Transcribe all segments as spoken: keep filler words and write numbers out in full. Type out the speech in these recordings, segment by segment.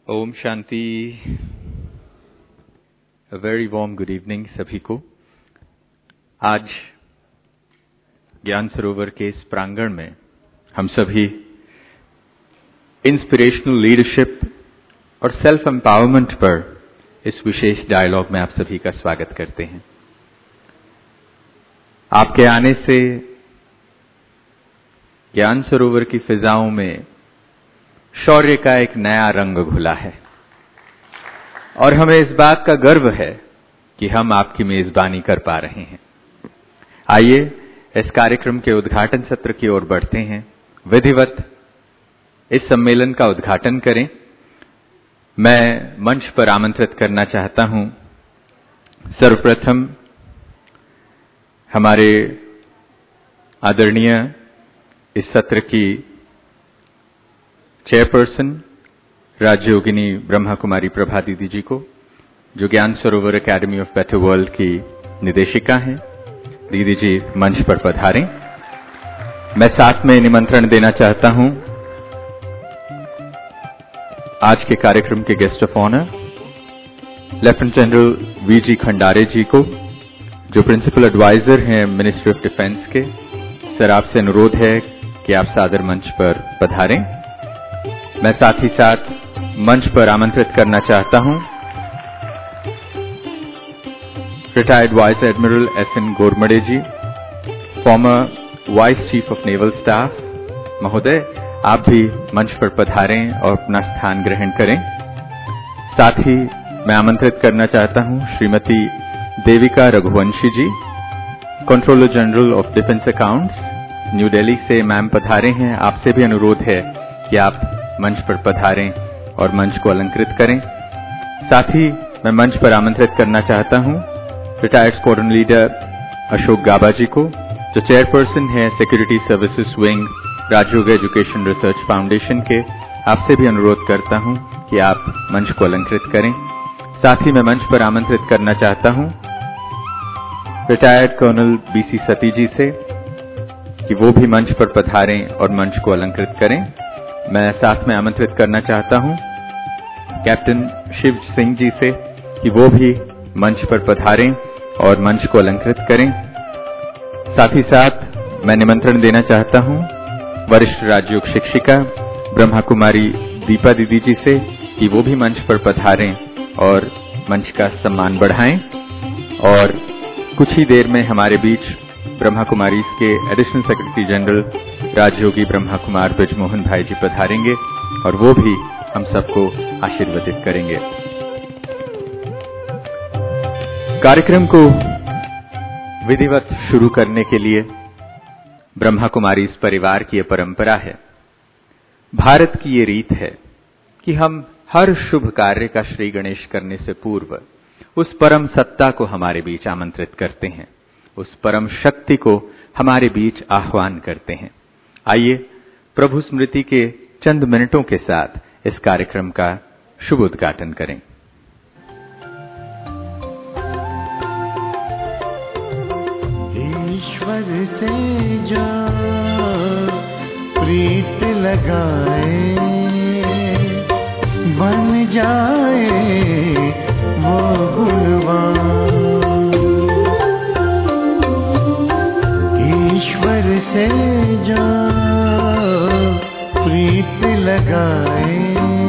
Om Shanti. A very warm good evening सभी को। आज ज्ञान सरोवर के इस प्रांगण में हम सभी इंस्पिरेशनल लीडरशिप और सेल्फ एम्पावरमेंट पर इस विशेष डायलॉग में आप सभी का स्वागत करते हैं। आपके आने से ज्ञान सरोवर की फिजाओं में शौर्य का एक नया रंग घुला है और हमें इस बात का गर्व है कि हम आपकी मेजबानी कर पा रहे हैं। आइए इस कार्यक्रम के उद्घाटन सत्र की ओर बढ़ते हैं। विधिवत इस सम्मेलन का उद्घाटन करें। मैं मंच पर आमंत्रित करना चाहता हूं सर्वप्रथम हमारे आदरणीय इस सत्र की चेयरपर्सन राजयोगिनी ब्रह्मा कुमारी प्रभा दीदी जी को, जो ज्ञान सरोवर एकेडमी ऑफ बेटर वर्ल्ड की निदेशिका हैं। दीदी जी मंच पर पधारें। मैं साथ में निमंत्रण देना चाहता हूं आज के कार्यक्रम के guest of honour lieutenant general V G Khandare ji को, जो प्रिंसिपल एडवाइजर हैं मिनिस्ट्री ऑफ डिफेंस के। सर, आपसे अनुरोध है कि आप सादर मंच पर पधारें। मैं साथ ही साथ मंच पर आमंत्रित करना चाहता हूं retired vice admiral S N Gormade ji, former vice chief of naval staff. महोदय, आप भी मंच पर पधारें और अपना स्थान ग्रहण करें। साथ ही मैं आमंत्रित करना चाहता हूं Shrimati Devika Raghuvanshi ji, controller general of defence accounts, new Delhi से मैम पधारे हैं। आपसे भी अनुरोध है कि आप मंच पर पधारें और मंच को अलंकृत करें। साथ ही मैं मंच पर आमंत्रित करना चाहता हूं retired squadron leader Ashok Gaba ji को, जो चेयरपर्सन है security services wing Rajyog education research foundation के। आपसे भी अनुरोध करता हूं कि आप मंच को अलंकृत करें। साथ ही मैं मंच पर आमंत्रित करना चाहता हूं retired colonel B C Sati ji से कि वो भी मंच पर पधारें और मंच को अलंकृत करें। मैं साथ में आमंत्रित करना चाहता हूं कैप्टन शिव सिंह जी से कि वो भी मंच पर पधारें और मंच को अलंकृत करें। साथ ही साथ मैं निमंत्रण देना चाहता हूं वरिष्ठ राजयोग शिक्षिका ब्रह्मा कुमारी दीपा दीदी जी से कि वो भी मंच पर पधारें और मंच का सम्मान बढ़ाएं। और कुछ ही देर में हमारे बीच ब्रह्मा कुमारी के एडिशनल सेक्रेटरी जनरल राजयोगी ब्रह्मा कुमार ब्रजमोहन भाई जी पधारेंगे और वो भी हम सबको आशीर्वादित करेंगे। कार्यक्रम को विधिवत शुरू करने के लिए ब्रह्मा कुमारी इस परिवार की यह परंपरा है, भारत की ये रीत है कि हम हर शुभ कार्य का श्री गणेश करने से पूर्व उस परम सत्ता को हमारे बीच आमंत्रित करते हैं, उस परम शक्ति को हमारे बीच आह्वान करते हैं। आइए प्रभु स्मृति के चंद मिनटों के साथ इस कार्यक्रम का शुभ उद्घाटन करें। ईश्वर से जो प्रीत लगाए बन जाए वो गुणवान। ईश्वर से जो प्रीत लगाए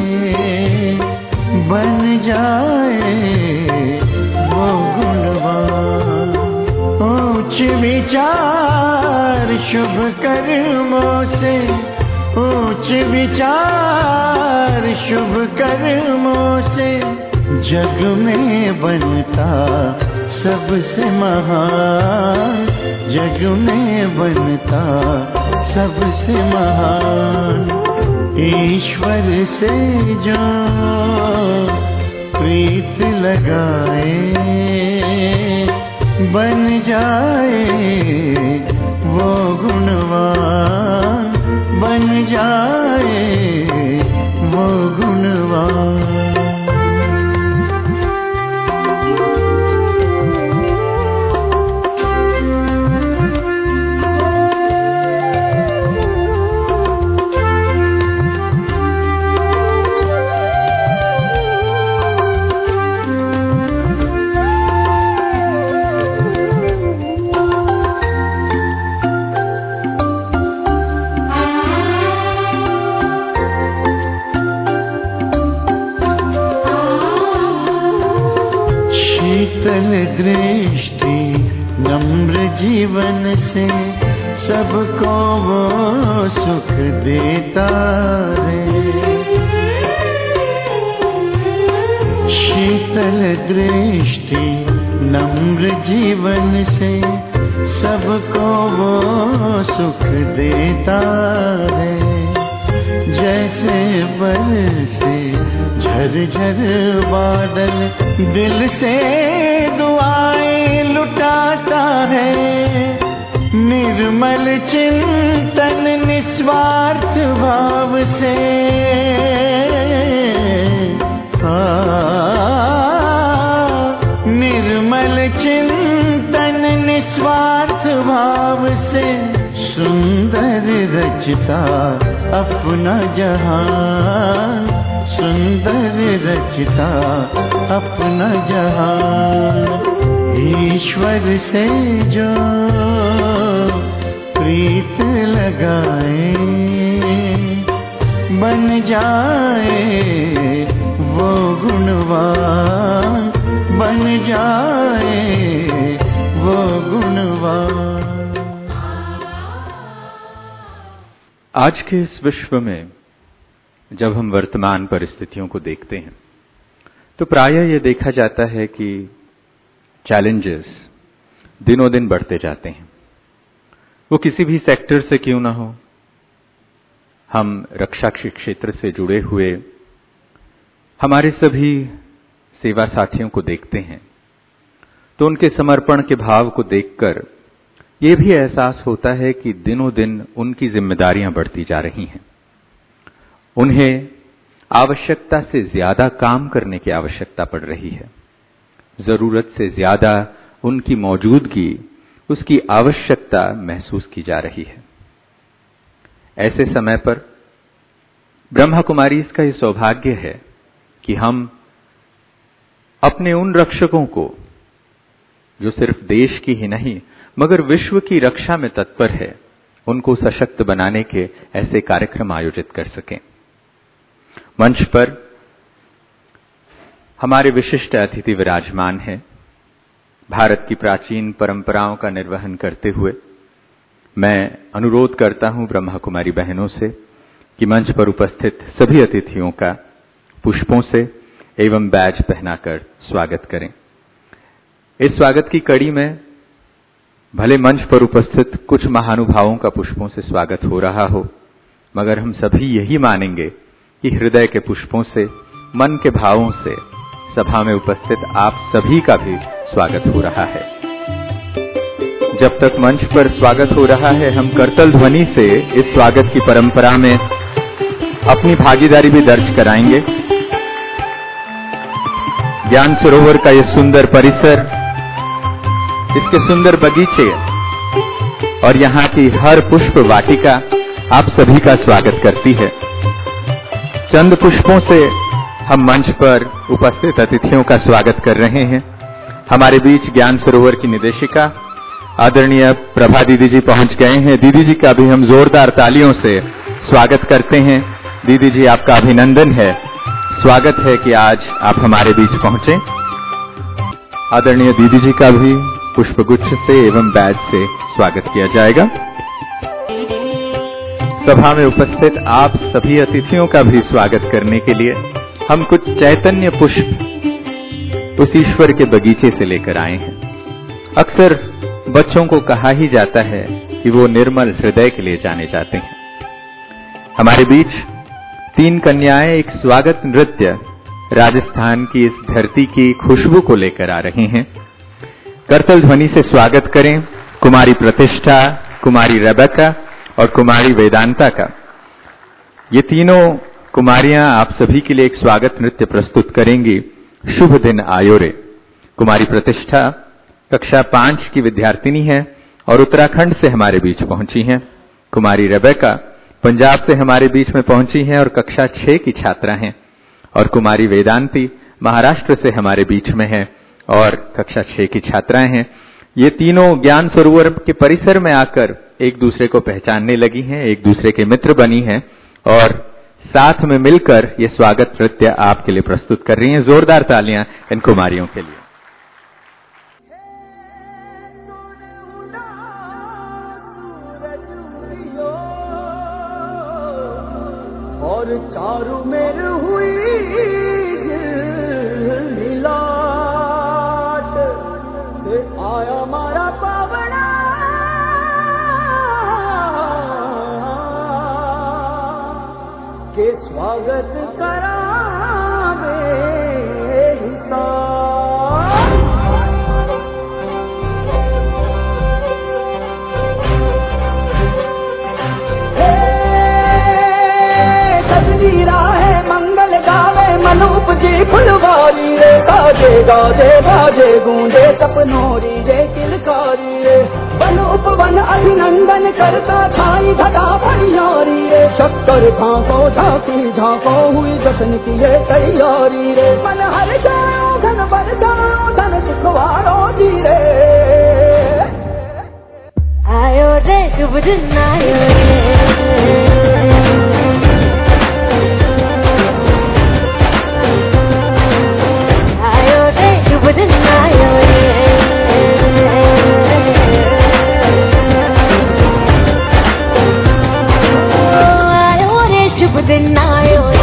बन जाए वो गुणवान। ऊंच विचार शुभ कर्मों से, ऊंच विचार शुभ कर्मों से जग में बनता सबसे महान, जग में बनता सबसे महान। ईश्वर से जो प्रीत लगाए बन जाए वो गुणवान, बन जाए वो गुणवान। शीतल दृष्टि नम्र जीवन से सबको वो सुख देता है। शीतल दृष्टि नम्र जीवन से सबको वो सुख देता है। जैसे बरसे झरझर बादल दिल से दुआएं लुटाता है। निर्मल चिंतन निस्वार्थ भाव से आ, निर्मल चिंतन निस्वार्थ भाव से सुंदर रचता अपना जहान। सुंदर रचता अपना जहान। ईश्वर से जो प्रीत लगाए बन जाए वो गुणवान। बन जाए वो गुणवान। आज के इस विश्व में जब हम वर्तमान परिस्थितियों को देखते हैं तो प्रायः ये देखा जाता है कि चैलेंजेस दिनों दिन बढ़ते जाते हैं। वो किसी भी सेक्टर से क्यों ना हो, हम रक्षा क्षेत्र से जुड़े हुए हमारे सभी सेवा साथियों को देखते हैं तो उनके समर्पण के भाव को देखकर ये भी एहसास होता है कि दिनों दिन उनकी जिम्मेदारियां बढ़ती जा रही हैं। उन्हें आवश्यकता से ज्यादा काम करने की आवश्यकता पड़ रही है। जरूरत से ज्यादा उनकी मौजूदगी, उसकी आवश्यकता महसूस की जा रही है। ऐसे समय पर ब्रह्मा कुमारी इसका ये सौभाग्य है कि हम अपने उन रक्षकों को जो सिर्फ देश की ही नहीं मगर विश्व की रक्षा में तत्पर है, उनको सशक्त बनाने के ऐसे कार्यक्रम आयोजित कर सकें। मंच पर हमारे विशिष्ट अतिथि विराजमान हैं। भारत की प्राचीन परंपराओं का निर्वहन करते हुए मैं अनुरोध करता हूं ब्रह्मा कुमारी बहनों से कि मंच पर उपस्थित सभी अतिथियों का पुष्पों से एवं बैज पहनाकर स्वागत करें। इस स्वागत की कड़ी में भले मंच पर उपस्थित कुछ महानुभावों का पुष्पों से स्वागत हो रहा हो, मगर हम सभी यही मानेंगे कि हृदय के पुष्पों से, मन के भावों से सभा में उपस्थित आप सभी का भी स्वागत हो रहा है। जब तक मंच पर स्वागत हो रहा है, हम करतल ध्वनि से इस स्वागत की परंपरा में अपनी भागीदारी भी दर्ज कराएंगे। ज्ञान सरोवर का ये सुंदर परिसर, इसके सुंदर बगीचे और यहाँ की हर पुष्प वाटिका आप सभी का स्वागत करती है। चंद पुष्पों से हम मंच पर उपस्थित अतिथियों का स्वागत कर रहे हैं। हमारे बीच ज्ञान सरोवर की निदेशिका आदरणीय प्रभा दीदी जी पहुंच गए हैं। दीदी जी का भी हम जोरदार तालियों से स्वागत करते हैं। दीदी जी, आपका अभिनंदन है, स्वागत है कि आज आप हमारे बीच पहुंचे। आदरणीय दीदी जी का भी पुष्पगुच्छ से एवं बैज से स्वागत किया जाएगा। सभा में उपस्थित आप सभी अतिथियों का भी स्वागत करने के लिए हम कुछ चैतन्य पुष्प उस ईश्वर के बगीचे से लेकर आए हैं। अक्सर बच्चों को कहा ही जाता है कि वो निर्मल हृदय के लिए जाने जाते हैं। हमारे बीच तीन कन्याएं एक स्वागत नृत्य राजस्थान की इस धरती की खुशबू को लेकर आ रही हैं। करतल ध्वनि से स्वागत करें कुमारी प्रतिष्ठा, कुमारी रेबेका और कुमारी वेदांता का। ये तीनों कुमारियां आप सभी के लिए एक स्वागत नृत्य प्रस्तुत करेंगी। शुभ दिन आयोरे। कुमारी प्रतिष्ठा कक्षा पांच की विद्यार्थिनी है और उत्तराखंड से हमारे बीच पहुंची हैं। कुमारी रेबेका पंजाब से हमारे बीच में पहुंची हैं और कक्षा छह की छात्रा हैं। और कुमारी वेदांती महाराष्ट्र से हमारे बीच में है और कक्षा छह की छात्राएं हैं। ये तीनों ज्ञान सरोवर के परिसर में आकर एक दूसरे को पहचानने लगी हैं, एक दूसरे के मित्र बनी हैं और साथ में मिलकर ये स्वागत नृत्य आपके लिए प्रस्तुत कर रही हैं। जोरदार तालियां इन कुमारियों के लिए। कारी रे, गाजे गाजे बाजे गूंजे सपनोरी रे किलकारी रे। वन उपवन अभिनंदन करता छाई घटा भरियारी रे, शक्कर झांको झांकी झांको हुई जश्न की ये तैयारी रे। मन हर जाओ धन बरसाओ धन सुखवारो जी रे। आयो रे शुभ दिन आयो रे, आयो रे शुभ दिन आयो रे, आयो रे शुभ दिन आयो रे,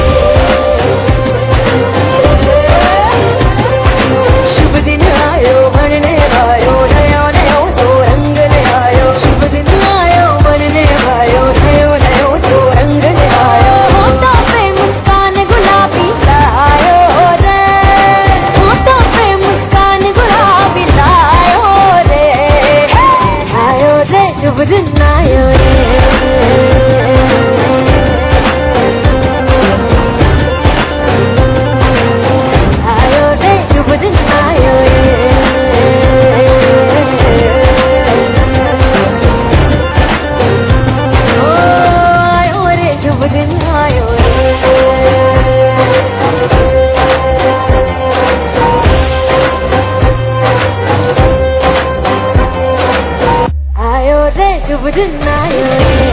शुभ दिन आयो बनने आयो नयो नयो तो रंग ले आयो। शुभ दिन आयो बनने आयो नयो नयो तो रंग ले आयो। होठों पे मुस्कान गुलाबी लायो रे, होठों पे मुस्कान गुलाबी लायो रे, आयो रे शुभ दिन आयो रे, आयो रे शुभ दिन आयो रे, ओ आयो रे शुभ दिन आयो रे, आयो रे शुभ दिन आयो रे,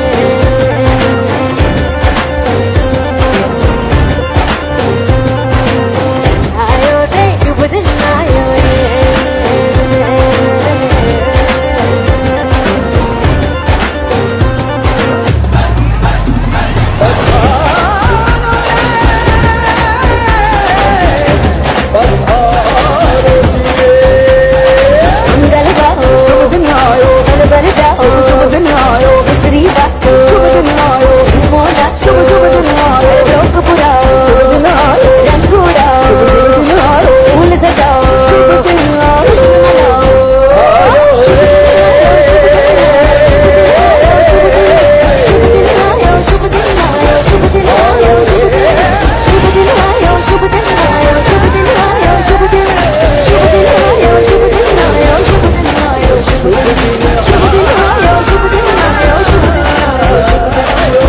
आयो रे शुभ दिन आयो रे, मंगल गाओ शुभ दिन आयो, बल बल जाओ शुभ दिन आयो, बिसरी बातो शुभ दिन आयो, मोना शुभ शुभ दिन आयो, लोक पुराओ शुभ दिन आयो, रंग उड़ाओ शुभ दिन आयो, फूल सजाओ शुभ दिन आयो, शुभ दिन आयो शुभ दिन आयो शुभ दिन आयो शुभ दिन आयो शुभ दिन आयो शुभ दिन शुभ दिन आयो शुभ दिन आयो शुभ दिन आयो शुभ दिन शुभ दिन आयो शुभ दिन आयो शुभ दिन आयो।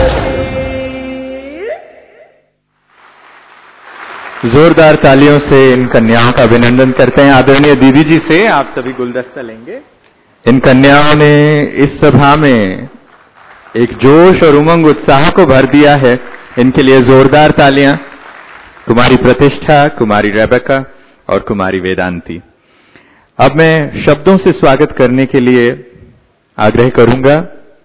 जोरदार तालियों से इन कन्याओं का अभिनंदन करते हैं। आदरणीय दीदी जी से आप सभी गुलदस्ता लेंगे। इन कन्याओं ने इस सभा में एक जोश और उमंग उत्साह को भर दिया है। इनके लिए जोरदार तालियां। कुमारी प्रतिष्ठा, कुमारी रेबेका और कुमारी वेदांती। अब मैं शब्दों से स्वागत करने के लिए आग्रह करूंगा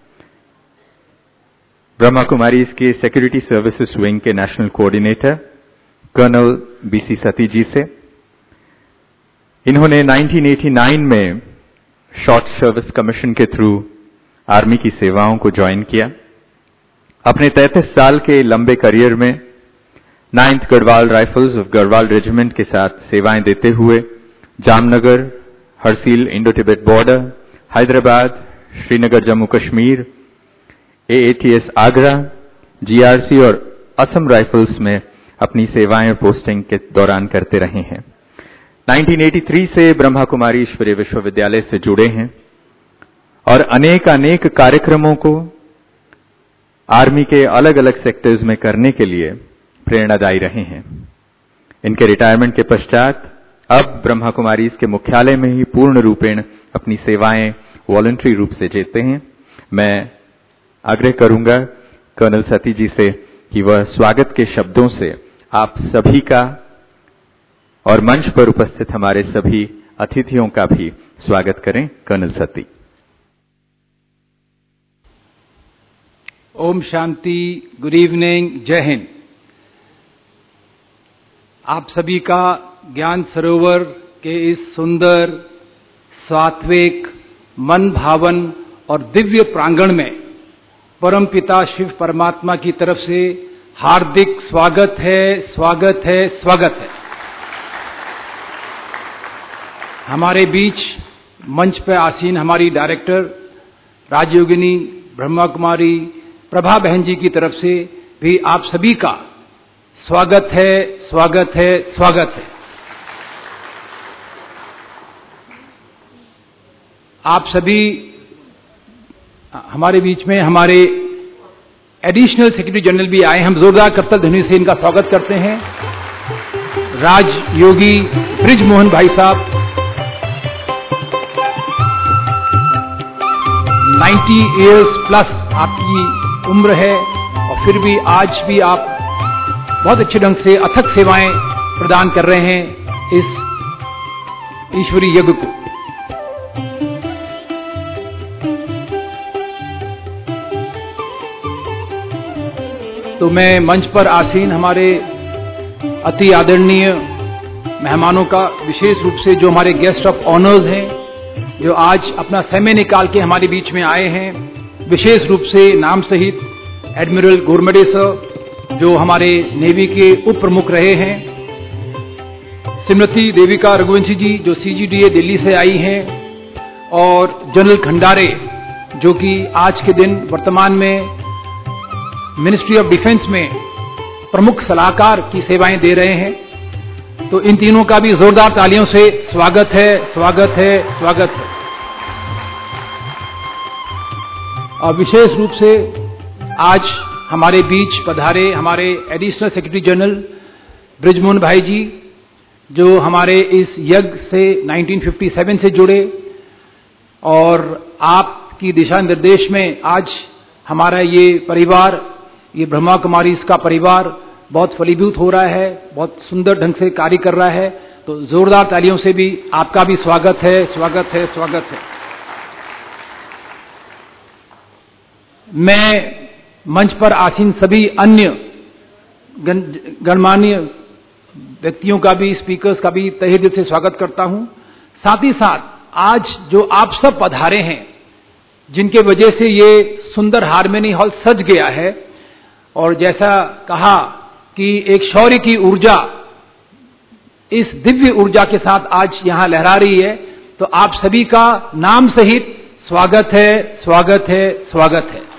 ब्रह्मा कुमारी के सिक्योरिटी सर्विसेज विंग के national coordinator colonel B C Sati ji से। इन्होंने नाइनटीन एटी नाइन में शॉर्ट सर्विस कमीशन के थ्रू आर्मी की सेवाओं को ज्वाइन किया। अपने तैंतीस साल के लंबे करियर में ninth Garhwal rifles of Garhwal regiment के साथ सेवाएं देते हुए Jamnagar, Harsil Indo Tibet border, Hyderabad, Srinagar Jammu Kashmir, AATS Agra, GRC और असम राइफल्स में अपनी सेवाएं पोस्टिंग के दौरान करते रहे हैं। नाइनटीन एटी थ्री से ब्रह्मा कुमारी ईश्वरीय विश्वविद्यालय से जुड़े हैं और अनेक अनेक कार्यक्रमों को आर्मी के अलग अलग सेक्टर्स में करने के लिए प्रेरणादायी रहे हैं। इनके रिटायरमेंट के पश्चात अब ब्रह्मा कुमारी के मुख्यालय में ही पूर्ण रूपेण अपनी सेवाएं वॉलंटरी रूप से देते हैं। मैं आग्रह करूंगा कर्नल सती जी से कि वह स्वागत के शब्दों से आप सभी का और मंच पर उपस्थित हमारे सभी अतिथियों का भी स्वागत करें। कर्नल सती। ओम शांति, गुड इवनिंग, जय हिंद। आप सभी का ज्ञान सरोवर के इस सुंदर, सात्विक, मन भावन और दिव्य प्रांगण में परमपिता शिव परमात्मा की तरफ से हार्दिक स्वागत है, स्वागत है, स्वागत है। हमारे बीच मंच पर आसीन हमारी डायरेक्टर राजयोगिनी ब्रह्मा कुमारी प्रभा बहन जी की तरफ से भी आप सभी का स्वागत है, स्वागत है, स्वागत है। आप सभी हमारे बीच में हमारे एडिशनल सेक्रेटरी जनरल भी आए। हम जोरदार करतल ध्वनि से इनका स्वागत करते हैं। राज योगी ब्रिज मोहन भाई साहब, नब्बे इयर्स प्लस आपकी उम्र है और फिर भी आज भी आप बहुत अच्छे ढंग से अथक सेवाएं प्रदान कर रहे हैं इस ईश्वरी यज्ञ को। तो मैं मंच पर आसीन हमारे अति आदरणीय मेहमानों का, विशेष रूप से जो हमारे गेस्ट ऑफ ऑनर्स हैं, जो आज अपना समय निकाल के हमारे बीच में आए हैं, विशेष रूप से नाम सहित एडमिरल गोरमडे सर जो हमारे नेवी के उप प्रमुख रहे हैं, श्रीमती देविका रघुवंशी जी जो सीजीडीए दिल्ली से आई हैं, और जनरल खंडारे जो कि आज के दिन वर्तमान में मिनिस्ट्री ऑफ डिफेंस में प्रमुख सलाहकार की सेवाएं दे रहे हैं। तो इन तीनों का भी जोरदार तालियों से स्वागत है, स्वागत है, स्वागत है। और विशेष रूप से आज हमारे बीच पधारे हमारे एडिशनल सेक्रेटरी जनरल ब्रिजमोहन भाई जी जो हमारे इस यज्ञ से उन्नीस सौ सत्तावन से जुड़े, और आपकी दिशा निर्देश में आज हमारा ये परिवार, ये ब्रह्मा कुमारी इसका परिवार बहुत फलीभूत हो रहा है, बहुत सुंदर ढंग से कार्य कर रहा है। तो जोरदार तालियों से भी आपका भी स्वागत है, स्वागत है, स्वागत है। मैं मंच पर आसीन सभी अन्य गणमान्य व्यक्तियों का भी, स्पीकर्स का भी तहे दिल से स्वागत करता हूं। साथ ही साथ आज जो आप सब पधारे हैं, जिनके वजह से ये सुंदर हार्मनी हॉल सज गया है, और जैसा कहा कि एक शौर्य की ऊर्जा इस दिव्य ऊर्जा के साथ आज यहां लहरा रही है, तो आप सभी का नाम सहित स्वागत है, स्वागत है, स्वागत है।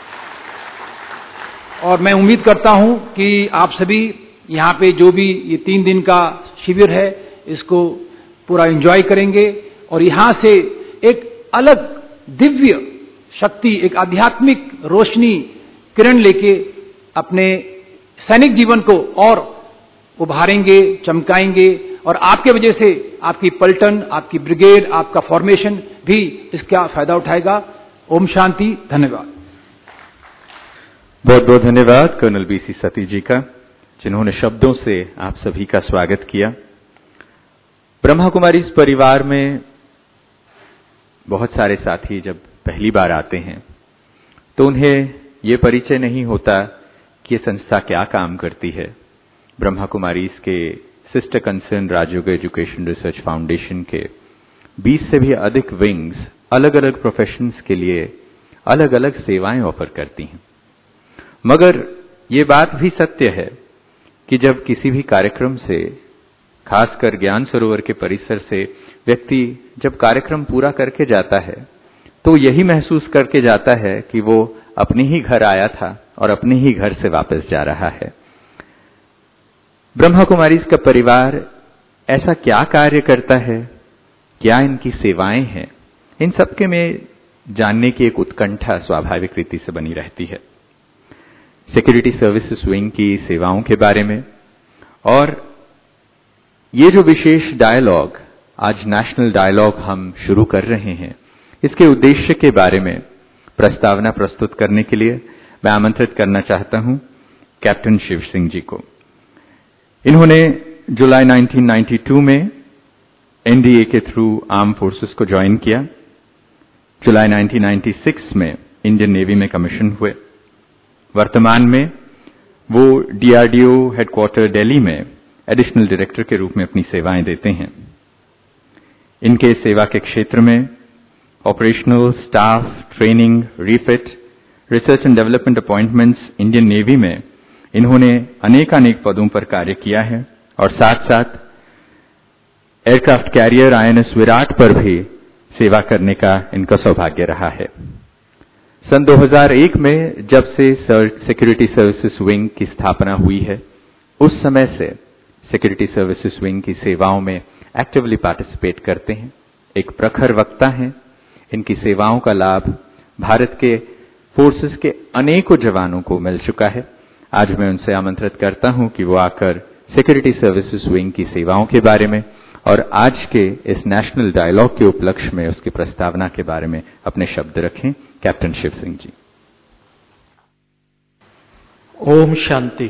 और मैं उम्मीद करता हूं कि आप सभी यहां पे जो भी ये तीन दिन का शिविर है इसको पूरा एंजॉय करेंगे, और यहां से एक अलग दिव्य शक्ति, एक आध्यात्मिक रोशनी किरण लेके अपने सैनिक जीवन को और उभारेंगे, चमकाएंगे, और आपके वजह से आपकी पलटन, आपकी ब्रिगेड, आपका फॉर्मेशन भी इसका फायदा उठाएगा। ओम शांति, धन्यवाद। बहुत बहुत धन्यवाद कर्नल बीसी सती जी का, जिन्होंने शब्दों से आप सभी का स्वागत किया। ब्रह्मा कुमारी इस परिवार में बहुत सारे साथी जब पहली बार आते हैं तो उन्हें ये परिचय नहीं होता कि ये संस्था क्या काम करती है। ब्रह्मा कुमारी इसके sister concern Rajyog education research foundation के बीस से भी अधिक विंग्स अलग अलग प्रोफेशंस के लिए अलग अलग सेवाएं ऑफर करती हैं। मगर ये बात भी सत्य है कि जब किसी भी कार्यक्रम से, खासकर ज्ञान सरोवर के परिसर से व्यक्ति जब कार्यक्रम पूरा करके जाता है तो यही महसूस करके जाता है कि वो अपने ही घर आया था और अपने ही घर से वापस जा रहा है। ब्रह्मा कुमारी का परिवार ऐसा क्या कार्य करता है, क्या इनकी सेवाएं हैं, इन सबके में जानने की एक उत्कंठा स्वाभाविक रीति से बनी रहती है। सिक्योरिटी सर्विसेज विंग की सेवाओं के बारे में और ये जो विशेष डायलॉग, आज नेशनल डायलॉग हम शुरू कर रहे हैं, इसके उद्देश्य के बारे में प्रस्तावना प्रस्तुत करने के लिए मैं आमंत्रित करना चाहता हूं कैप्टन शिव सिंह जी को। इन्होंने जुलाई उन्नीस सौ बानवे में एनडीए के थ्रू आर्म फोर्सेस को ज्वाइन किया। जुलाई उन्नीस सौ छियानवे में इंडियन नेवी में कमीशन हुए। वर्तमान में वो डीआरडीओ हेडक्वार्टर दिल्ली में एडिशनल डायरेक्टर के रूप में अपनी सेवाएं देते हैं। इनके सेवा के क्षेत्र में operational, staff, training, refit, research and development appointments Indian navy में इन्होंने अनेकानेक पदों पर कार्य किया है, और साथ साथ एयरक्राफ्ट कैरियर आईएनएस विराट पर भी सेवा करने का इनका सौभाग्य रहा है। सन दो हज़ार एक में जब से सिक्योरिटी सर्विसेज विंग की स्थापना हुई है, उस समय से सिक्योरिटी सर्विसेज विंग की सेवाओं में एक्टिवली पार्टिसिपेट करते हैं। एक प्रखर वक्ता हैं, इनकी सेवाओं का लाभ भारत के फोर्सेस के अनेकों जवानों को मिल चुका है। आज मैं उनसे आमंत्रित करता हूं कि वो आकर सिक्योरिटी सर्विसेज विंग की सेवाओं के बारे में और आज के इस नेशनल डायलॉग के उपलक्ष्य में उसकी प्रस्तावना के बारे में अपने शब्द रखें। कैप्टन शिव सिंह जी। ओम शांति।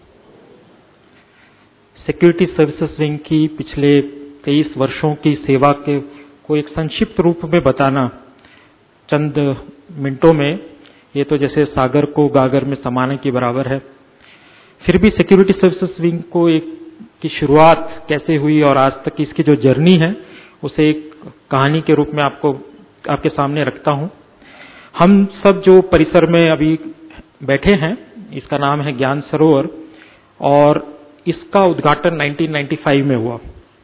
सिक्योरिटी सर्विसेज विंग की पिछले तेईस वर्षों की सेवा के को एक संक्षिप्त रूप में बताना चंद मिनटों में, ये तो जैसे सागर को गागर में समाने के बराबर है। फिर भी सिक्योरिटी सर्विसेज विंग को एक की शुरुआत कैसे हुई और आज तक की इसकी जो जर्नी है उसे एक कहानी के रूप में आपको आपके सामने रखता हूं। हम सब जो परिसर में अभी बैठे हैं, इसका नाम है ज्ञान सरोवर और इसका उद्घाटन उन्नीस सौ पचानवे में हुआ।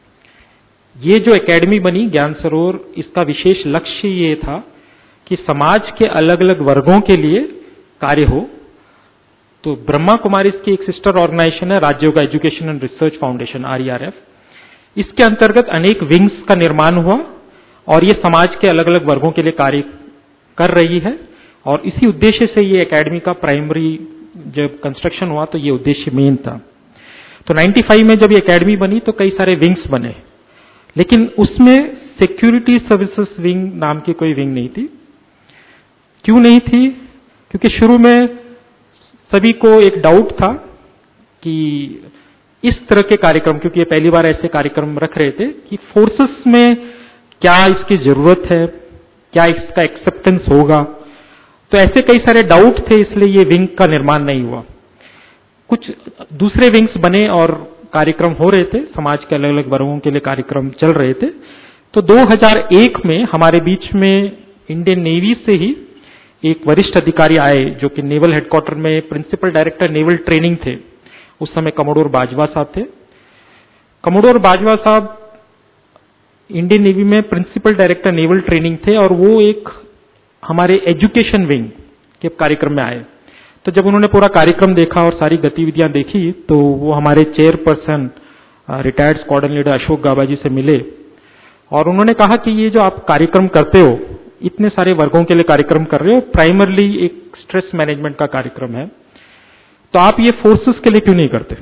ये जो एकेडमी बनी ज्ञान सरोवर, इसका विशेष लक्ष्य ये था कि समाज के अलग अलग वर्गों के लिए कार्य हो। तो ब्रह्मा कुमारीज की एक सिस्टर ऑर्गेनाइजेशन है Rajyoga education and research foundation, R E R F. इसके अंतर्गत अनेक विंग्स का निर्माण हुआ और ये समाज के अलग अलग वर्गों के लिए कार्य कर रही है और इसी उद्देश्य से ये एकेडमी का प्राइमरी जब कंस्ट्रक्शन हुआ तो ये उद्देश्य मेन था। तो पचानवे में जब ये एकेडमी बनी तो कई सारे विंग्स बने, लेकिन उसमें सिक्योरिटी सर्विसेज विंग नाम की कोई विंग नहीं थी। क्यों नहीं थी? क्योंकि शुरू में सभी को एक डाउट था कि इस तरह के कार्यक्रम, क्योंकि ये पहली बार ऐसे कार्यक्रम रख रहे थे, कि फोर्सेस में क्या इसकी जरूरत है, क्या इसका एक्सेप्टेंस होगा। तो ऐसे कई सारे डाउट थे, इसलिए ये विंग का निर्माण नहीं हुआ। कुछ दूसरे विंग्स बने और कार्यक्रम हो रहे थे, समाज के अलग अलग वर्गों के लिए कार्यक्रम चल रहे थे। तो दो हज़ार एक में हमारे बीच में इंडियन नेवी से ही एक वरिष्ठ अधिकारी आए जो कि नेवल हेडक्वार्टर में प्रिंसिपल डायरेक्टर नेवल ट्रेनिंग थे। उस समय कमोडोर बाजवा साहब थे। कमोडोर बाजवा साहब इंडियन नेवी में प्रिंसिपल डायरेक्टर नेवल ट्रेनिंग थे और वो एक हमारे एजुकेशन विंग के कार्यक्रम में आए। तो जब उन्होंने पूरा कार्यक्रम देखा और सारी गतिविधियां देखी तो वो हमारे chairperson retired squadron leader Ashok Gaba ji से मिले और उन्होंने कहा कि ये जो आप कार्यक्रम करते हो, इतने सारे वर्गों के लिए कार्यक्रम कर रहे हो, प्राइमरली एक स्ट्रेस मैनेजमेंट का कार्यक्रम है, तो आप ये फोर्सेस के लिए क्यों नहीं करते?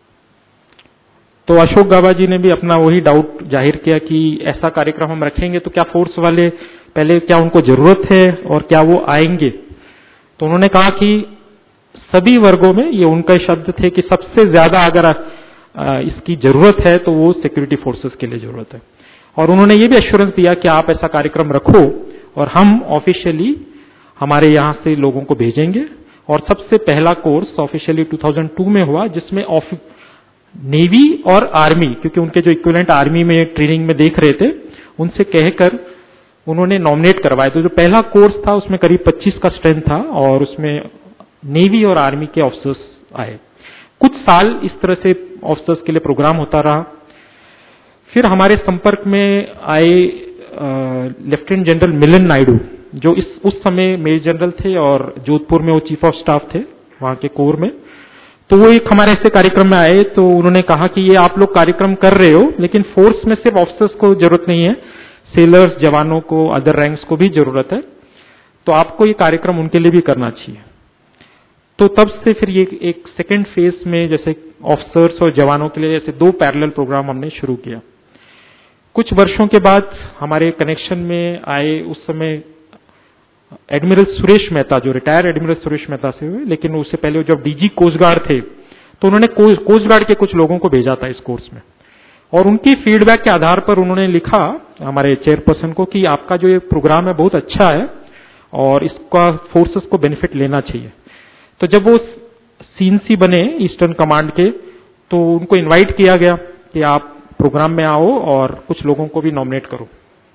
तो अशोक गाबा जी ने भी अपना वही डाउट जाहिर किया कि ऐसा कार्यक्रम हम रखेंगे तो क्या फोर्स वाले पहले क्या उनको जरूरत है और क्या वो आएंगे? तो उन्होंने कहा कि सभी वर्गों में, ये उनका शब्द थे कि सबसे ज्यादा अगर इसकी जरूरत है तो वो सिक्योरिटी फोर्सेस के लिए जरूरत है। और उन्होंने ये भी एश्योरेंस दिया कि आप ऐसा कार्यक्रम रखो और हम ऑफिशियली हमारे यहां से लोगों को भेजेंगे। और सबसे पहला कोर्स ऑफिशियली दो हज़ार दो में हुआ जिसमें नेवी और आर्मी, क्योंकि उनके जो इक्विवेलेंट आर्मी में ट्रेनिंग में देख रहे थे, उनसे कहकर उन्होंने नॉमिनेट करवाए। तो जो पहला कोर्स था उसमें करीब पच्चीस का स्ट्रेंथ था और उसमें नेवी और आर्मी के ऑफिसर्स आए। कुछ साल इस तरह से ऑफिसर्स के लिए प्रोग्राम होता रहा। फिर हमारे संपर्क में आए लेफ्टिनेंट जनरल मिलन नायडू, जो इस उस समय मेजर जनरल थे और जोधपुर में वो चीफ ऑफ स्टाफ थे वहां के कोर में। तो वो एक हमारे ऐसे कार्यक्रम में आए तो उन्होंने कहा कि ये आप लोग कार्यक्रम कर रहे हो, लेकिन फोर्स में सिर्फ ऑफिसर्स को जरूरत नहीं है, सेलर्स, जवानों को, अदर रैंक्स को भी जरूरत है, तो आपको ये कार्यक्रम उनके लिए भी करना चाहिए। तो तब से फिर ये एक सेकेंड फेज में जैसे ऑफिसर्स और जवानों के लिए जैसे दो पैरेलल प्रोग्राम हमने शुरू किया। कुछ वर्षों के बाद हमारे कनेक्शन में आए उस समय एडमिरल सुरेश मेहता, जो रिटायर एडमिरल सुरेश मेहता से हुए, लेकिन उससे पहले जब डीजी कोस्ट गार्ड थे तो उन्होंने कोस्ट गार्ड के कुछ लोगों को भेजा था इस कोर्स में और उनकी फीडबैक के आधार पर उन्होंने लिखा हमारे चेयरपर्सन को कि आपका जो ये प्रोग्राम है बहुत अच्छा है और इसका फोर्सेस को बेनिफिट लेना चाहिए। तो जब वो सीएनसी बने ईस्टर्न कमांड के तो उनको इनवाइट किया गया कि आप प्रोग्राम में आओ और कुछ लोगों को भी नॉमिनेट करो।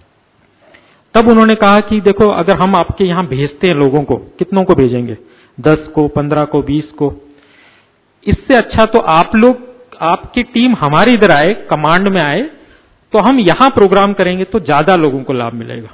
तब उन्होंने कहा कि देखो, अगर हम आपके यहां भेजते हैं लोगों को, कितनों को भेजेंगे? दस को, पंद्रह को, बीस को? इससे अच्छा तो आप लोग, आपकी टीम हमारे इधर आए, कमांड में आए, तो हम यहां प्रोग्राम करेंगे तो ज्यादा लोगों को लाभ मिलेगा।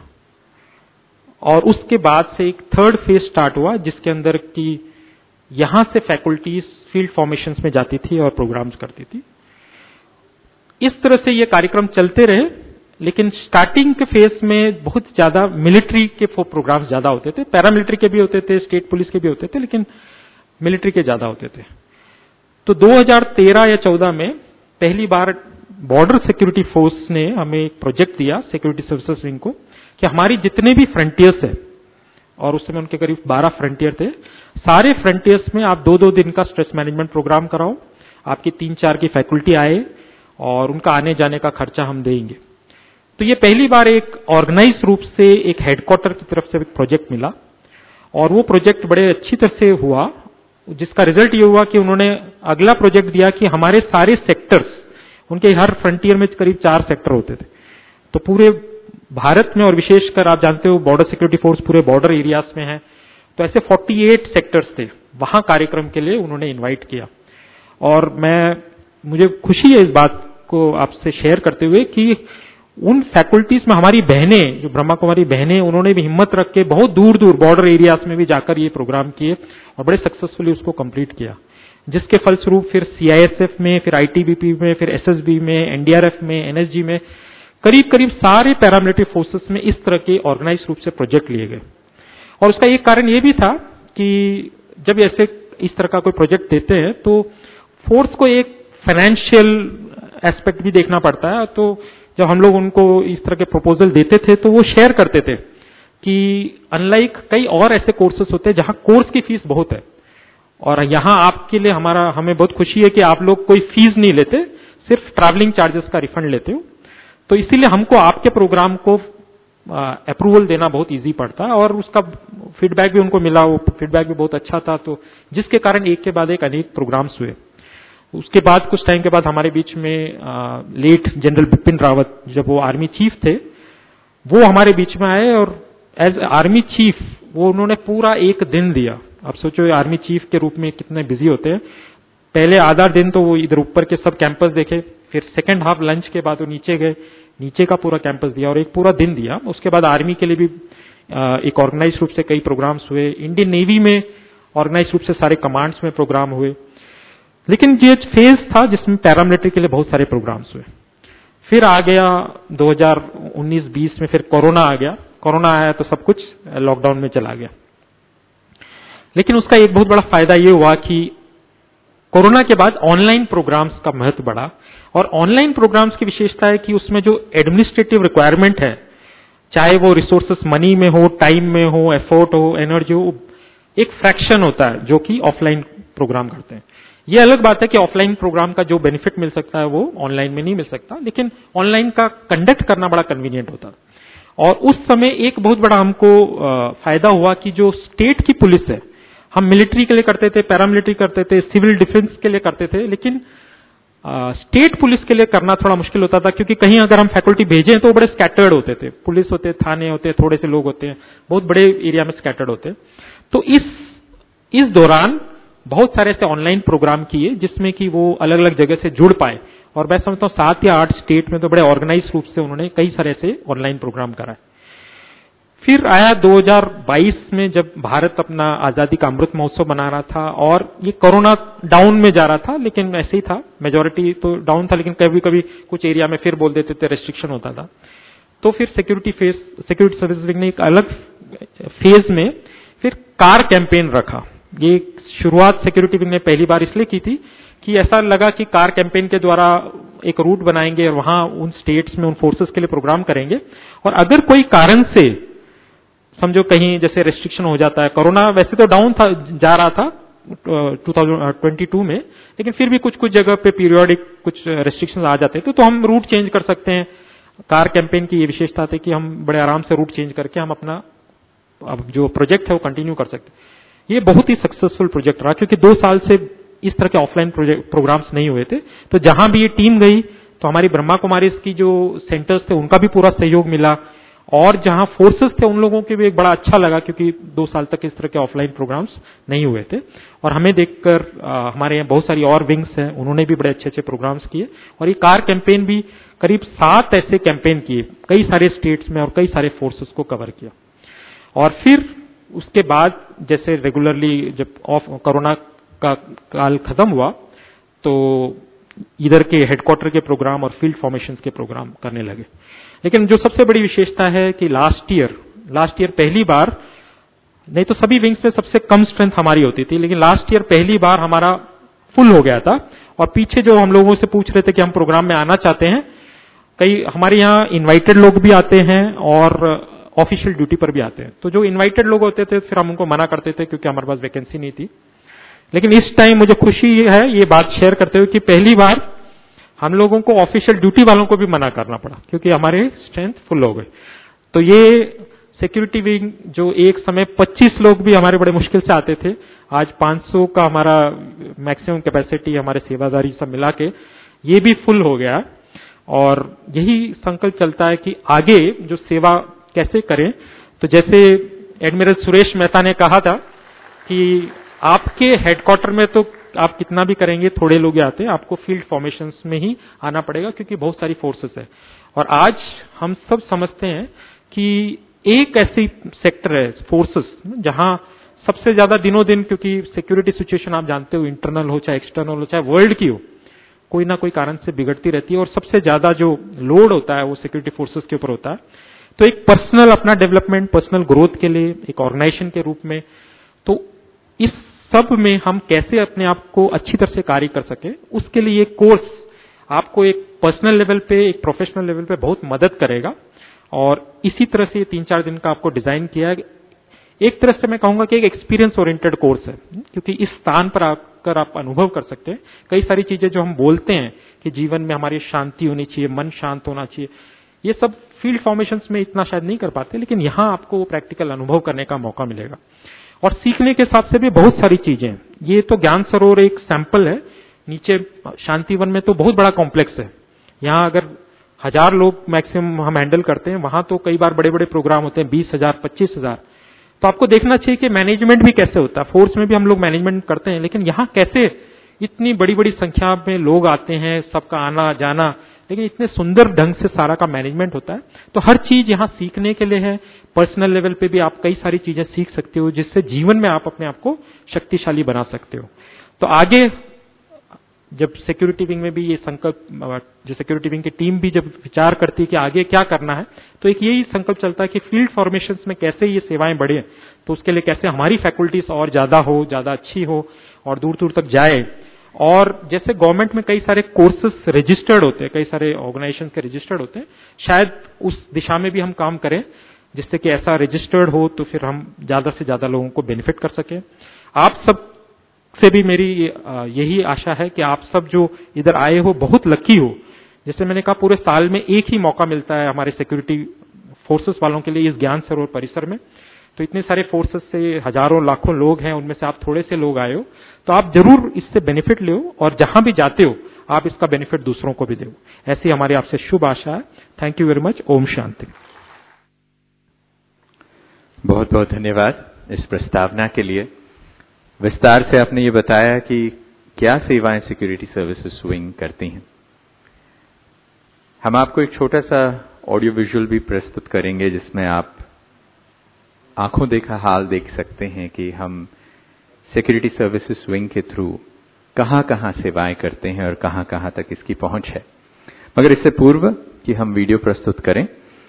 और उसके बाद से एक थर्ड फेज स्टार्ट हुआ जिसके अंदर की यहां से फैकल्टीज फील्ड फॉर्मेशंस में जाती थी और प्रोग्राम्स करती थी। इस तरह से ये कार्यक्रम चलते रहे। लेकिन स्टार्टिंग के फेज में बहुत ज्यादा मिलिट्री के प्रोग्राम्स ज्यादा होते थे, पैरामिलिट्री के भी होते थे, स्टेट पुलिस के भी होते थे, लेकिन मिलिट्री के ज्यादा होते थे। तो दो हज़ार तेरह या चौदह में पहली बार बॉर्डर सिक्योरिटी फोर्स ने हमें एक प्रोजेक्ट दिया सिक्योरिटी सर्विसेज विंग को कि हमारी जितने भी फ्रंटियर्स है, और उस समय उनके करीब बारह फ्रंटियर थे, सारे फ्रंटियर्स में आप दो दो दिन का स्ट्रेस मैनेजमेंट प्रोग्राम कराओ, आपकी तीन चार की फैकल्टी आए और उनका आने जाने का खर्चा हम देंगे। तो ये पहली बार एक ऑर्गेनाइज रूप से एक हेडक्वार्टर की तरफ से एक प्रोजेक्ट मिला और वो प्रोजेक्ट बड़े अच्छी तरह से हुआ, जिसका रिजल्ट ये हुआ कि उन्होंने अगला प्रोजेक्ट दिया कि हमारे सारे सेक्टर्स, उनके हर फ्रंटियर में करीब चार सेक्टर होते थे, तो पूरे भारत में और विशेषकर आप जानते हो बॉर्डर सिक्योरिटी फोर्स पूरे बॉर्डर एरियाज में है, तो ऐसे अड़तालीस सेक्टर्स थे, वहां कार्यक्रम के लिए उन्होंने इनवाइट किया। और मैं मुझे खुशी है इस बात को आपसे शेयर करते हुए कि उन फैकल्टीज में हमारी बहनें, जो ब्रह्मा कुमारी बहनें, उन्होंने भी हिम्मत रख के बहुत दूर दूर बॉर्डर एरियाज में भी जाकर ये प्रोग्राम किए और बड़े सक्सेसफुली उसको कंप्लीट किया, जिसके फलस्वरूप फिर सीआईएसएफ में, फिर आईटीबीपी में, फिर एसएसबी में, एनडीआरएफ में, एनएसजी में, करीब करीब सारे पैरामिलिट्री फोर्सेस में इस तरह के ऑर्गेनाइज रूप से प्रोजेक्ट लिए गए। और उसका एक कारण ये भी था कि जब ऐसे इस तरह का कोई प्रोजेक्ट देते हैं तो फोर्स को एक फाइनेंशियल एस्पेक्ट भी देखना पड़ता है। तो जब हम लोग उनको इस तरह के प्रपोजल देते थे तो वो शेयर करते थे कि अनलाइक कई और ऐसे कोर्सेज होते हैं जहां कोर्स की फीस बहुत है और यहां आपके लिए हमारा हमें बहुत खुशी है कि आप लोग कोई फीस नहीं लेते, सिर्फ ट्रैवलिंग चार्जेस का रिफंड लेते हो, तो इसीलिए हमको आपके प्रोग्राम को अप्रूवल देना बहुत इजी पड़ता है। और उसका फीडबैक भी उनको मिला, वो फीडबैक भी बहुत अच्छा था, तो जिसके कारण एक के बाद एक अनेक प्रोग्राम्स हुए। उसके बाद कुछ टाइम के बाद हमारे बीच में आ, लेट जनरल बिपिन रावत, जब वो आर्मी चीफ थे, वो हमारे बीच में आए और एज आर्मी चीफ वो उन्होंने पूरा एक दिन दिया। अब सोचो आर्मी चीफ के रूप में कितने बिजी होते हैं। पहले आधा दिन तो वो इधर ऊपर के सब कैंपस देखे, फिर सेकेंड हाफ लंच के बाद वो नीचे गए, नीचे का पूरा कैंपस दिया और एक पूरा दिन दिया। उसके बाद आर्मी के लिए भी एक ऑर्गेनाइज रूप से कई प्रोग्राम्स हुए, इंडियन नेवी में ऑर्गेनाइज रूप से सारे कमांड्स में प्रोग्राम हुए। लेकिन ये फेज था जिसमें पैरामिलिट्री के लिए बहुत सारे प्रोग्राम्स हुए। फिर आ गया दो हज़ार उन्नीस बीस में, फिर कोरोना आ गया। कोरोना आया तो सब कुछ लॉकडाउन में चला गया। लेकिन उसका एक बहुत बड़ा फायदा ये हुआ कि कोरोना के बाद ऑनलाइन प्रोग्राम्स का महत्व बढ़ा और ऑनलाइन प्रोग्राम्स की विशेषता है कि उसमें जो एडमिनिस्ट्रेटिव रिक्वायरमेंट है, चाहे वो रिसोर्सेस मनी में हो, टाइम में हो, एफर्ट हो, एनर्जी हो, एक फ्रैक्शन होता है जो कि ऑफलाइन प्रोग्राम करते हैं। ये अलग बात है कि ऑफलाइन प्रोग्राम का जो बेनिफिट मिल सकता है वो ऑनलाइन में नहीं मिल सकता, लेकिन ऑनलाइन का कंडक्ट करना बड़ा कन्वीनियंट होता है। और उस समय एक बहुत बड़ा हमको फायदा हुआ कि जो स्टेट की पुलिस है, हम मिलिट्री के लिए करते थे, पैरामिलिट्री करते थे, सिविल डिफेंस के लिए करते थे, लेकिन स्टेट पुलिस के लिए करना थोड़ा मुश्किल होता था, क्योंकि कहीं अगर हम फैकल्टी भेजें तो बड़े स्कैटर्ड होते थे, पुलिस होते, थाने होते, थोड़े से लोग होते हैं, बहुत बड़े एरिया में स्कैटर्ड होते हैं। तो इस इस दौरान बहुत सारे ऐसे ऑनलाइन प्रोग्राम किए जिसमें कि वो अलग अलग जगह से जुड़ पाए, और मैं समझता हूँ सात या आठ स्टेट में तो बड़े ऑर्गेनाइज रूप से उन्होंने कई सारे ऐसे ऑनलाइन प्रोग्राम कराए। फिर आया दो हज़ार बाईस में, जब भारत अपना आजादी का अमृत महोत्सव मना रहा था और ये कोरोना डाउन में जा रहा था, लेकिन ऐसे ही था, मेजोरिटी तो डाउन था, लेकिन कभी कभी कुछ एरिया में फिर बोल देते थे, रेस्ट्रिक्शन होता था। तो फिर security phase security service wing ने एक अलग फेज में फिर कार कैंपेन रखा। ये शुरुआत सिक्योरिटी विंग ने पहली बार इसलिए की थी कि ऐसा लगा कि कार कैंपेन के द्वारा एक रूट बनाएंगे और वहां उन स्टेट्स में उन फोर्सेस के लिए प्रोग्राम करेंगे, और अगर कोई कारण से समझो कहीं जैसे रेस्ट्रिक्शन हो जाता है, कोरोना वैसे तो डाउन था जा रहा था दो हज़ार बाईस में, लेकिन फिर भी कुछ कुछ जगह पे पीरियोडिक कुछ रेस्ट्रिक्शंस आ जाते थे, तो हम रूट चेंज कर सकते हैं। कार कैंपेन की ये विशेषता थी कि हम बड़े आराम से रूट चेंज करके हम अपना अब जो प्रोजेक्ट है वो कंटिन्यू कर सकते हैं। ये बहुत ही सक्सेसफुल प्रोजेक्ट रहा, क्योंकि दो साल से इस तरह के ऑफलाइन प्रोग्राम्स नहीं हुए थे। तो जहां भी ये टीम गई तो हमारी ब्रह्मा कुमारी की जो सेंटर्स थे उनका भी पूरा सहयोग मिला, और जहां फोर्सेस थे उन लोगों के भी एक बड़ा अच्छा लगा, क्योंकि दो साल तक इस तरह के ऑफलाइन प्रोग्राम्स नहीं हुए थे। और हमें देखकर हमारे यहाँ बहुत सारी और विंग्स हैं, उन्होंने भी बड़े अच्छे अच्छे प्रोग्राम्स किए, और ये कार कैंपेन भी करीब सात ऐसे कैंपेन किए कई सारे स्टेट्स में और कई सारे फोर्सेस को कवर किया। और फिर उसके बाद जैसे रेगुलरली जब ऑफ कोरोना का काल खत्म हुआ तो इधर के हेडक्वार्टर के प्रोग्राम और फील्ड फॉर्मेशन के प्रोग्राम करने लगे। लेकिन जो सबसे बड़ी विशेषता है कि लास्ट ईयर लास्ट ईयर पहली बार, नहीं तो सभी विंग्स में सबसे कम स्ट्रेंथ हमारी होती थी, लेकिन लास्ट ईयर पहली बार हमारा फुल हो गया था। और पीछे जो हम लोगों से पूछ रहे थे कि हम प्रोग्राम में आना चाहते हैं, कई हमारे यहाँ इनवाइटेड लोग भी आते हैं और ऑफिशियल ड्यूटी पर भी आते हैं। तो जो इनवाइटेड लोग होते थे फिर हम उनको मना करते थे क्योंकि हमारे पास वैकेंसी नहीं थी। लेकिन इस टाइम मुझे खुशी है ये बात शेयर करते हुए कि पहली बार हम लोगों को ऑफिशियल ड्यूटी वालों को भी मना करना पड़ा क्योंकि हमारे स्ट्रेंथ फुल हो गए। तो ये सिक्योरिटी विंग जो एक समय पच्चीस लोग भी हमारे बड़े मुश्किल से आते थे, आज पाँच सौ का हमारा मैक्सिमम कैपेसिटी हमारे सेवादारी सब मिला के ये भी फुल हो गया। और यही संकल्प चलता है कि आगे जो सेवा कैसे करें। तो जैसे एडमिरल सुरेश मेहता ने कहा था कि आपके हेडक्वार्टर में तो आप कितना भी करेंगे थोड़े लोग आते हैं, आपको फील्ड फॉर्मेशंस में ही आना पड़ेगा क्योंकि बहुत सारी फोर्सेस है। और आज हम सब समझते हैं कि एक ऐसी सेक्टर है फोर्सेस जहां सबसे ज्यादा दिनों दिन, क्योंकि सिक्योरिटी सिचुएशन आप जानते हो इंटरनल हो चाहे एक्सटर्नल हो चाहे वर्ल्ड की हो, कोई ना कोई कारण से बिगड़ती रहती है और सबसे ज्यादा जो लोड होता है वो सिक्योरिटी फोर्सेस के ऊपर होता है। तो एक पर्सनल अपना डेवलपमेंट, पर्सनल ग्रोथ के लिए एक ऑर्गेनाइजेशन के रूप में, तो इस सब में हम कैसे अपने आप को अच्छी तरह से कार्य कर सके, उसके लिए एक कोर्स आपको एक पर्सनल लेवल पे, एक प्रोफेशनल लेवल पे बहुत मदद करेगा। और इसी तरह से तीन चार दिन का आपको डिजाइन किया है। एक तरह से मैं कहूंगा कि एक एक्सपीरियंस ओरिएंटेड कोर्स है, क्योंकि इस स्थान पर आकर आप अनुभव कर सकते हैं कई सारी चीजें जो हम बोलते हैं कि जीवन में हमारी शांति होनी चाहिए, मन शांत होना चाहिए, ये सब फील्ड फॉर्मेशंस में इतना शायद नहीं कर पाते, लेकिन यहां आपको वो प्रैक्टिकल अनुभव करने का मौका मिलेगा। और सीखने के हिसाब से भी बहुत सारी चीजें, ये तो ज्ञान सरोवर एक सैंपल है, नीचे शांतिवन में तो बहुत बड़ा कॉम्प्लेक्स है। यहाँ अगर हजार लोग मैक्सिमम हम हैंडल करते हैं, वहां तो कई बार बड़े बड़े प्रोग्राम होते हैं बीस हजार पच्चीस हजार। तो आपको देखना चाहिए कि मैनेजमेंट भी कैसे होता है। फोर्स में भी हम लोग मैनेजमेंट करते हैं, लेकिन यहाँ कैसे इतनी बड़ी बड़ी संख्या में लोग आते हैं, सबका आना जाना, लेकिन इतने सुंदर ढंग से सारा का मैनेजमेंट होता है। तो हर चीज यहाँ सीखने के लिए है। पर्सनल लेवल पे भी आप कई सारी चीजें सीख सकते हो जिससे जीवन में आप अपने आप को शक्तिशाली बना सकते हो। तो आगे जब सिक्योरिटी विंग में भी ये संकल्प, जो सिक्योरिटी विंग की टीम भी जब विचार करती है कि आगे क्या करना है, तो एक यही संकल्प चलता है कि फील्ड फॉर्मेशंस में कैसे ये सेवाएं बढ़े, तो उसके लिए कैसे हमारी फैकल्टीज और ज्यादा हो, ज्यादा अच्छी हो और दूर दूर तक जाए। और जैसे गवर्नमेंट में कई सारे कोर्सेस रजिस्टर्ड होते हैं, कई सारे ऑर्गेनाइजेशन के रजिस्टर्ड होते हैं, शायद उस दिशा में भी हम काम करें जिससे कि ऐसा रजिस्टर्ड हो तो फिर हम ज्यादा से ज्यादा लोगों को बेनिफिट कर सकें। आप सब से भी मेरी यही आशा है कि आप सब जो इधर आए हो बहुत लकी हो। जैसे मैंने कहा पूरे साल में एक ही मौका मिलता है हमारे सिक्योरिटी फोर्सेस वालों के लिए इस ज्ञान सरोवर परिसर में। तो इतने सारे फोर्सेस से हजारों लाखों लोग हैं, उनमें से आप थोड़े से लोग आए हो, तो आप जरूर इससे बेनिफिट लो और जहां भी जाते हो आप इसका बेनिफिट दूसरों को भी दो। ऐसी हमारी आपसे शुभ आशा है। Thank you very much. ओम शांति। बहुत बहुत धन्यवाद इस प्रस्तावना के लिए। विस्तार से आपने ये बताया कि क्या सेवाएं सिक्योरिटी सर्विसेज विंग करती हैं। हम आपको एक छोटा सा ऑडियो विजुअल भी प्रस्तुत करेंगे जिसमें आप आंखों देखा हाल देख सकते हैं कि हम सिक्योरिटी सर्विसेज विंग के थ्रू कहां कहां सेवाएं करते हैं और कहां कहां तक इसकी पहुंच है। मगर इससे पूर्व कि हम वीडियो प्रस्तुत करें,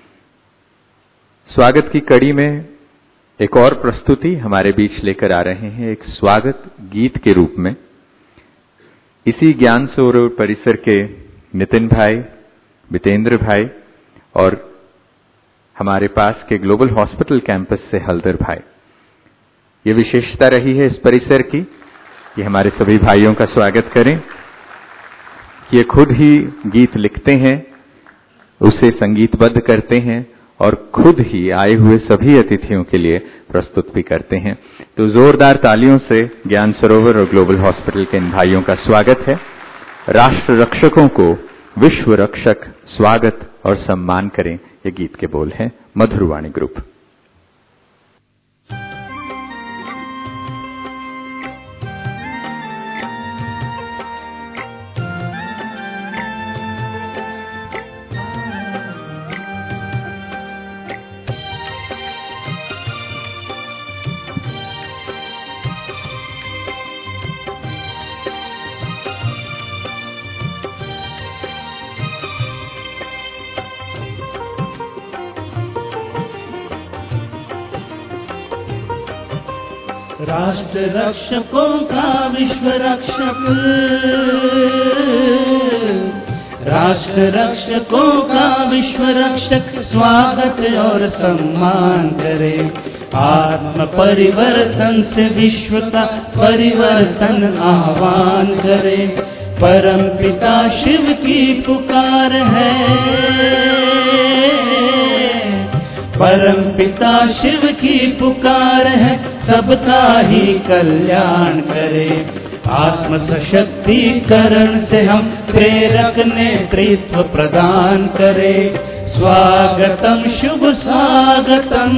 स्वागत की कड़ी में एक और प्रस्तुति हमारे बीच लेकर आ रहे हैं, एक स्वागत गीत के रूप में। इसी ज्ञान सरोवर परिसर के नितिन भाई, वितेंद्र भाई और हमारे पास के ग्लोबल हॉस्पिटल कैंपस से हल्दर भाई। ये विशेषता रही है इस परिसर की कि हमारे सभी भाइयों का स्वागत करें। ये खुद ही गीत लिखते हैं, उसे संगीतबद्ध करते हैं और खुद ही आए हुए सभी अतिथियों के लिए प्रस्तुत भी करते हैं। तो जोरदार तालियों से ज्ञान सरोवर और ग्लोबल हॉस्पिटल के इन भाइयों का स्वागत है। राष्ट्र रक्षकों को विश्व रक्षक स्वागत और सम्मान करें, ये गीत के बोल हैं। मधुरवाणी ग्रुप। राष्ट्र रक्षकों का विश्व रक्षक, राष्ट्र रक्षकों का विश्व रक्षक स्वागत और सम्मान करे। आत्म परिवर्तन से विश्व का परिवर्तन आह्वान करे। परम पिता शिव की पुकार है, परम पिता शिव की पुकार है, सबका ही कल्याण करे। आत्म सशक्तिकरण से हम प्रेरक नेतृत्व प्रदान करे। स्वागतम शुभ स्वागतम।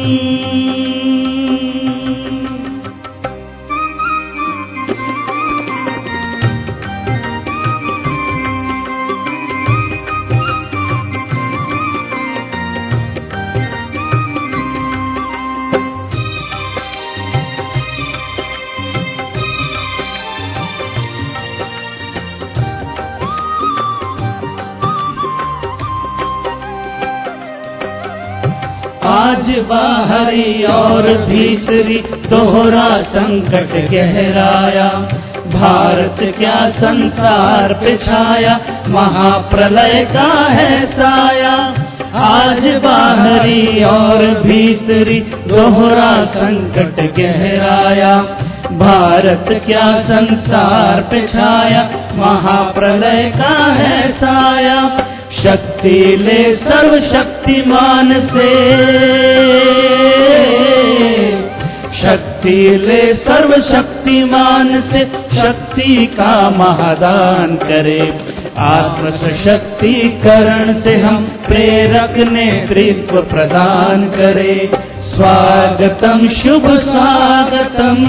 आज बाहरी और भीतरी दोहरा संकट गहराया, भारत क्या संसार पे छाया, महाप्रलय का है साया। आज बाहरी और भीतरी दोहरा संकट गहराया, भारत क्या संसार पे छाया, महाप्रलय का है साया। शक्ति ले सर्वशक्तिमान से, शक्ति ले सर्वशक्तिमान से, शक्ति का महादान करे। आत्म सशक्तिकरण से हम प्रेरक नेतृत्व प्रदान करे। स्वागतम शुभ स्वागतम।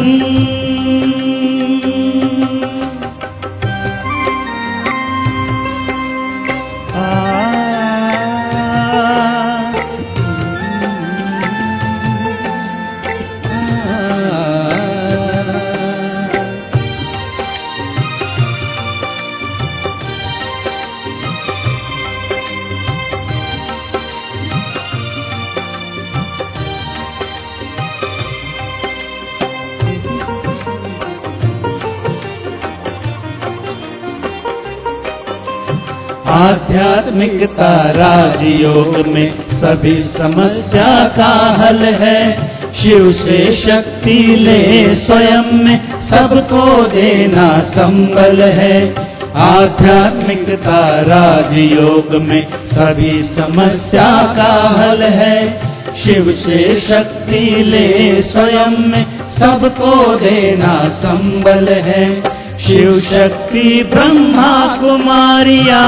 आध्यात्मिकता राजयोग में सभी समस्या का हल है। शिव से शक्ति ले स्वयं में सबको देना संबल है। आध्यात्मिकता राजयोग में सभी समस्या का हल है। शिव से शक्ति ले स्वयं में सबको देना संबल है। शिव शक्ति ब्रह्मा कुमारिया,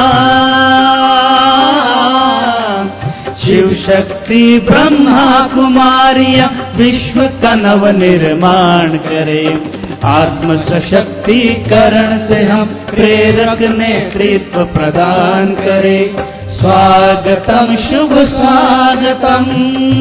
शिव शक्ति ब्रह्मा कुमारिया विश्व का नव निर्माण करे। आत्म सशक्तिकरण से हम प्रेरक नेतृत्व प्रदान करे। स्वागतम शुभ स्वागतम।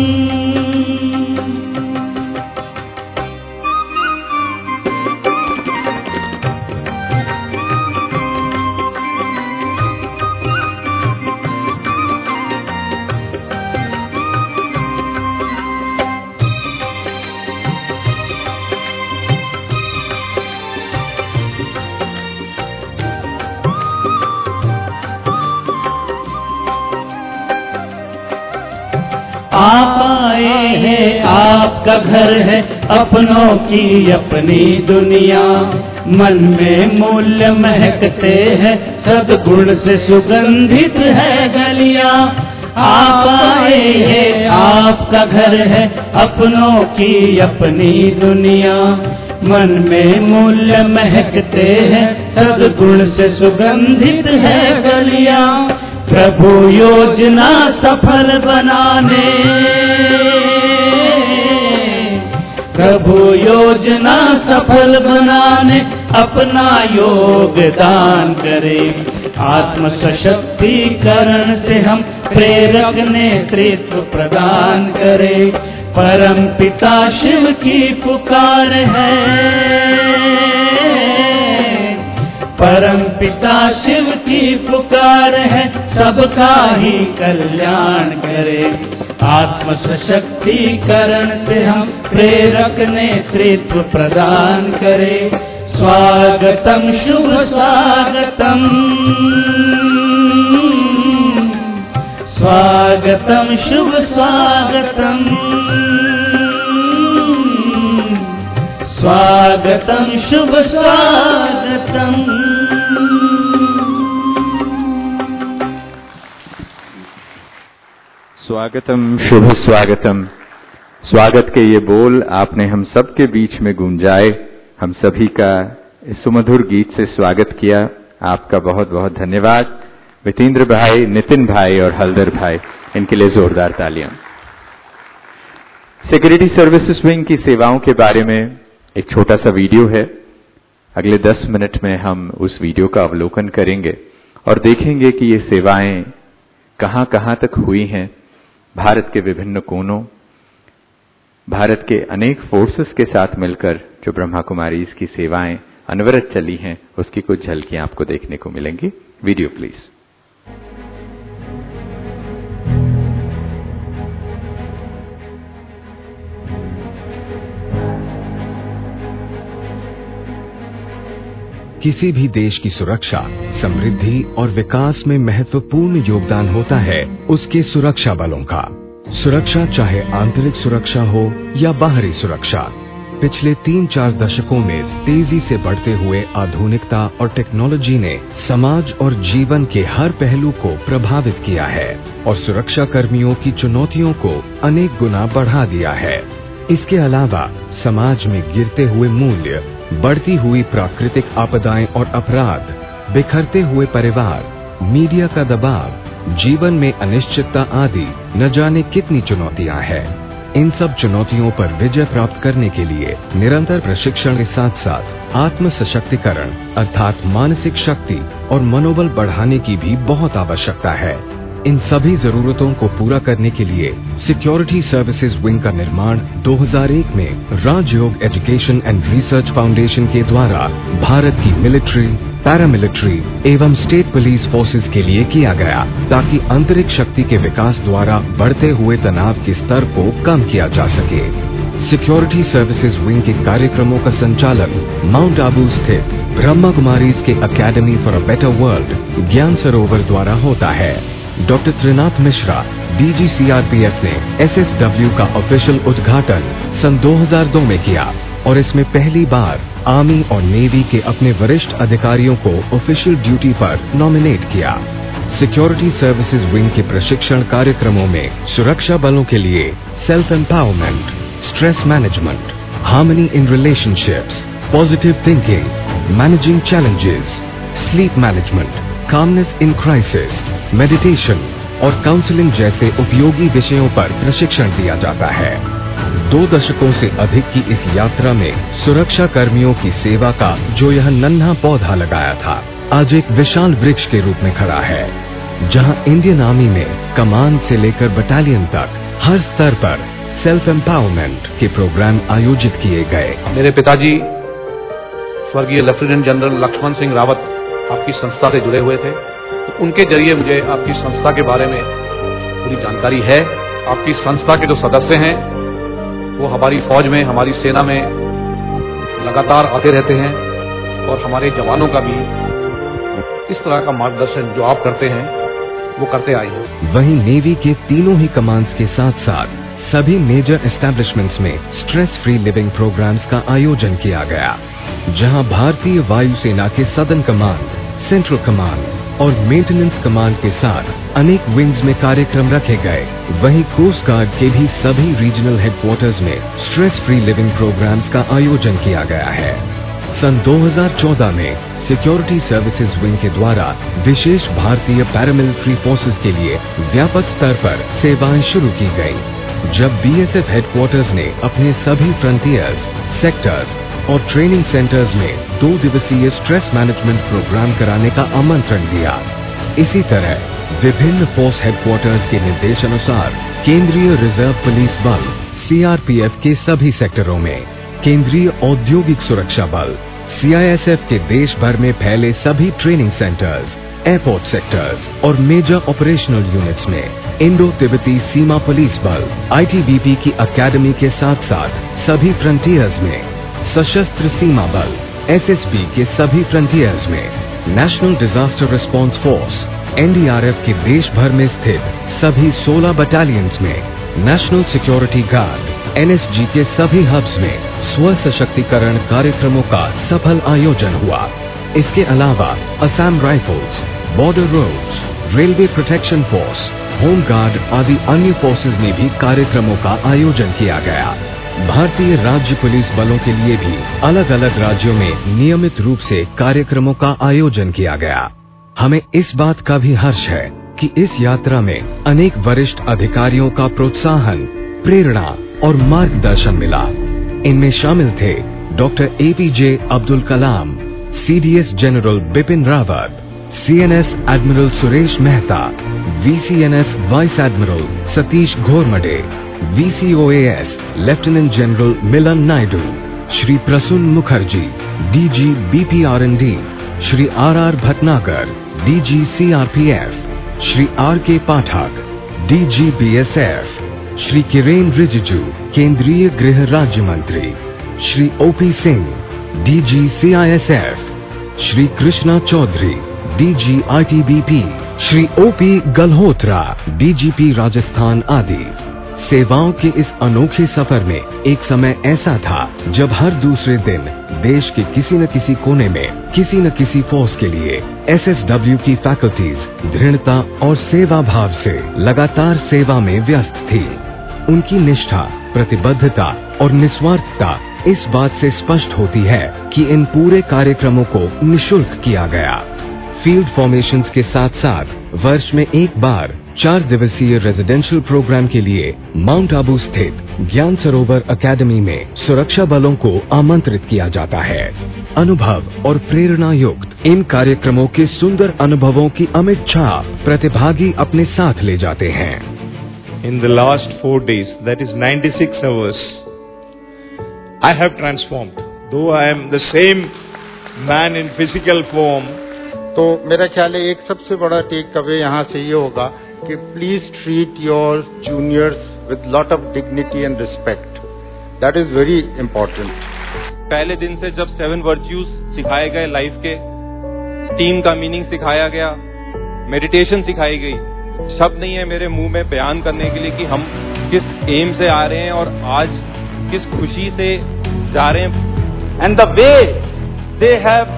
आप आए हैं, आपका घर है, अपनों की अपनी दुनिया। मन में मूल्य महकते हैं, सद्गुण से सुगंधित है गलियां। आप आए हैं, आपका घर है, अपनों की अपनी दुनिया। मन में मूल्य महकते हैं, सद्गुण से सुगंधित है गलियां। प्रभु योजना सफल बनाने, प्रभु योजना सफल बनाने अपना योगदान करे। आत्म सशक्तिकरण से हम प्रेरक नेतृत्व प्रदान करे। परम पिता शिव की पुकार है, परम पिता शिव की पुकार है, सबका ही कल्याण करे। आत्म सशक्तिकरण से हम प्रेरक नेतृत्व प्रदान करें। स्वागतम शुभ स्वागतम, स्वागतम शुभ स्वागतम, स्वागतम शुभ स्वागतम। स्वागतम शुभ स्वागतम। स्वागत के ये बोल आपने हम सब के बीच में गूंजाए, हम सभी का इस सुमधुर गीत से स्वागत किया। आपका बहुत बहुत धन्यवाद वितेंद्र भाई, नितिन भाई और हलदर भाई, इनके लिए जोरदार तालियां। सिक्योरिटी सर्विसेज विंग की सेवाओं के बारे में एक छोटा सा वीडियो है। अगले दस मिनट में हम उस वीडियो का अवलोकन करेंगे और देखेंगे कि ये सेवाएं कहां कहां तक हुई हैं। भारत के विभिन्न कोनों, भारत के अनेक फोर्सेस के साथ मिलकर जो ब्रह्मा कुमारीज की सेवाएं अनवरत चली हैं, उसकी कुछ झलकियां आपको देखने को मिलेंगी। Video please. किसी भी देश की सुरक्षा, समृद्धि और विकास में महत्वपूर्ण योगदान होता है उसके सुरक्षा बलों का। सुरक्षा चाहे आंतरिक सुरक्षा हो या बाहरी सुरक्षा, पिछले तीन चार दशकों में तेजी से बढ़ते हुए आधुनिकता और टेक्नोलॉजी ने समाज और जीवन के हर पहलू को प्रभावित किया है और सुरक्षा कर्मियों की चुनौतियों को अनेक गुना बढ़ा दिया है। इसके अलावा समाज में गिरते हुए मूल्य, बढ़ती हुई प्राकृतिक आपदाएं और अपराध, बिखरते हुए परिवार, मीडिया का दबाव, जीवन में अनिश्चितता आदि न जाने कितनी चुनौतियां हैं। इन सब चुनौतियों पर विजय प्राप्त करने के लिए निरंतर प्रशिक्षण के साथ साथ आत्म सशक्तिकरण अर्थात मानसिक शक्ति और मनोबल बढ़ाने की भी बहुत आवश्यकता है। इन सभी जरूरतों को पूरा करने के लिए सिक्योरिटी सर्विसेज विंग का निर्माण दो हज़ार एक में Rajyog education and research foundation के द्वारा भारत की मिलिट्री, पैरामिलिट्री एवं स्टेट पुलिस फोर्सेज के लिए किया गया, ताकि आंतरिक शक्ति के विकास द्वारा बढ़ते हुए तनाव के स्तर को कम किया जा सके। सिक्योरिटी सर्विसेज विंग के कार्यक्रमों का संचालन माउंट आबू स्थित ब्रह्मा कुमारीज के academy for a better world Gyan Sarovar द्वारा होता है। Doctor Trinath Mishra, DG CRPF ने एसएसडब्ल्यू का ऑफिशियल उद्घाटन सन दो हज़ार दो में किया और इसमें पहली बार आर्मी और नेवी के अपने वरिष्ठ अधिकारियों को ऑफिशियल ड्यूटी पर नॉमिनेट किया। सिक्योरिटी सर्विसेज विंग के प्रशिक्षण कार्यक्रमों में सुरक्षा बलों के लिए self empowerment, stress management, harmony in relationships, positive thinking, managing challenges, sleep management, calmness in crisis, meditation और काउंसलिंग जैसे उपयोगी विषयों पर प्रशिक्षण दिया जाता है। दो दशकों से अधिक की इस यात्रा में सुरक्षा कर्मियों की सेवा का जो यह नन्हा पौधा लगाया था, आज एक विशाल वृक्ष के रूप में खड़ा है, जहां इंडियन आर्मी में कमान से लेकर बटालियन तक हर स्तर पर सेल्फ एम्पावरमेंट के प्रोग्राम आयोजित किए गए। मेरे पिताजी स्वर्गीय लेफ्टिनेंट जनरल लक्ष्मण सिंह रावत आपकी संस्था से जुड़े हुए थे, तो उनके जरिए मुझे आपकी संस्था के बारे में पूरी जानकारी है। आपकी संस्था के जो सदस्य हैं वो हमारी फौज में, हमारी सेना में लगातार आते रहते हैं और हमारे जवानों का भी इस तरह का मार्गदर्शन जो आप करते हैं वो करते आए हैं। वहीं नेवी के तीनों ही कमांड्स के साथ साथ सभी मेजर एस्टैब्लिशमेंट्स में स्ट्रेस फ्री लिविंग प्रोग्राम्स का आयोजन किया गया, जहां भारतीय वायुसेना के सदर्न कमांड, सेंट्रल कमांड और मेंटेनेंस कमांड के साथ अनेक विंग्स में कार्यक्रम रखे गए। वहीं कोस्ट गार्ड के भी सभी रीजनल हेडक्वार्टर्स में स्ट्रेस फ्री लिविंग प्रोग्राम्स का आयोजन किया गया है। सन दो हज़ार चौदह में सिक्योरिटी सर्विसेज विंग के द्वारा विशेष भारतीय पैरामिलिट्री फोर्सेज के लिए व्यापक स्तर पर सेवाएं शुरू की गयी, जब बीएसएफ हेडक्वार्टर्स ने अपने सभी फ्रंटियर्स, सेक्टर्स और ट्रेनिंग सेंटर्स में दो दिवसीय स्ट्रेस मैनेजमेंट प्रोग्राम कराने का आमंत्रण दिया। इसी तरह विभिन्न फोर्स हेडक्वार्टर्स के निर्देशानुसार केंद्रीय रिजर्व पुलिस बल सीआरपीएफ के सभी सेक्टरों में, केंद्रीय औद्योगिक सुरक्षा बल सीआईएसएफ के देश भर में फैले सभी ट्रेनिंग सेंटर्स, एयरपोर्ट सेक्टर्स और मेजर ऑपरेशनल यूनिट्स में इंडो तिब्बती सीमा पुलिस बल आई टी बी पी की अकेडमी के साथ साथ सभी फ्रंटियर्स में, सशस्त्र सीमा बल एस एस बी के सभी फ्रंटियर्स में, national disaster response force N D R F के देश भर में स्थित सभी सोलह बटालियंस में, national security guard N S G के सभी हब्स में स्व सशक्तिकरण कार्यक्रमों का सफल आयोजन हुआ। इसके अलावा Assam rifles, border roads, railway protection force, home guard आदि अन्य फोर्सेज में भी कार्यक्रमों का आयोजन किया गया। भारतीय राज्य पुलिस बलों के लिए भी अलग अलग राज्यों में नियमित रूप से कार्यक्रमों का आयोजन किया गया। हमें इस बात का भी हर्ष है कि इस यात्रा में अनेक वरिष्ठ अधिकारियों का प्रोत्साहन, प्रेरणा और मार्गदर्शन मिला। इनमें शामिल थे doctor A P J Abdul Kalam, C D S general Bipin Rawat, C N S admiral Suresh Mehta, V C N S vice admiral Satish Ghormade, V C O A S lieutenant general Milan Naidu, Shri Prasoon Mukherjee, D G B P R N D, Shri R R Bhatnagar, D G C R P F, Shri R K Pathak, D G B S F, Shri Kiren Rijiju, केंद्रीय गृह राज्य मंत्री, Shri O P Singh, D G C I S F, Shri Krishna Chaudhary, D G I T B P, Shri O P Galhotra, D G P Rajasthan आदि। सेवाओं के इस अनोखे सफर में एक समय ऐसा था जब हर दूसरे दिन देश के किसी न किसी कोने में किसी न किसी फोर्स के लिए एस एस डब्ल्यू की फैकल्टीज दृढ़ता और सेवा भाव से लगातार सेवा में व्यस्त थी। उनकी निष्ठा, प्रतिबद्धता और निस्वार्थता इस बात से स्पष्ट होती है कि इन पूरे कार्यक्रमों को निशुल्क किया गया। फील्ड फॉर्मेशंस के साथ साथ वर्ष में एक बार चार दिवसीय रेजिडेंशियल प्रोग्राम के लिए माउंट आबू स्थित ज्ञान सरोवर अकेडमी में सुरक्षा बलों को आमंत्रित किया जाता है। अनुभव और प्रेरणा युक्त इन कार्यक्रमों के सुंदर अनुभवों की अमिट छाप प्रतिभागी अपने साथ ले जाते हैं। In the last four days, that is ninety-six hours, I have transformed. Though I am the same man in physical form, तो मेरा ख्याल है एक सबसे बड़ा टेक अवे यहाँ से ये होगा कि please treat your juniors with lot of dignity and respect. That is very important. पहले दिन से जब सेवन वर्च्यूज सिखाए गए लाइफ के, टीम का मीनिंग सिखाया गया, मेडिटेशन सिखाई गई, शब्द नहीं है मेरे मुंह में बयान करने के लिए कि हम किस एम से आ रहे हैं और आज किस खुशी से जा रहे हैं। And the way they have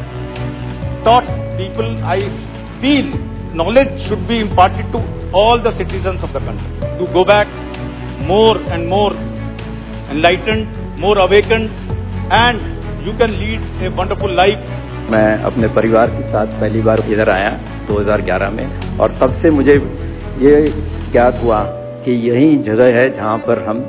taught people, I feel knowledge should be imparted to all the citizens of the country to go back more and more enlightened, more awakened, and you can lead a wonderful life. मैं अपने परिवार के साथ पहली बार इधर आया दो हज़ार ग्यारह में और तब से मुझे ये ज्ञात हुआ कि यही जगह है जहाँ पर हम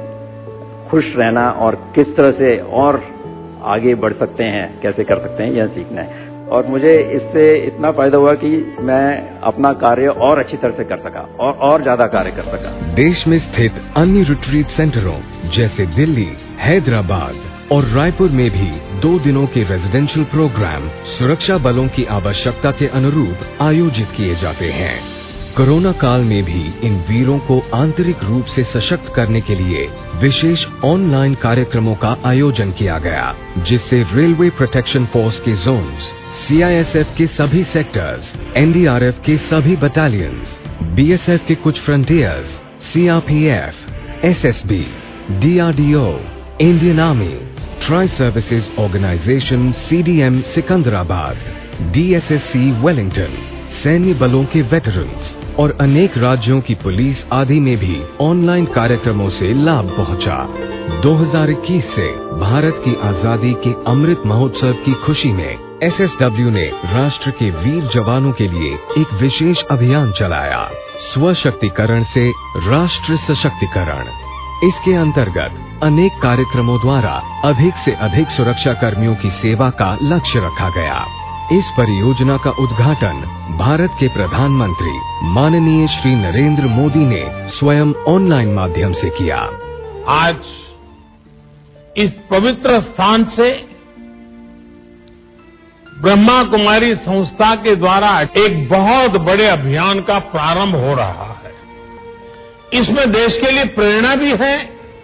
खुश रहना और किस तरह से और आगे बढ़ सकते हैं, कैसे कर सकते हैं, यह सीखना है। और मुझे इससे इतना फायदा हुआ कि मैं अपना कार्य और अच्छी तरह से कर सका और और ज्यादा कार्य कर सका। देश में स्थित अन्य रिट्रीट सेंटरों जैसे दिल्ली, हैदराबाद और रायपुर में भी दो दिनों के रेजिडेंशियल प्रोग्राम सुरक्षा बलों की आवश्यकता के अनुरूप आयोजित किए जाते हैं। कोरोना काल में भी इन वीरों को आंतरिक रूप से सशक्त करने के लिए विशेष ऑनलाइन कार्यक्रमों का आयोजन किया गया, जिससे रेलवे प्रोटेक्शन फोर्स के zones, C I S F के सभी sectors, N D R F के सभी बटालियंस, बी एस एफ के कुछ frontiers, C R P F, S S B, D R D O, Indian army, tri services organisation C D M Secunderabad, D S S C Wellington, सैन्य बलों के veterans और अनेक राज्यों की पुलिस आदि में भी ऑनलाइन कार्यक्रमों से लाभ पहुंचा। दो हज़ार इक्कीस से भारत की आजादी के अमृत महोत्सव की खुशी में एस एस डब्ल्यू ने राष्ट्र के वीर जवानों के लिए एक विशेष अभियान चलाया, स्वशक्तिकरण से राष्ट्र सशक्तिकरण। इसके अंतर्गत अनेक कार्यक्रमों द्वारा अधिक से अधिक सुरक्षा कर्मियों की सेवा का लक्ष्य रखा गया। इस परियोजना का उद्घाटन भारत के प्रधानमंत्री माननीय श्री नरेंद्र मोदी ने स्वयं ऑनलाइन माध्यम से किया। आज इस पवित्र स्थान से ब्रह्मा कुमारी संस्था के द्वारा एक बहुत बड़े अभियान का प्रारंभ हो रहा है। इसमें देश के लिए प्रेरणा भी है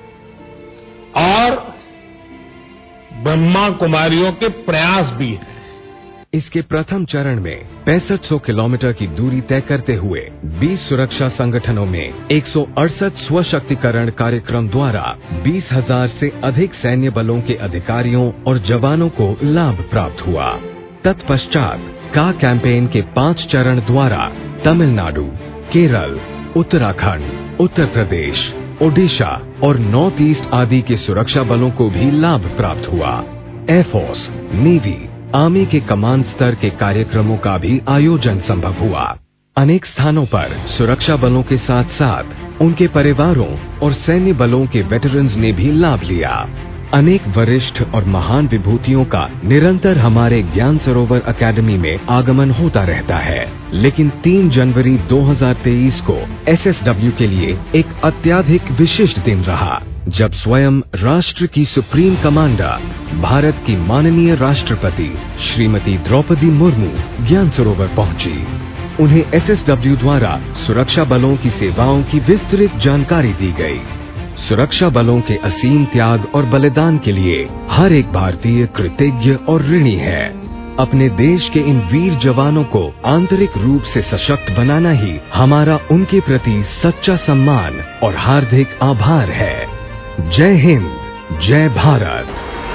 और ब्रह्मा कुमारियों के प्रयास भी है। इसके प्रथम चरण में पैंसठ सौ किलोमीटर की दूरी तय करते हुए बीस सुरक्षा संगठनों में एक सौ अड़सठ स्वशक्तिकरण कार्यक्रम द्वारा बीस हजार से अधिक सैन्य बलों के अधिकारियों और जवानों को लाभ प्राप्त हुआ। तत्पश्चात का कैंपेन के पांच चरण द्वारा तमिलनाडु, केरल, उत्तराखंड, उत्तर प्रदेश, ओडिशा और नॉर्थ ईस्ट आदि के सुरक्षा बलों को भी लाभ प्राप्त हुआ। एयरफोर्स, नेवी, आर्मी के कमांड स्तर के कार्यक्रमों का भी आयोजन संभव हुआ। अनेक स्थानों पर सुरक्षा बलों के साथ साथ उनके परिवारों और सैन्य बलों के वेटरन्स ने भी लाभ लिया। अनेक वरिष्ठ और महान विभूतियों का निरंतर हमारे ज्ञान सरोवर अकेडमी में आगमन होता रहता है, लेकिन तीन जनवरी दो हज़ार तेईस को एसएसडब्ल्यू के लिए एक अत्याधिक विशिष्ट दिन रहा, जब स्वयं राष्ट्र की सुप्रीम कमांडर, भारत की माननीय राष्ट्रपति श्रीमती द्रौपदी मुर्मू ज्ञान सरोवर पहुंची। उन्हें एसएसडब्ल्यू द्वारा सुरक्षा बलों की सेवाओं की विस्तृत जानकारी दी गई। सुरक्षा बलों के असीम त्याग और बलिदान के लिए हर एक भारतीय कृतज्ञ और ऋणी है। अपने देश के इन वीर जवानों को आंतरिक रूप से सशक्त बनाना ही हमारा उनके प्रति सच्चा सम्मान और हार्दिक आभार है। जय हिंद, जय भारत।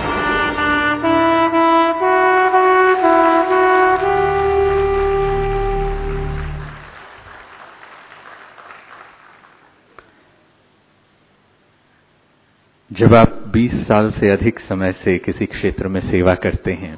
जब आप बीस साल से अधिक समय से किसी क्षेत्र में सेवा करते हैं,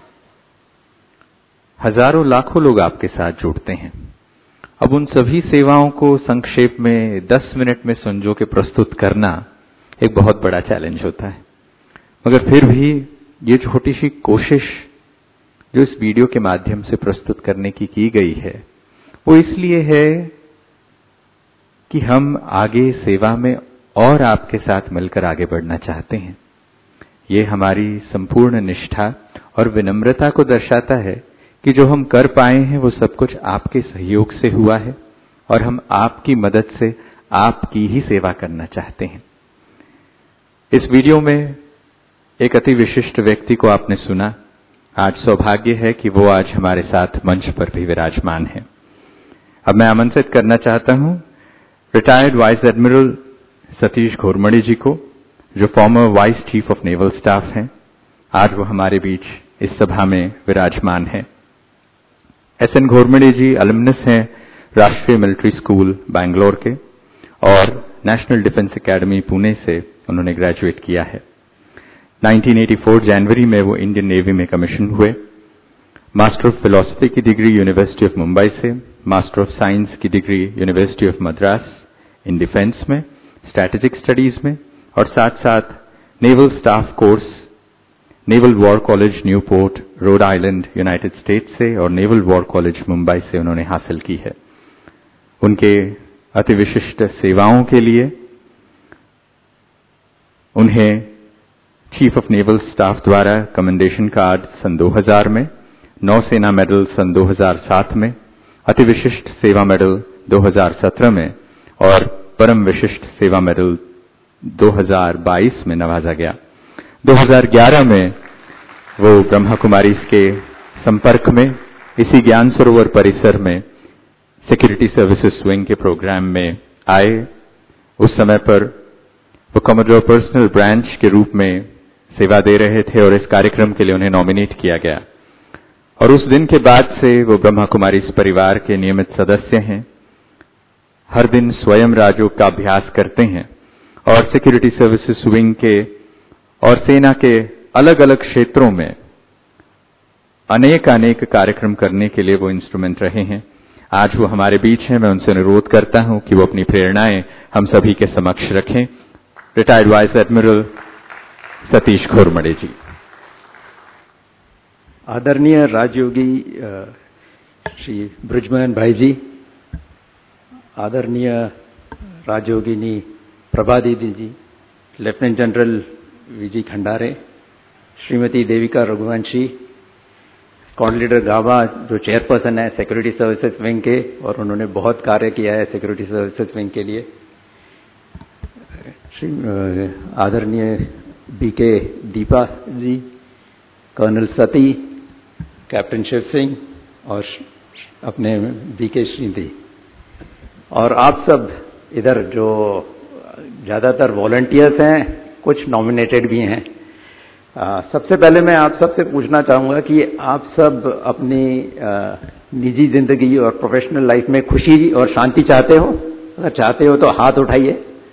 हजारों लाखों लोग आपके साथ जुड़ते हैं। अब उन सभी सेवाओं को संक्षेप में दस मिनट में संजो के प्रस्तुत करना एक बहुत बड़ा चैलेंज होता है, मगर फिर भी ये छोटी सी कोशिश जो इस वीडियो के माध्यम से प्रस्तुत करने की की गई है, वो इसलिए है कि हम आगे सेवा में और आपके साथ मिलकर आगे बढ़ना चाहते हैं। ये हमारी संपूर्ण निष्ठा और विनम्रता को दर्शाता है कि जो हम कर पाए हैं वो सब कुछ आपके सहयोग से हुआ है और हम आपकी मदद से आपकी ही सेवा करना चाहते हैं। इस वीडियो में एक अति विशिष्ट व्यक्ति को आपने सुना। आज सौभाग्य है कि वो आज हमारे साथ मंच पर भी विराजमान है। अब मैं आमंत्रित करना चाहता हूं retired vice admiral Satish Ghormade ji को, जो former vice chief of naval staff हैं। आज वो हमारे बीच इस सभा में विराजमान है। एस एन घोरमड़े जी अलुमनस हैं राष्ट्रीय मिलिट्री स्कूल बैंगलोर के और नेशनल डिफेंस एकेडमी पुणे से उन्होंने ग्रेजुएट किया है। उन्नीस सौ चौरासी जनवरी में वो इंडियन नेवी में कमीशन हुए। मास्टर ऑफ फिलॉसफी की डिग्री यूनिवर्सिटी ऑफ मुंबई से, मास्टर ऑफ साइंस की degree university of Madras in defence में, स्ट्रैटेजिक स्टडीज में, और साथ साथ naval staff course naval war college Newport Rhode Island United States से और नेवल वॉर कॉलेज मुंबई से उन्होंने हासिल की है। उनके अति विशिष्ट सेवाओं के लिए उन्हें चीफ ऑफ नेवल स्टाफ द्वारा कमेंडेशन कार्ड सन दो हज़ार में, नौसेना मेडल सन दो हज़ार सात में, अति विशिष्ट सेवा मेडल दो हज़ार सत्रह में और परम विशिष्ट सेवा मेडल दो हज़ार बाईस में नवाजा गया। दो हज़ार ग्यारह में वो ब्रह्मा कुमारी के संपर्क में इसी ज्ञान सरोवर परिसर में सिक्योरिटी सर्विसेज विंग के प्रोग्राम में आए। उस समय पर वो कमोडोर पर्सनल ब्रांच के रूप में सेवा दे रहे थे और इस कार्यक्रम के लिए उन्हें नॉमिनेट किया गया और उस दिन के बाद से वो ब्रह्मा कुमारी इस परिवार के नियमित सदस्य हैं। हर दिन स्वयं राजयोग का अभ्यास करते हैं और सिक्योरिटी सर्विसेज विंग के और सेना के अलग अलग क्षेत्रों में अनेक अनेक कार्यक्रम करने के लिए वो इंस्ट्रूमेंट रहे हैं। आज वो हमारे बीच हैं। मैं उनसे अनुरोध करता हूं कि वो अपनी प्रेरणाएं हम सभी के समक्ष रखें। Retired vice admiral Satish Ghormade ji. आदरणीय राजयोगी श्री ब्रिजमोहन भाई जी, आदरणीय राजयोगिनी प्रभा दीदी ji, lieutenant general Vijay Khandare, Shrimati Devika Raghuvanshi, squad leader Gaba जो चेयरपर्सन है सिक्योरिटी सर्विसेज विंग के और उन्होंने बहुत कार्य किया है सिक्योरिटी सर्विसेज विंग के लिए, श्री आदरणीय B K Deepa ji, colonel Sati, captain Shiv Singh और अपने बी के श्रीनिधि, और आप सब इधर जो ज़्यादातर वॉलंटियर्स हैं, कुछ नॉमिनेटेड भी हैं। आ, सबसे पहले मैं आप सबसे पूछना चाहूँगा कि आप सब अपनी आ, निजी जिंदगी और प्रोफेशनल लाइफ में खुशी और शांति चाहते हो? अगर चाहते हो तो हाथ उठाइए।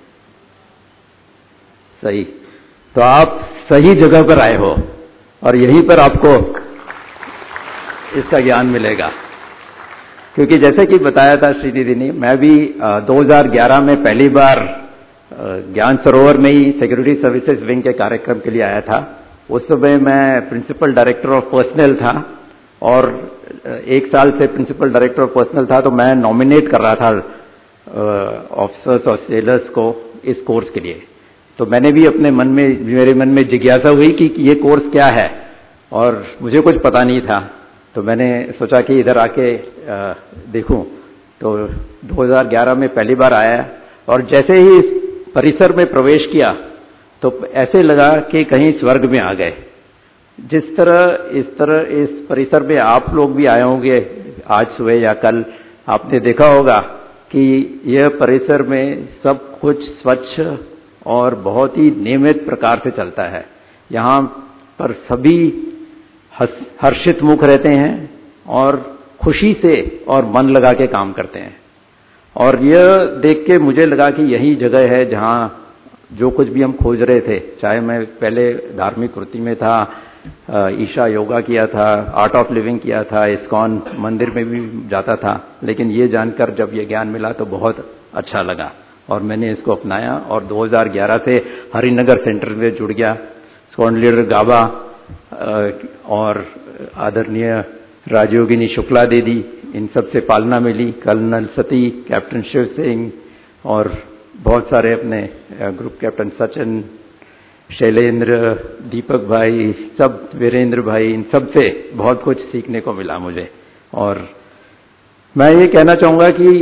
सही, तो आप सही जगह पर आए हो और यहीं पर आपको इसका ज्ञान मिलेगा। क्योंकि जैसे कि बताया था श्रीनिधि ने, मैं भी आ, दो हज़ार ग्यारह में पहली बार ज्ञान सरोवर में ही सिक्योरिटी सर्विसेज विंग के कार्यक्रम के लिए आया था। उस समय मैं प्रिंसिपल डायरेक्टर ऑफ पर्सनल था और एक साल से प्रिंसिपल डायरेक्टर ऑफ पर्सनल था, तो मैं नॉमिनेट कर रहा था ऑफिसर्स और सेलर्स को इस कोर्स के लिए। तो मैंने भी अपने मन में, मेरे मन में जिज्ञासा हुई कि, कि ये कोर्स क्या है, और मुझे कुछ पता नहीं था। तो मैंने सोचा कि इधर आके देखूं। तो दो हज़ार ग्यारह में पहली बार आया और जैसे ही इस परिसर में प्रवेश किया तो ऐसे लगा कि कहीं स्वर्ग में आ गए। जिस तरह इस तरह इस परिसर में आप लोग भी आए होंगे आज सुबह या कल, आपने देखा होगा कि यह परिसर में सब कुछ स्वच्छ और बहुत ही नियमित प्रकार से चलता है। यहाँ पर सभी हर्षित मुख रहते हैं और खुशी से और मन लगा के काम करते हैं। और यह देख के मुझे लगा कि यही जगह है जहाँ जो कुछ भी हम खोज रहे थे, चाहे मैं पहले धार्मिक वृत्ति में था, ईशा योगा किया था, आर्ट ऑफ लिविंग किया था, इस्कॉन मंदिर में भी जाता था, लेकिन ये जानकर जब ये ज्ञान मिला तो बहुत अच्छा लगा और मैंने इसको अपनाया और दो हज़ार ग्यारह से हरिनगर सेंटर में जुड़ गया। इस्कॉन लीडर गाबा और आदरणीय राजयोगिनी शुक्ला दीदी, इन सब से पालना मिली, कर्नल सती, कैप्टन शिव सिंह और बहुत सारे अपने ग्रुप कैप्टन सचिन, शैलेंद्र, दीपक भाई, सब वीरेंद्र भाई, इन सब से बहुत कुछ सीखने को मिला मुझे। और मैं ये कहना चाहूँगा कि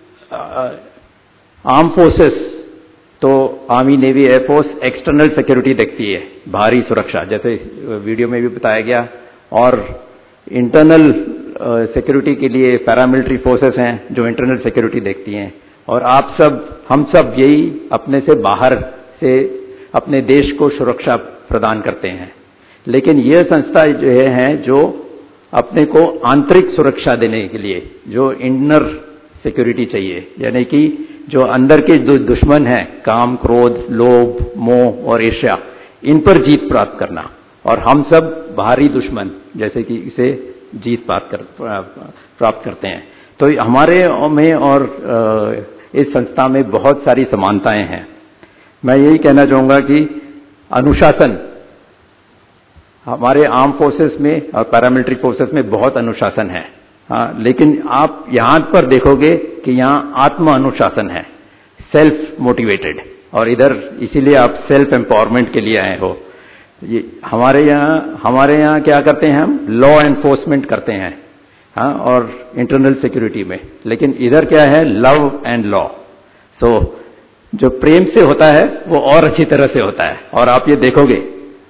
आर्म फोर्सेस तो army, navy, air force external security देखती है, बाहरी सुरक्षा, जैसे वीडियो में भी बताया गया, और इंटरनल सिक्योरिटी के लिए पैरामिलिट्री फोर्सेस हैं जो इंटरनल सिक्योरिटी देखती हैं। और आप सब, हम सब यही अपने से बाहर से अपने देश को सुरक्षा प्रदान करते हैं। लेकिन यह संस्था जो है, है जो अपने को आंतरिक सुरक्षा देने के लिए, जो इनर सिक्योरिटी चाहिए, यानी कि जो अंदर के जो दुश्मन हैं, काम, क्रोध, लोभ, मोह और ईर्ष्या, इन पर जीत प्राप्त करना। और हम सब बाहरी दुश्मन जैसे कि इसे जीत प्राप्त कर, प्राप्त करते हैं। तो हमारे में और इस संस्था में बहुत सारी समानताएं हैं। मैं यही कहना चाहूँगा कि अनुशासन, हमारे आर्म फोर्सेस में और पैरामिलिट्री फोर्सेस में बहुत अनुशासन है, हाँ, लेकिन आप यहाँ पर देखोगे कि यहाँ आत्म अनुशासन है, सेल्फ मोटिवेटेड, और इधर इसीलिए आप सेल्फ एम्पावरमेंट के लिए आए हो। ये हमारे यहाँ हमारे यहाँ क्या करते हैं, हम लॉ एनफोर्समेंट करते हैं, हाँ, और इंटरनल सिक्योरिटी में, लेकिन इधर क्या है, लव एंड लॉ। सो जो प्रेम से होता है वो और अच्छी तरह से होता है, और आप ये देखोगे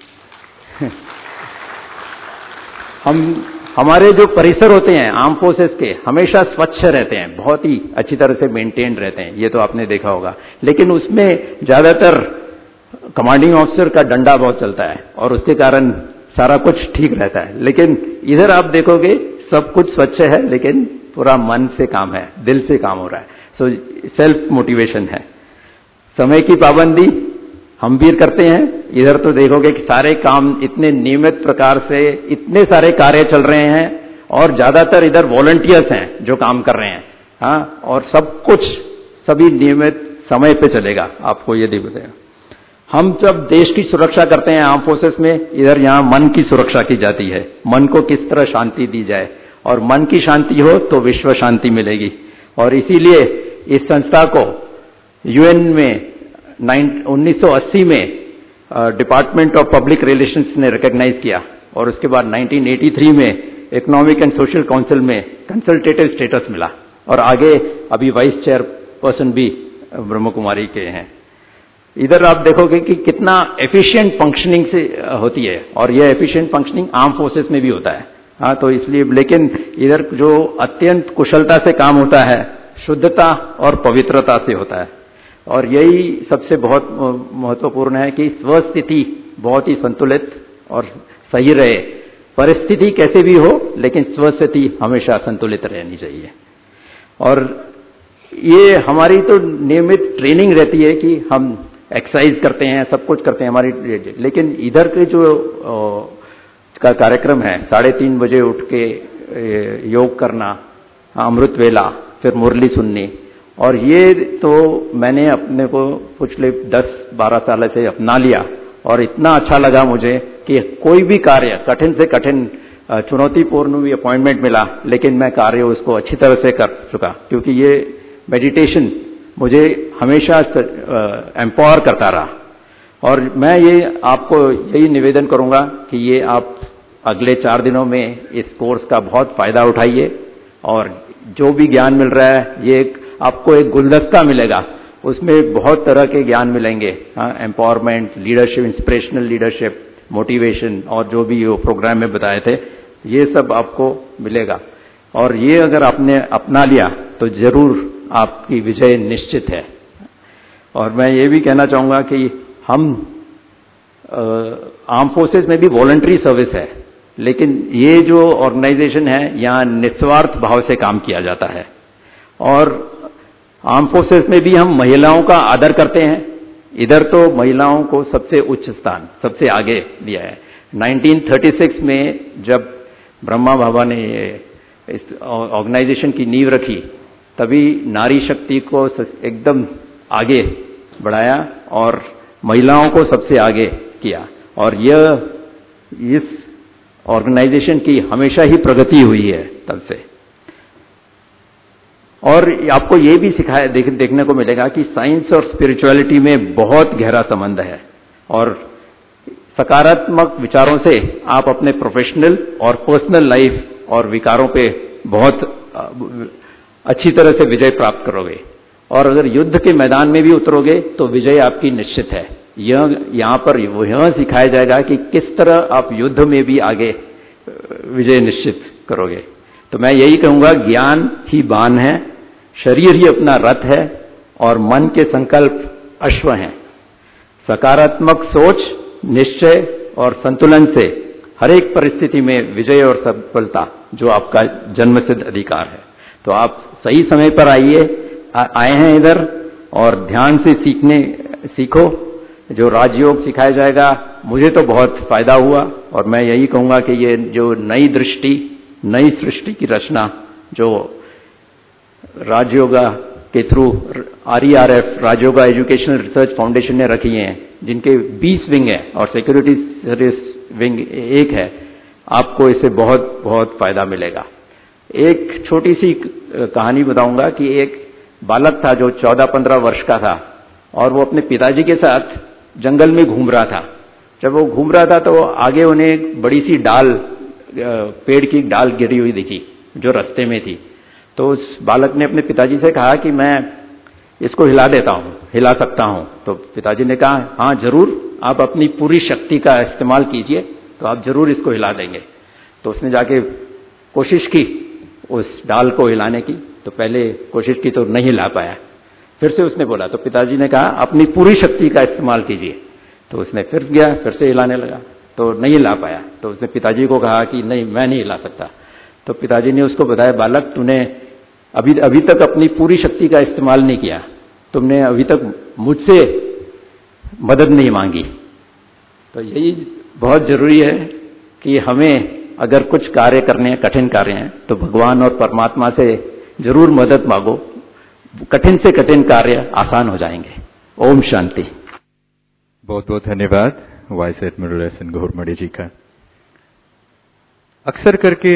हम हमारे जो परिसर होते हैं आर्म फोर्सेस के, हमेशा स्वच्छ रहते हैं, बहुत ही अच्छी तरह से मेंटेन रहते हैं, ये तो आपने देखा होगा। लेकिन उसमें ज्यादातर कमांडिंग ऑफिसर का डंडा बहुत चलता है और उसके कारण सारा कुछ ठीक रहता है। लेकिन इधर आप देखोगे सब कुछ स्वच्छ है, लेकिन पूरा मन से काम है, दिल से काम हो रहा है। सो सेल्फ मोटिवेशन है। समय की पाबंदी हम भी करते हैं। इधर तो देखोगे कि सारे काम इतने नियमित प्रकार से, इतने सारे कार्य चल रहे हैं और ज्यादातर इधर वॉलंटियर्स हैं जो काम कर रहे हैं, हाँ, और सब कुछ सभी नियमित समय पे चलेगा, आपको ये दिखेगा। हम जब देश की सुरक्षा करते हैं आर्म फोर्सेस में, इधर यहाँ मन की सुरक्षा की जाती है, मन को किस तरह शांति दी जाए, और मन की शांति हो तो विश्व शांति मिलेगी। और इसीलिए इस संस्था को यूएन में उन्नीस सौ अस्सी में डिपार्टमेंट ऑफ पब्लिक रिलेशंस ने रिकॉग्नाइज किया, और उसके बाद उन्नीस सौ तिरासी में इकोनॉमिक एंड सोशल काउंसिल में कंसल्टेटिव स्टेटस मिला, और आगे अभी वाइस चेयर पर्सन भी ब्रह्म कुमारी के हैं। इधर आप देखोगे कि कितना एफिशिएंट फंक्शनिंग से होती है, और यह एफिशिएंट फंक्शनिंग आर्म फोर्सेस में भी होता है। हाँ, तो इसलिए, लेकिन इधर जो अत्यंत कुशलता से काम होता है, शुद्धता और पवित्रता से होता है, और यही सबसे बहुत महत्वपूर्ण है कि स्वस्थिति बहुत ही संतुलित और सही रहे। परिस्थिति कैसे भी हो, लेकिन स्वस्थिति हमेशा संतुलित रहनी चाहिए। और ये हमारी तो नियमित ट्रेनिंग रहती है कि हम एक्सरसाइज करते हैं, सब कुछ करते हैं हमारी, लेकिन इधर के जो का कार्यक्रम है, साढ़े तीन बजे उठ के योग करना, अमृत वेला, फिर मुरली सुननी, और ये तो मैंने अपने को पिछले दस बारह साल से अपना लिया, और इतना अच्छा लगा मुझे कि कोई भी कार्य, कठिन से कठिन चुनौतीपूर्ण भी अपॉइंटमेंट मिला, लेकिन मैं कार्य उसको अच्छी तरह से कर चुका, क्योंकि ये मेडिटेशन मुझे हमेशा एम्पावर करता रहा। और मैं ये आपको यही निवेदन करूंगा कि ये आप अगले चार दिनों में इस कोर्स का बहुत फायदा उठाइए, और जो भी ज्ञान मिल रहा है, ये एक, आपको एक गुलदस्ता मिलेगा, उसमें बहुत तरह के ज्ञान मिलेंगे, empowerment, leadership, inspirational leadership, motivation, और जो भी वो प्रोग्राम में बताए थे, ये सब आपको मिलेगा। और ये अगर आपने अपना लिया तो जरूर आपकी विजय निश्चित है। और मैं ये भी कहना चाहूंगा कि हम आर्म फोर्सेस में भी वॉलंटरी सर्विस है, लेकिन ये जो ऑर्गेनाइजेशन है, यहाँ निस्वार्थ भाव से काम किया जाता है। और आर्म फोर्सेस में भी हम महिलाओं का आदर करते हैं। इधर तो महिलाओं को सबसे उच्च स्थान, सबसे आगे दिया है। उन्नीस सौ छत्तीस में जब ब्रह्मा बाबा ने इस ऑर्गेनाइजेशन की नींव रखी, तभी नारी शक्ति को एकदम आगे बढ़ाया और महिलाओं को सबसे आगे किया, और यह इस ऑर्गेनाइजेशन की हमेशा ही प्रगति हुई है तब से। और आपको ये भी सिखाया देख, देखने को मिलेगा कि साइंस और स्पिरिचुअलिटी में बहुत गहरा संबंध है, और सकारात्मक विचारों से आप अपने प्रोफेशनल और पर्सनल लाइफ और विकारों पे बहुत अच्छी तरह से विजय प्राप्त करोगे। और अगर युद्ध के मैदान में भी उतरोगे तो विजय आपकी निश्चित है। यह यहाँ पर यह सिखाया जाएगा कि किस तरह आप युद्ध में भी आगे विजय निश्चित करोगे। तो मैं यही कहूंगा, ज्ञान ही बाण है, शरीर ही अपना रथ है, और मन के संकल्प अश्व हैं। सकारात्मक सोच, निश्चय और संतुलन से हर एक परिस्थिति में विजय और सफलता जो आपका जन्मसिद्ध अधिकार है। तो आप सही समय पर आइए, आए हैं इधर, और ध्यान से सीखने सीखो। जो राजयोग सिखाया जाएगा, मुझे तो बहुत फायदा हुआ, और मैं यही कहूंगा कि ये जो नई दृष्टि, नई सृष्टि की रचना जो राजयोगा के through R E R F, Rajyoga educational research foundation ने रखी हैं, जिनके बीस विंग है और सिक्योरिटी सर्विस विंग एक है, आपको इससे बहुत बहुत फायदा मिलेगा। एक छोटी सी कहानी बताऊंगा कि एक बालक था जो चौदह पंद्रह वर्ष का था, और वो अपने पिताजी के साथ जंगल में घूम रहा था। जब वो घूम रहा था तो आगे उन्हें एक बड़ी सी डाल, पेड़ की डाल गिरी हुई दिखी जो रास्ते में थी। तो उस बालक ने अपने पिताजी से कहा कि मैं इसको हिला देता हूँ, हिला सकता हूँ। तो पिताजी ने कहा, हाँ जरूर, आप अपनी पूरी शक्ति का इस्तेमाल कीजिए, तो आप जरूर इसको हिला देंगे। तो उसने जाके कोशिश की उस डाल को हिलाने की, तो पहले कोशिश की तो नहीं हिला पाया। फिर से उसने बोला, तो पिताजी ने कहा अपनी पूरी शक्ति का इस्तेमाल कीजिए। तो उसने फिर गया, फिर से हिलाने लगा, तो नहीं हिला पाया। तो उसने पिताजी को कहा कि नहीं, मैं नहीं हिला सकता। तो पिताजी ने उसको बताया, बालक तूने अभी अभी तक अपनी पूरी शक्ति का इस्तेमाल नहीं किया, तुमने अभी तक मुझसे मदद नहीं मांगी। तो यही बहुत जरूरी है कि हमें अगर कुछ कार्य करने हैं, कठिन कार्य हैं, तो भगवान और परमात्मा से जरूर मदद मांगो। कठिन से कठिन कार्य आसान हो जाएंगे। ओम शांति। बहुत बहुत धन्यवाद vice admiral S N Ghormade ji का। अक्सर करके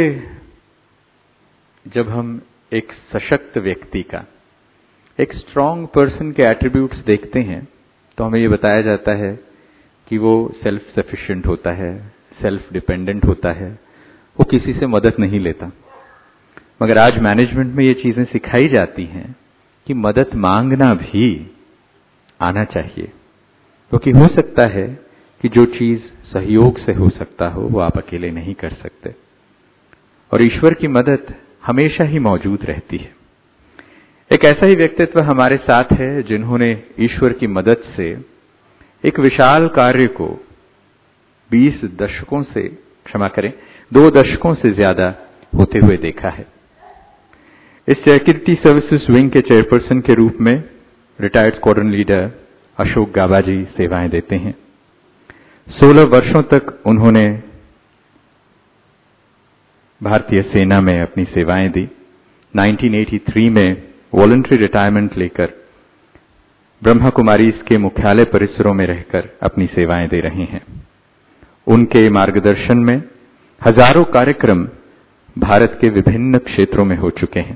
जब हम एक सशक्त व्यक्ति का, एक स्ट्रांग पर्सन के एट्रीब्यूट्स देखते हैं, तो हमें ये बताया जाता है कि वो सेल्फ सफिशिएंट होता है, सेल्फ डिपेंडेंट होता है, वो किसी से मदद नहीं लेता। मगर आज मैनेजमेंट में ये चीजें सिखाई जाती हैं कि मदद मांगना भी आना चाहिए। क्योंकि हो सकता है कि जो चीज सहयोग से हो सकता हो वो आप अकेले नहीं कर सकते, और ईश्वर की मदद हमेशा ही मौजूद रहती है। एक ऐसा ही व्यक्तित्व हमारे साथ है जिन्होंने ईश्वर की मदद से एक विशाल कार्य को बीस दशकों से, क्षमा करें, दो दशकों से ज्यादा होते हुए देखा है। इस चैरिटी सर्विसेज विंग के चेयरपर्सन के रूप में retired squadron leader Ashok Gaba ji सेवाएं देते हैं। सोलह वर्षों तक उन्होंने भारतीय सेना में अपनी सेवाएं दी। उन्नीस सौ तिरासी में वॉलंटरी रिटायरमेंट लेकर ब्रह्मा कुमारीज के मुख्यालय परिसरों में रहकर अपनी सेवाएं दे रहे हैं। उनके मार्गदर्शन में हजारों कार्यक्रम भारत के विभिन्न क्षेत्रों में हो चुके हैं।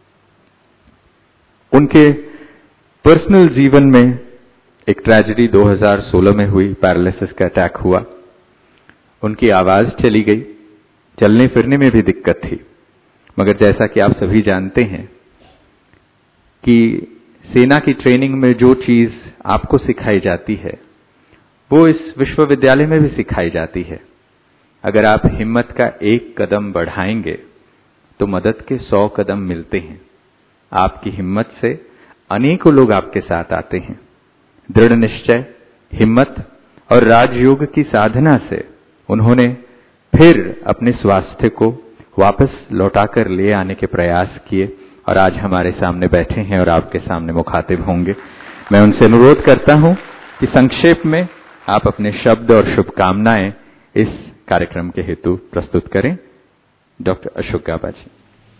उनके पर्सनल जीवन में एक ट्रेजेडी दो हज़ार सोलह में हुई, पैरालिसिस का अटैक हुआ। उनकी आवाज चली गई, चलने फिरने में भी दिक्कत थी। मगर जैसा कि आप सभी जानते हैं कि सेना की ट्रेनिंग में जो चीज आपको सिखाई जाती है वो इस विश्वविद्यालय में भी सिखाई जाती है। अगर आप हिम्मत का एक कदम बढ़ाएंगे तो मदद के सौ कदम मिलते हैं। आपकी हिम्मत से अनेकों लोग आपके साथ आते हैं। दृढ़ निश्चय, हिम्मत और राजयोग की साधना से उन्होंने फिर अपने स्वास्थ्य को वापस लौटाकर ले आने के प्रयास किए और आज हमारे सामने बैठे हैं और आपके सामने मुखातिब होंगे। मैं उनसे अनुरोध करता हूं कि संक्षेप में आप अपने शब्द और शुभकामनाएं इस कार्यक्रम के हेतु प्रस्तुत करें। डॉक्टर अशोक गाबा जी।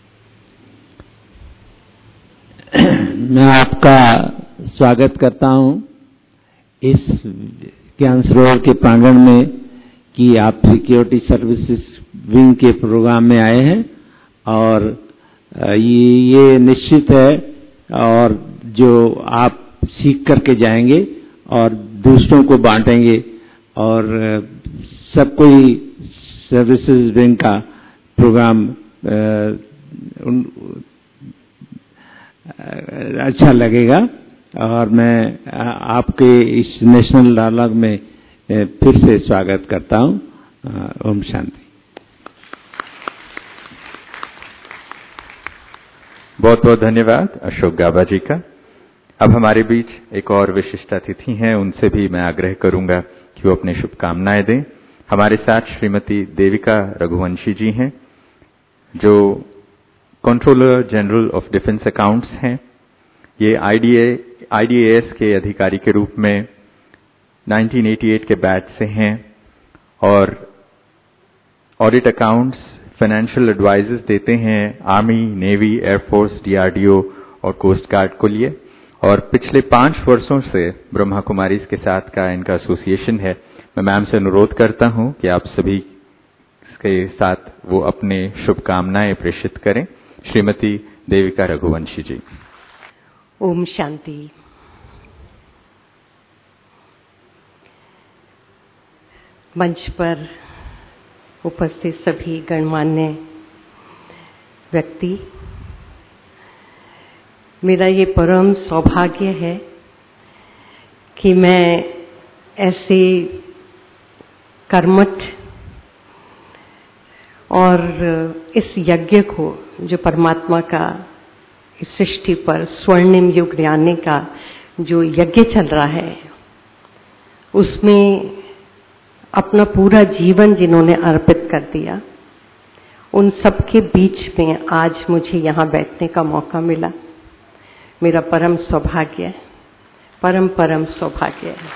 मैं आपका स्वागत करता हूं इस ज्ञान सरोवर के प्रांगण में कि आप सिक्योरिटी सर्विसेज विंग के प्रोग्राम में आए हैं, और ये ये निश्चित है और जो आप सीख करके जाएंगे और दूसरों को बांटेंगे और सब कोई सर्विसेज विंग का प्रोग्राम उन, अच्छा लगेगा। और मैं आपके इस नेशनल डायलॉग में फिर से स्वागत करता हूं। ओम शांति। बहुत बहुत धन्यवाद अशोक गाबा जी का। अब हमारे बीच एक और विशिष्ट अतिथि हैं, उनसे भी मैं आग्रह करूंगा कि वो अपने शुभकामनाएं दें। हमारे साथ श्रीमती देविका रघुवंशी जी हैं जो controller general of defence accounts हैं। ये आईडीए आईडीएएस के अधिकारी के रूप में उन्नीस सौ अट्ठासी के बैच से हैं और ऑडिट अकाउंट्स, फाइनेंशियल एडवाइजेस देते हैं आर्मी, नेवी, एयरफोर्स, डीआरडीओ और कोस्ट गार्ड को लिए। और पिछले पांच वर्षों से ब्रह्मा कुमारीज के साथ का इनका एसोसिएशन है। मैं मैम से अनुरोध करता हूं कि आप सभी के साथ वो अपने शुभकामनाएं प्रेषित करें। श्रीमती देविका रघुवंशी जी। ओम शांति। मंच पर उपस्थित सभी गणमान्य व्यक्ति, मेरा ये परम सौभाग्य है कि मैं ऐसे कर्मठ और इस यज्ञ को जो परमात्मा का इस सृष्टि पर स्वर्णिम युग लाने का जो यज्ञ चल रहा है उसमें अपना पूरा जीवन जिन्होंने अर्पित कर दिया, उन सबके बीच में आज मुझे यहाँ बैठने का मौका मिला। मेरा परम सौभाग्य है, परम परम सौभाग्य है।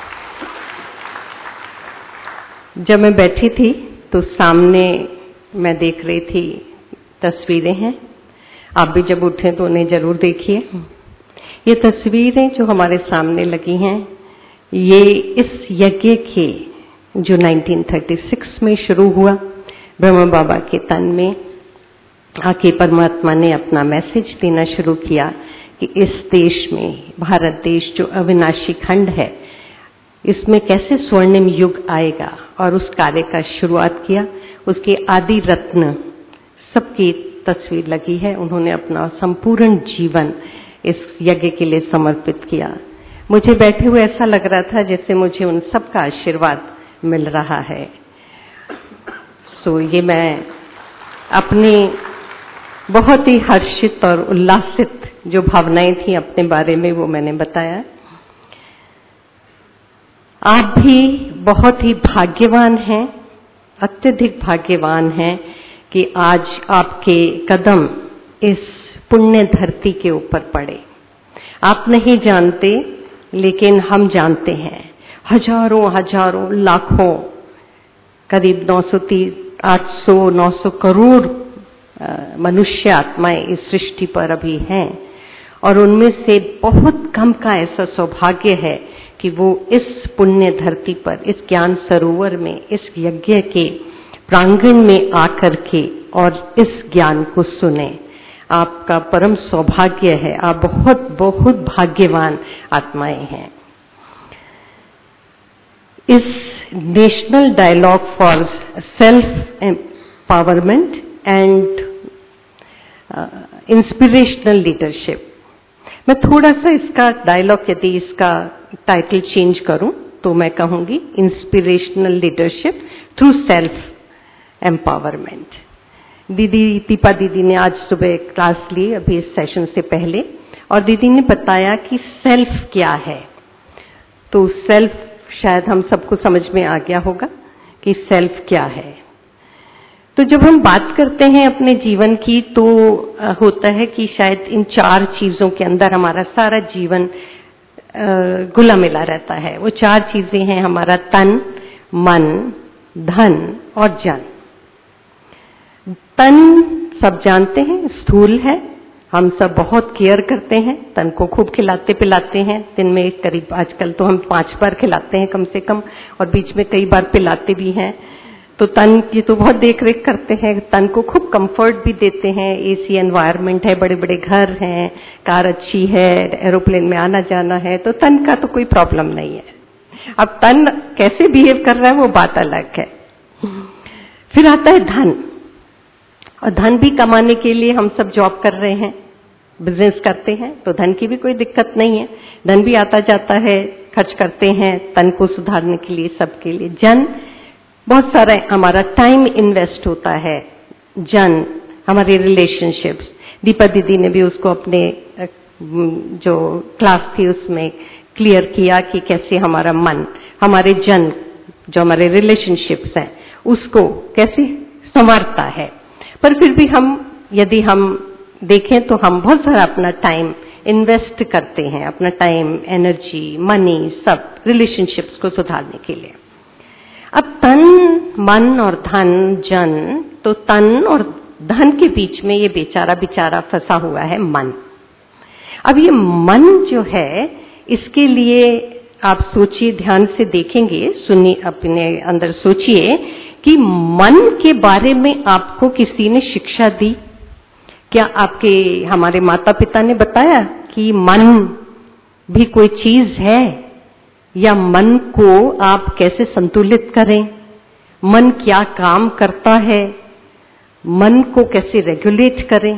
जब मैं बैठी थी तो सामने मैं देख रही थी तस्वीरें हैं। आप भी जब उठे तो उन्हें जरूर देखिए। ये तस्वीरें जो हमारे सामने लगी हैं ये इस यज्ञ के जो उन्नीस सौ छत्तीस में शुरू हुआ, ब्रह्मा बाबा के तन में आके परमात्मा ने अपना मैसेज देना शुरू किया कि इस देश में, भारत देश जो अविनाशी खंड है, इसमें कैसे स्वर्णिम युग आएगा, और उस कार्य का शुरुआत किया। उसके आदि रत्न सबकी तस्वीर लगी है। उन्होंने अपना संपूर्ण जीवन इस यज्ञ के लिए समर्पित किया। मुझे बैठे हुए ऐसा लग रहा था जैसे मुझे उन सब का आशीर्वाद मिल रहा है। सो ये मैं अपनी बहुत ही हर्षित और उल्लासित जो भावनाएं थी अपने बारे में वो मैंने बताया। आप भी बहुत ही भाग्यवान हैं, अत्यधिक भाग्यवान हैं कि आज आपके कदम इस पुण्य धरती के ऊपर पड़े। आप नहीं जानते लेकिन हम जानते हैं, हजारों हजारों लाखों करीब नौ सौ तीस आठ सौ नौ सौ करोड़ मनुष्य आत्माएं इस सृष्टि पर अभी हैं और उनमें से बहुत कम का ऐसा सौभाग्य है कि वो इस पुण्य धरती पर, इस ज्ञान सरोवर में, इस यज्ञ के प्रांगण में आकर के और इस ज्ञान को सुने। आपका परम सौभाग्य है, आप बहुत बहुत भाग्यवान आत्माएं हैं। इस national dialogue for self empowerment and inspirational leadership, मैं थोड़ा सा इसका डायलॉग, यदि इसका टाइटल चेंज करूं तो मैं कहूंगी inspirational leadership through self empowerment. दीदी दीपा दीदी ने आज सुबह क्लास ली अभी इस सेशन से पहले, और दीदी ने बताया कि सेल्फ क्या है। तो सेल्फ शायद हम सबको समझ में आ गया होगा कि सेल्फ क्या है। तो जब हम बात करते हैं अपने जीवन की तो होता है कि शायद इन चार चीजों के अंदर हमारा सारा जीवन घुला मिला रहता है। वो चार चीजें हैं हमारा तन, मन, धन और जन। तन सब जानते हैं स्थूल है, हम सब बहुत केयर करते हैं, तन को खूब खिलाते पिलाते हैं। दिन में करीब आजकल तो हम पांच बार खिलाते हैं कम से कम, और बीच में कई बार पिलाते भी हैं। तो तन की तो बहुत देख रेख करते हैं, तन को खूब कंफर्ट भी देते हैं। एसी एनवायरनमेंट है, बड़े बड़े घर हैं, कार अच्छी है, एरोप्लेन में आना जाना है, तो तन का तो कोई प्रॉब्लम नहीं है। अब तन कैसे बिहेव कर रहा है वो बात अलग है। फिर आता है धन, और धन भी कमाने के लिए हम सब जॉब कर रहे हैं, बिजनेस करते हैं, तो धन की भी कोई दिक्कत नहीं है। धन भी आता जाता है, खर्च करते हैं तन को सुधारने के लिए, सबके लिए। जन, बहुत सारा हमारा टाइम इन्वेस्ट होता है। जन, हमारे रिलेशनशिप्स, दीपा दीदी ने भी उसको अपने जो क्लास थी उसमें क्लियर किया कि कैसे हमारा मन, हमारे जन जो हमारे रिलेशनशिप्स हैं उसको कैसे संवारता है। पर फिर भी हम यदि हम देखें तो हम बहुत सारा अपना टाइम इन्वेस्ट करते हैं, अपना टाइम, एनर्जी, मनी, सब रिलेशनशिप्स को सुधारने के लिए। अब तन, मन और धन, जन, तो तन और धन के बीच में ये बेचारा बेचारा फंसा हुआ है मन। अब ये मन जो है, इसके लिए आप सोचिए, ध्यान से देखेंगे, सुनिए, अपने अंदर सोचिए कि मन के बारे में आपको किसी ने शिक्षा दी क्या? आपके हमारे माता पिता ने बताया कि मन भी कोई चीज है, या मन को आप कैसे संतुलित करें, मन क्या काम करता है, मन को कैसे रेगुलेट करें।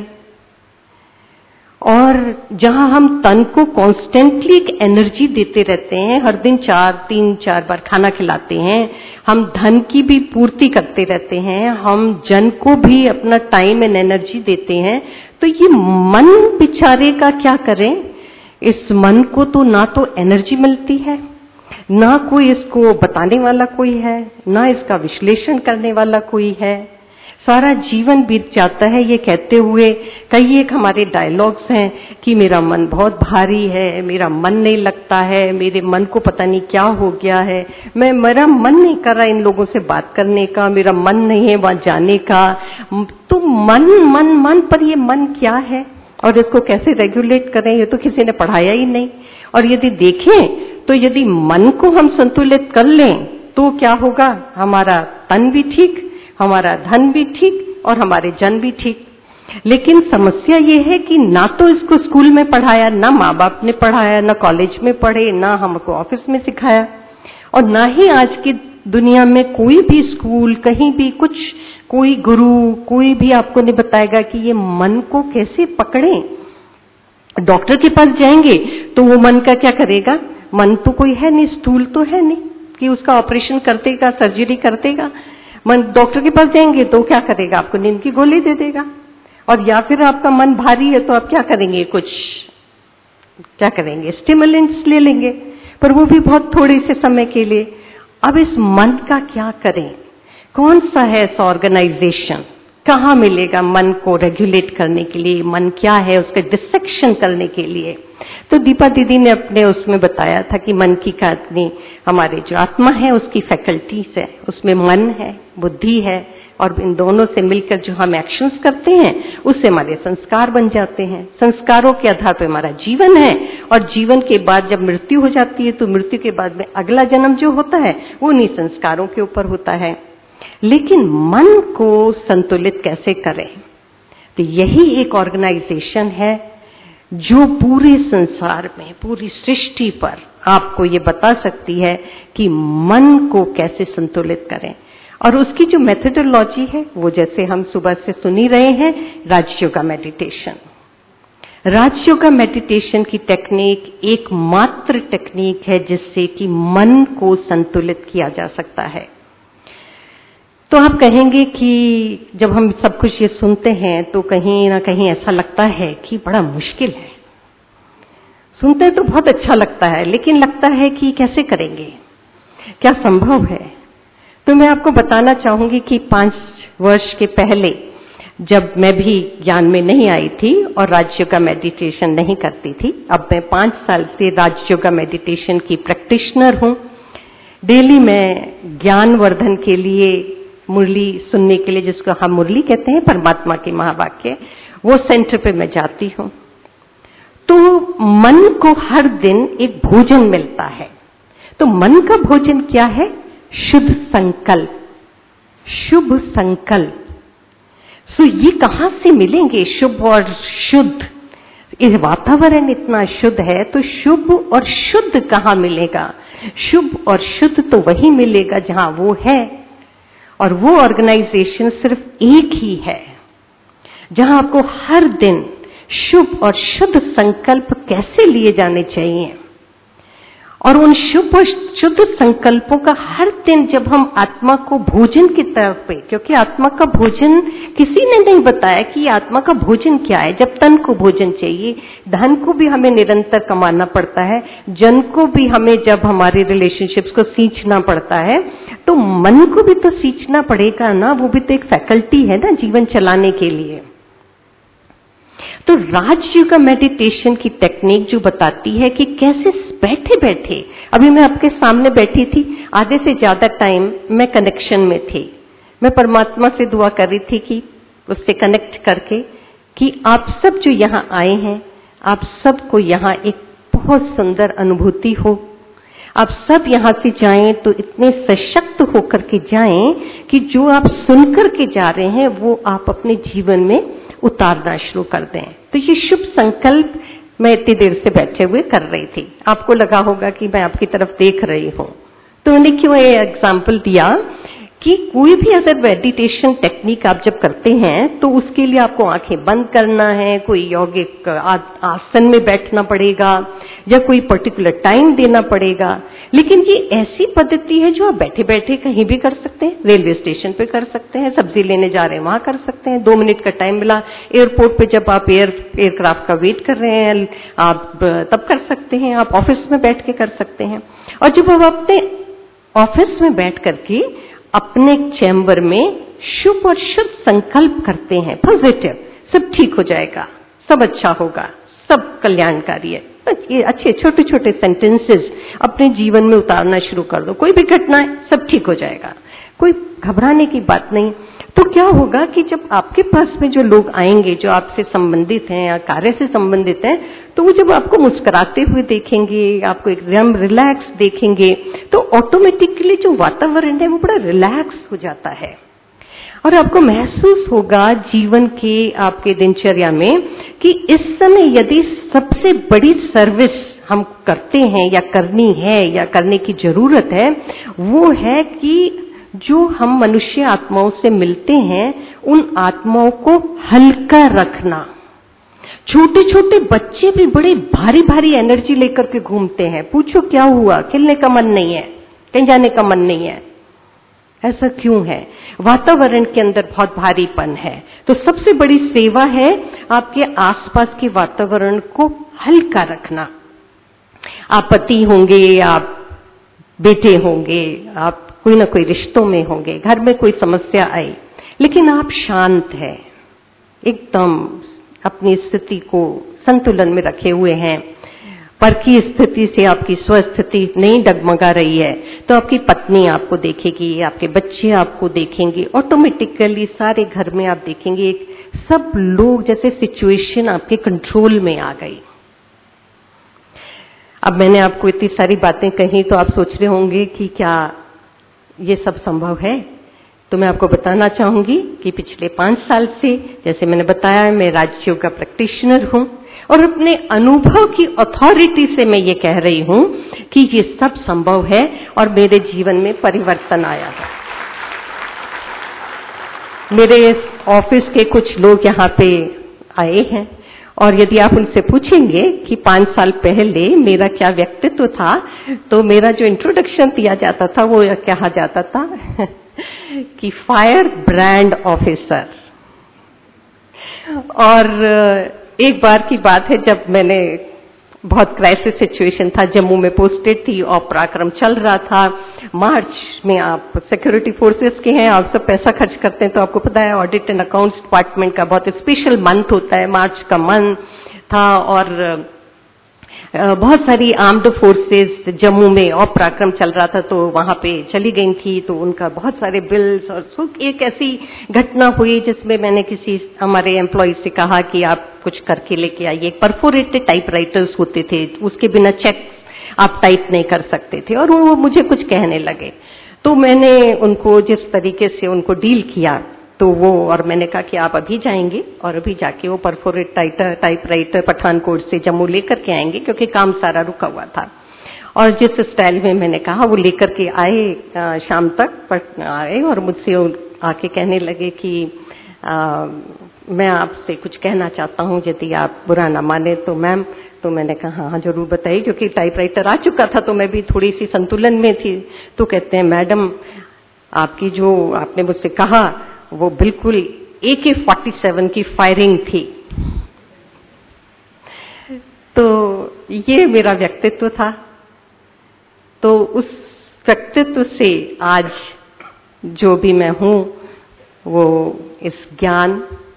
और जहां हम तन को कॉन्स्टेंटली एक एनर्जी देते रहते हैं, हर दिन चार तीन चार बार खाना खिलाते हैं, हम धन की भी पूर्ति करते रहते हैं, हम जन को भी अपना टाइम एंड एनर्जी देते हैं, तो ये मन बेचारे का क्या करें? इस मन को तो ना तो एनर्जी मिलती है, ना कोई इसको बताने वाला कोई है, ना इसका विश्लेषण करने वाला कोई है। सारा जीवन बीत जाता है ये कहते हुए, कई एक हमारे डायलॉग्स हैं कि मेरा मन बहुत भारी है, मेरा मन नहीं लगता है, मेरे मन को पता नहीं क्या हो गया है, मैं मेरा मन नहीं कर रहा इन लोगों से बात करने का, मेरा मन नहीं है वहां जाने का। तो मन मन मन पर ये मन क्या है और इसको कैसे रेगुलेट करें, ये तो किसी ने पढ़ाया ही नहीं। और यदि देखें तो यदि मन को हम संतुलित कर लें तो क्या होगा? हमारा तन भी ठीक, हमारा धन भी ठीक और हमारे जन भी ठीक। लेकिन समस्या ये है कि ना तो इसको स्कूल में पढ़ाया, ना माँ बाप ने पढ़ाया, ना कॉलेज में पढ़े, ना हमको ऑफिस में सिखाया, और ना ही आज की दुनिया में कोई भी स्कूल, कहीं भी कुछ, कोई गुरु, कोई भी आपको नहीं बताएगा कि ये मन को कैसे पकड़ें। डॉक्टर के पास जाएंगे तो वो मन का क्या करेगा? मन तो कोई है नहीं, स्टूल तो है नहीं कि उसका ऑपरेशन कर देगा, सर्जरी कर देगा। मन डॉक्टर के पास जाएंगे तो क्या करेगा, आपको नींद की गोली दे देगा। और या फिर आपका मन भारी है तो आप क्या करेंगे, कुछ क्या करेंगे, स्टिमुलेंट्स ले लेंगे, पर वो भी बहुत थोड़े से समय के लिए। अब इस मन का क्या करें, कौन सा है ऐसा ऑर्गेनाइजेशन, कहाँ मिलेगा मन को रेगुलेट करने के लिए, मन क्या है उसका डिसेक्शन करने के लिए। तो दीपा दीदी ने अपने उसमें बताया था कि मन की कहानी, हमारे जो आत्मा है उसकी फैकल्टीज है, उसमें मन है, बुद्धि है, और इन दोनों से मिलकर जो हम एक्शंस करते हैं उससे हमारे संस्कार बन जाते हैं। संस्कारों के आधार पर हमारा जीवन है, और जीवन के बाद जब मृत्यु हो जाती है तो मृत्यु के बाद में अगला जन्म जो होता है वो उन्हीं संस्कारों के ऊपर होता है। लेकिन मन को संतुलित कैसे करें, तो यही एक ऑर्गेनाइजेशन है जो पूरे संसार में, पूरी सृष्टि पर आपको ये बता सकती है कि मन को कैसे संतुलित करें। और उसकी जो मेथोडोलॉजी है वो जैसे हम सुबह से सुन ही रहे हैं, राजयोगा मेडिटेशन। राजयोगा मेडिटेशन की टेक्निक एकमात्र टेक्निक है जिससे कि मन को संतुलित किया जा सकता है। तो आप कहेंगे कि जब हम सब कुछ ये सुनते हैं तो कहीं ना कहीं ऐसा लगता है कि बड़ा मुश्किल है। सुनते तो बहुत अच्छा लगता है, लेकिन लगता है कि कैसे करेंगे, क्या संभव है। तो मैं आपको बताना चाहूंगी कि पांच वर्ष के पहले जब मैं भी ज्ञान में नहीं आई थी और राजयोगा मेडिटेशन नहीं करती थी, अब मैं पांच साल से राजयोगा मेडिटेशन की प्रैक्टिशनर हूँ। डेली मैं ज्ञान वर्धन के लिए मुरली सुनने के लिए, जिसको हम मुरली कहते हैं, परमात्मा के महावाक्य, वो सेंटर पे मैं जाती हूँ। तो मन को हर दिन एक भोजन मिलता है। तो मन का भोजन क्या है, शुद्ध संकल्प, शुभ संकल्प। सो ये कहाँ से मिलेंगे शुभ और शुद्ध, ये वातावरण इतना शुद्ध है तो शुभ और शुद्ध कहाँ मिलेगा। शुभ और शुद्ध तो वही मिलेगा जहां वो है, और वो ऑर्गेनाइजेशन सिर्फ एक ही है जहां आपको हर दिन शुभ और शुद्ध संकल्प कैसे लिए जाने चाहिए। और उन शुभ और शुद्ध संकल्पों का हर दिन जब हम आत्मा को भोजन की तरफ पे, क्योंकि आत्मा का भोजन किसी ने नहीं बताया कि आत्मा का भोजन क्या है। जब तन को भोजन चाहिए, धन को भी हमें निरंतर कमाना पड़ता है, जन को भी हमें जब हमारे रिलेशनशिप्स को सींचना पड़ता है, तो मन को भी तो सींचना पड़ेगा ना, वो भी तो एक फैकल्टी है ना जीवन चलाने के लिए। तो राजयोगा मेडिटेशन की टेक्निक जो बताती है कि कैसे बैठे बैठे, अभी मैं आपके सामने बैठी थी, आधे से ज्यादा टाइम मैं कनेक्शन में थी, मैं परमात्मा से दुआ कर रही थी कि उससे कनेक्ट करके कि आप सब जो यहाँ आए हैं, आप सबको यहाँ एक बहुत सुंदर अनुभूति हो, आप सब यहाँ से जाएं तो इतने सशक्त होकर के जाएं कि जो आप सुनकर के जा रहे हैं वो आप अपने जीवन में उतारना शुरू कर दें। तो ये शुभ संकल्प मैं इतनी देर से बैठे हुए कर रही थी, आपको लगा होगा कि मैं आपकी तरफ देख रही हूँ। तो उन्हें क्यों ये एग्जाम्पल दिया कि कोई भी अगर मेडिटेशन टेक्निक आप जब करते हैं तो उसके लिए आपको आंखें बंद करना है, कोई यौगिक आसन में बैठना पड़ेगा या कोई पर्टिकुलर टाइम देना पड़ेगा। लेकिन ये ऐसी पद्धति है जो आप बैठे बैठे कहीं भी कर सकते हैं, रेलवे स्टेशन पे कर सकते हैं, सब्जी लेने जा रहे हैं वहां कर सकते हैं, दो मिनट का टाइम मिला एयरपोर्ट पे जब आप एयर एयरक्राफ्ट का वेट कर रहे हैं आप तब कर सकते हैं, आप ऑफिस में बैठ के कर सकते हैं। और जब आप अपने ऑफिस में बैठ करके अपने चैम्बर में शुभ और शुद्ध संकल्प करते हैं, पॉजिटिव, सब ठीक हो जाएगा, सब अच्छा होगा, सब कल्याणकारी है, ये अच्छे छोटे छोटे सेंटेंसेस अपने जीवन में उतारना शुरू कर दो। कोई भी घटना है सब ठीक हो जाएगा, कोई घबराने की बात नहीं। तो क्या होगा कि जब आपके पास में जो लोग आएंगे जो आपसे संबंधित हैं या कार्य से संबंधित हैं, तो वो जब आपको मुस्कुराते हुए देखेंगे, आपको एकदम रिलैक्स देखेंगे, तो ऑटोमेटिकली जो वातावरण है वो बड़ा रिलैक्स हो जाता है। और आपको महसूस होगा जीवन के आपके दिनचर्या में कि इस समय यदि सबसे बड़ी सर्विस हम करते हैं या करनी है या करने की जरूरत है, वो है कि जो हम मनुष्य आत्माओं से मिलते हैं उन आत्माओं को हल्का रखना, छोटे छोटे बच्चे भी बड़े भारी भारी एनर्जी लेकर के घूमते हैं। पूछो क्या हुआ, खेलने का मन नहीं है, कहीं जाने का मन नहीं है, ऐसा क्यों है? वातावरण के अंदर बहुत भारीपन है। तो सबसे बड़ी सेवा है आपके आसपास के वातावरण को हल्का रखना। आप पति होंगे, आप बेटे होंगे, आप कोई ना कोई रिश्तों में होंगे, घर में कोई समस्या आई, लेकिन आप शांत हैं, एकदम अपनी स्थिति को संतुलन में रखे हुए हैं, पर की स्थिति से आपकी स्वस्थिति नहीं डगमगा रही है, तो आपकी पत्नी आपको देखेगी, आपके बच्चे आपको देखेंगे, ऑटोमेटिकली सारे घर में आप देखेंगे एक सब लोग जैसे सिचुएशन आपके कंट्रोल में आ गई। अब मैंने आपको इतनी सारी बातें कही तो आप सोच रहे होंगे कि क्या ये सब संभव है? तो मैं आपको बताना चाहूंगी कि पिछले पांच साल से, जैसे मैंने बताया, मैं राजयोग का प्रैक्टिशनर हूं और अपने अनुभव की अथॉरिटी से मैं ये कह रही हूं कि ये सब संभव है और मेरे जीवन में परिवर्तन आया है। मेरे ऑफिस के कुछ लोग यहाँ पे आए हैं और यदि आप उनसे पूछेंगे कि पांच साल पहले मेरा क्या व्यक्तित्व था, तो मेरा जो इंट्रोडक्शन दिया जाता था वो कहा जाता था कि फायर ब्रांड ऑफिसर। और एक बार की बात है जब मैंने, बहुत क्राइसिस सिचुएशन था, जम्मू में पोस्टेड थी और पराक्रम चल रहा था। मार्च में आप सिक्योरिटी फोर्सेस के हैं, आप सब पैसा खर्च करते हैं, तो आपको पता है ऑडिट एंड अकाउंट्स डिपार्टमेंट का बहुत स्पेशल मंथ होता है, मार्च का मंथ था और बहुत सारी आर्म्ड फोर्सेस जम्मू में और पराक्रम चल रहा था, तो वहां पे चली गई थी, तो उनका बहुत सारे बिल्स और एक ऐसी घटना हुई जिसमें मैंने किसी हमारे एम्प्लॉय से कहा कि आप कुछ करके लेके आइए। परफोरेटेड टाइपराइटर्स होते थे, उसके बिना चेक आप टाइप नहीं कर सकते थे, और वो मुझे कुछ कहने लगे, तो मैंने उनको जिस तरीके से उनको डील किया, तो वो, और मैंने कहा कि आप अभी जाएंगे और अभी जाके वो परफोरेट टाइपराइटर पठानकोट से जम्मू लेकर के आएंगे, क्योंकि काम सारा रुका हुआ था। और जिस स्टाइल में मैंने कहा वो लेकर के आए, शाम तक आए और मुझसे आके कहने लगे कि आ, मैं आपसे कुछ कहना चाहता हूँ, यदि आप बुरा ना माने तो मैम। तो मैंने कहा हाँ जरूर बताइए, क्योंकि टाइपराइटर आ चुका था तो मैं भी थोड़ी सी संतुलन में थी। तो कहते हैं मैडम, आपकी जो आपने मुझसे कहा वो बिल्कुल ए के फोर्टी सेवन की फायरिंग थी। तो ये मेरा व्यक्तित्व था। तो उस व्यक्तित्व से आज जो भी मैं हूँ वो इस ज्ञान,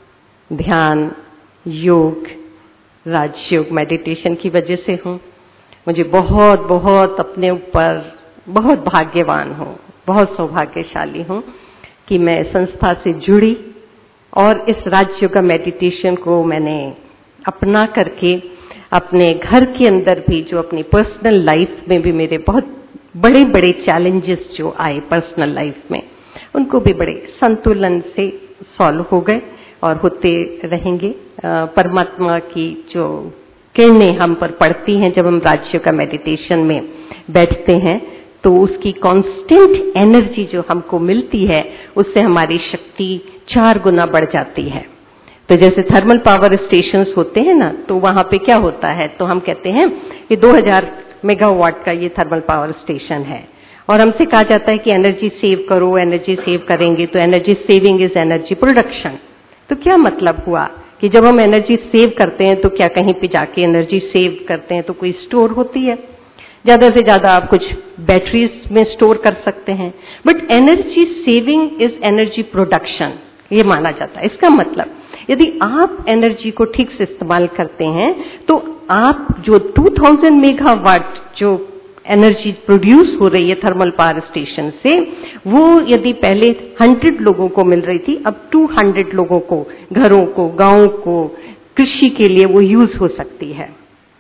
ध्यान, योग, राजयोग, मेडिटेशन की वजह से हूँ। मुझे बहुत बहुत अपने ऊपर बहुत भाग्यवान हूँ, बहुत सौभाग्यशाली हूँ कि मैं संस्था से जुड़ी और इस राजयोग का मेडिटेशन को मैंने अपना करके अपने घर के अंदर भी, जो अपनी पर्सनल लाइफ में भी मेरे बहुत बड़े बड़े चैलेंजेस जो आए पर्सनल लाइफ में, उनको भी बड़े संतुलन से सॉल्व हो गए और होते रहेंगे। परमात्मा की जो किरणें हम पर पड़ती हैं जब हम राजयोग का मेडिटेशन में बैठते हैं, तो उसकी कांस्टेंट एनर्जी जो हमको मिलती है, उससे हमारी शक्ति चार गुना बढ़ जाती है। तो जैसे थर्मल पावर स्टेशंस होते हैं ना, तो वहां पे क्या होता है, तो हम कहते हैं कि दो हज़ार मेगावाट का ये थर्मल पावर स्टेशन है, और हमसे कहा जाता है कि एनर्जी सेव करो, एनर्जी सेव करेंगे तो energy saving is energy production. तो क्या मतलब हुआ कि जब हम एनर्जी सेव करते हैं तो क्या कहीं पे जाके एनर्जी सेव करते हैं तो कोई स्टोर होती है? ज्यादा से ज्यादा आप कुछ बैटरीज में स्टोर कर सकते हैं, but energy saving is energy production, ये माना जाता है। इसका मतलब यदि आप एनर्जी को ठीक से इस्तेमाल करते हैं तो आप जो दो हज़ार मेगावाट जो एनर्जी प्रोड्यूस हो रही है थर्मल पावर स्टेशन से, वो यदि पहले सौ लोगों को मिल रही थी, अब दो सौ लोगों को, घरों को, गांवों को, कृषि के लिए वो यूज हो सकती है।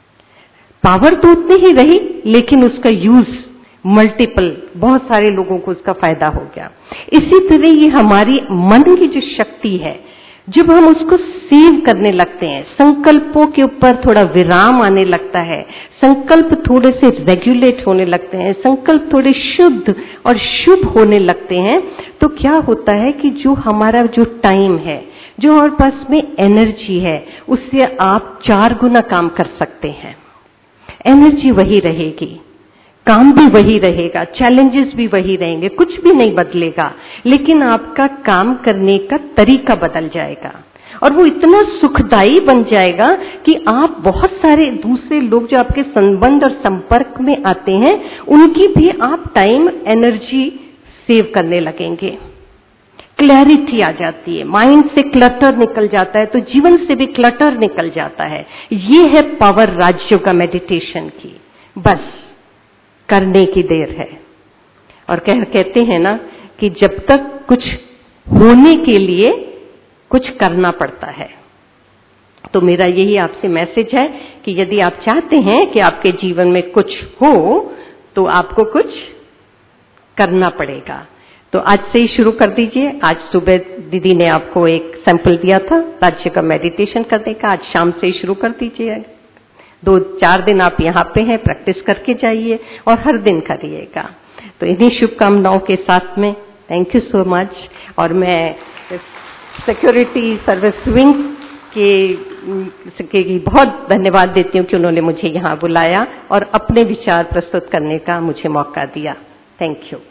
पावर तो उतनी ही रही, लेकिन उसका यूज मल्टीपल, बहुत सारे लोगों को उसका फायदा हो गया। इसी तरह ये हमारी मन की जो शक्ति है, जब हम उसको सेव करने लगते हैं, संकल्पों के ऊपर थोड़ा विराम आने लगता है, संकल्प थोड़े से रेगुलेट होने लगते हैं, संकल्प थोड़े शुद्ध और शुभ होने लगते हैं, तो क्या होता है कि जो हमारा जो टाइम है, जो हमारे पास में एनर्जी है उससे आप चार गुना काम कर सकते हैं। एनर्जी वही रहेगी, काम भी वही रहेगा, चैलेंजेस भी वही रहेंगे, कुछ भी नहीं बदलेगा, लेकिन आपका काम करने का तरीका बदल जाएगा और वो इतना सुखदायी बन जाएगा कि आप बहुत सारे दूसरे लोग जो आपके संबंध और संपर्क में आते हैं उनकी भी आप टाइम एनर्जी सेव करने लगेंगे। क्लैरिटी आ जाती है, माइंड से क्लटर निकल जाता है, तो जीवन से भी क्लटर निकल जाता है। ये है पावर राजयोगा मेडिटेशन की, बस करने की देर है। और कह कहते हैं ना कि जब तक कुछ होने के लिए कुछ करना पड़ता है। तो मेरा यही आपसे मैसेज है कि यदि आप चाहते हैं कि आपके जीवन में कुछ हो तो आपको कुछ करना पड़ेगा। तो आज से ही शुरू कर दीजिए। आज सुबह दीदी ने आपको एक सैंपल दिया था राज्य का मेडिटेशन करने का, आज शाम से ही शुरू कर दीजिए। दो चार दिन आप यहाँ पे हैं, प्रैक्टिस करके जाइए और हर दिन करिएगा। तो इन्हीं शुभकामनाओं के साथ में थैंक यू सो मच। और मैं सिक्योरिटी सर्विस विंग के, के बहुत धन्यवाद देती हूँ कि उन्होंने मुझे यहाँ बुलाया और अपने विचार प्रस्तुत करने का मुझे मौका दिया। Thank you.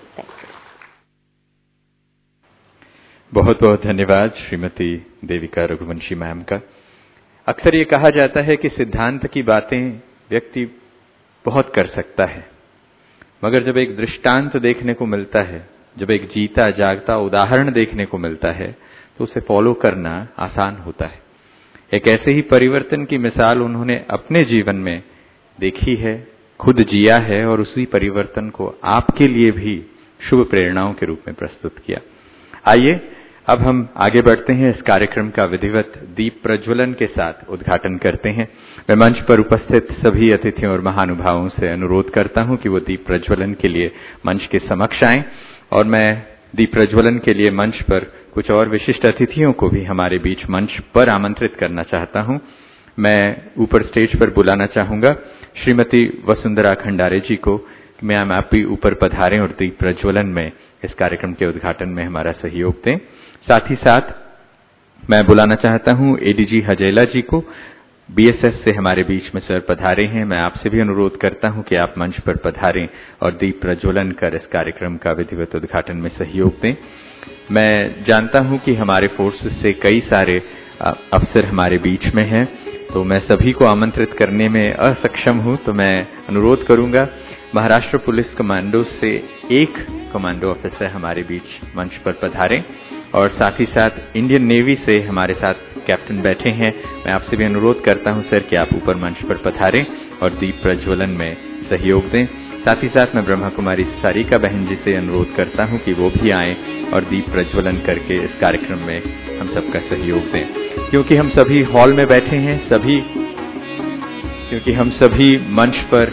बहुत बहुत धन्यवाद श्रीमती देविका रघुवंशी मैम का। अक्सर ये कहा जाता है कि सिद्धांत की बातें व्यक्ति बहुत कर सकता है, मगर जब एक दृष्टांत देखने को मिलता है, जब एक जीता जागता उदाहरण देखने को मिलता है, तो उसे फॉलो करना आसान होता है। एक ऐसे ही परिवर्तन की मिसाल उन्होंने अपने जीवन में देखी है, खुद जिया है और उसी परिवर्तन को आपके लिए भी शुभ प्रेरणाओं के रूप में प्रस्तुत किया। आइए अब हम आगे बढ़ते हैं, इस कार्यक्रम का विधिवत दीप प्रज्वलन के साथ उद्घाटन करते हैं। मैं मंच पर उपस्थित सभी अतिथियों और महानुभावों से अनुरोध करता हूं कि वो दीप प्रज्वलन के लिए मंच के समक्ष आएं और मैं दीप प्रज्वलन के लिए मंच पर कुछ और विशिष्ट अतिथियों को भी हमारे बीच मंच पर आमंत्रित करना चाहता हूं। मैं ऊपर स्टेज पर बुलाना चाहूंगा श्रीमती वसुंधरा खंडारे जी को। मैम आप भी ऊपर पधारें और दीप प्रज्वलन में इस कार्यक्रम के उद्घाटन में हमारा सहयोग दें। साथ ही साथ मैं बुलाना चाहता हूं एडीजी हजेला जी को, बीएसएफ से हमारे बीच में सर पधारे हैं। मैं आपसे भी अनुरोध करता हूं कि आप मंच पर पधारें और दीप प्रज्वलन कर इस कार्यक्रम का विधिवत उद्घाटन में सहयोग दें। मैं जानता हूं कि हमारे फोर्सेस से कई सारे अफसर हमारे बीच में हैं, तो मैं सभी को आमंत्रित करने में असक्षम हूं, तो मैं अनुरोध करूंगा महाराष्ट्र पुलिस कमांडो से एक कमांडो ऑफिसर हमारे बीच मंच पर पधारें और साथ ही साथ इंडियन नेवी से हमारे साथ कैप्टन बैठे हैं। मैं आपसे भी अनुरोध करता हूं सर कि आप ऊपर मंच पर पधारें और दीप प्रज्वलन में सहयोग दें। साथ ही साथ मैं ब्रह्मा कुमारी सारिका बहन जी से अनुरोध करता हूं कि वो भी आएं और दीप प्रज्वलन करके इस कार्यक्रम में हम सबका सहयोग दें, क्योंकि हम सभी हॉल में बैठे हैं, सभी क्योंकि हम सभी मंच पर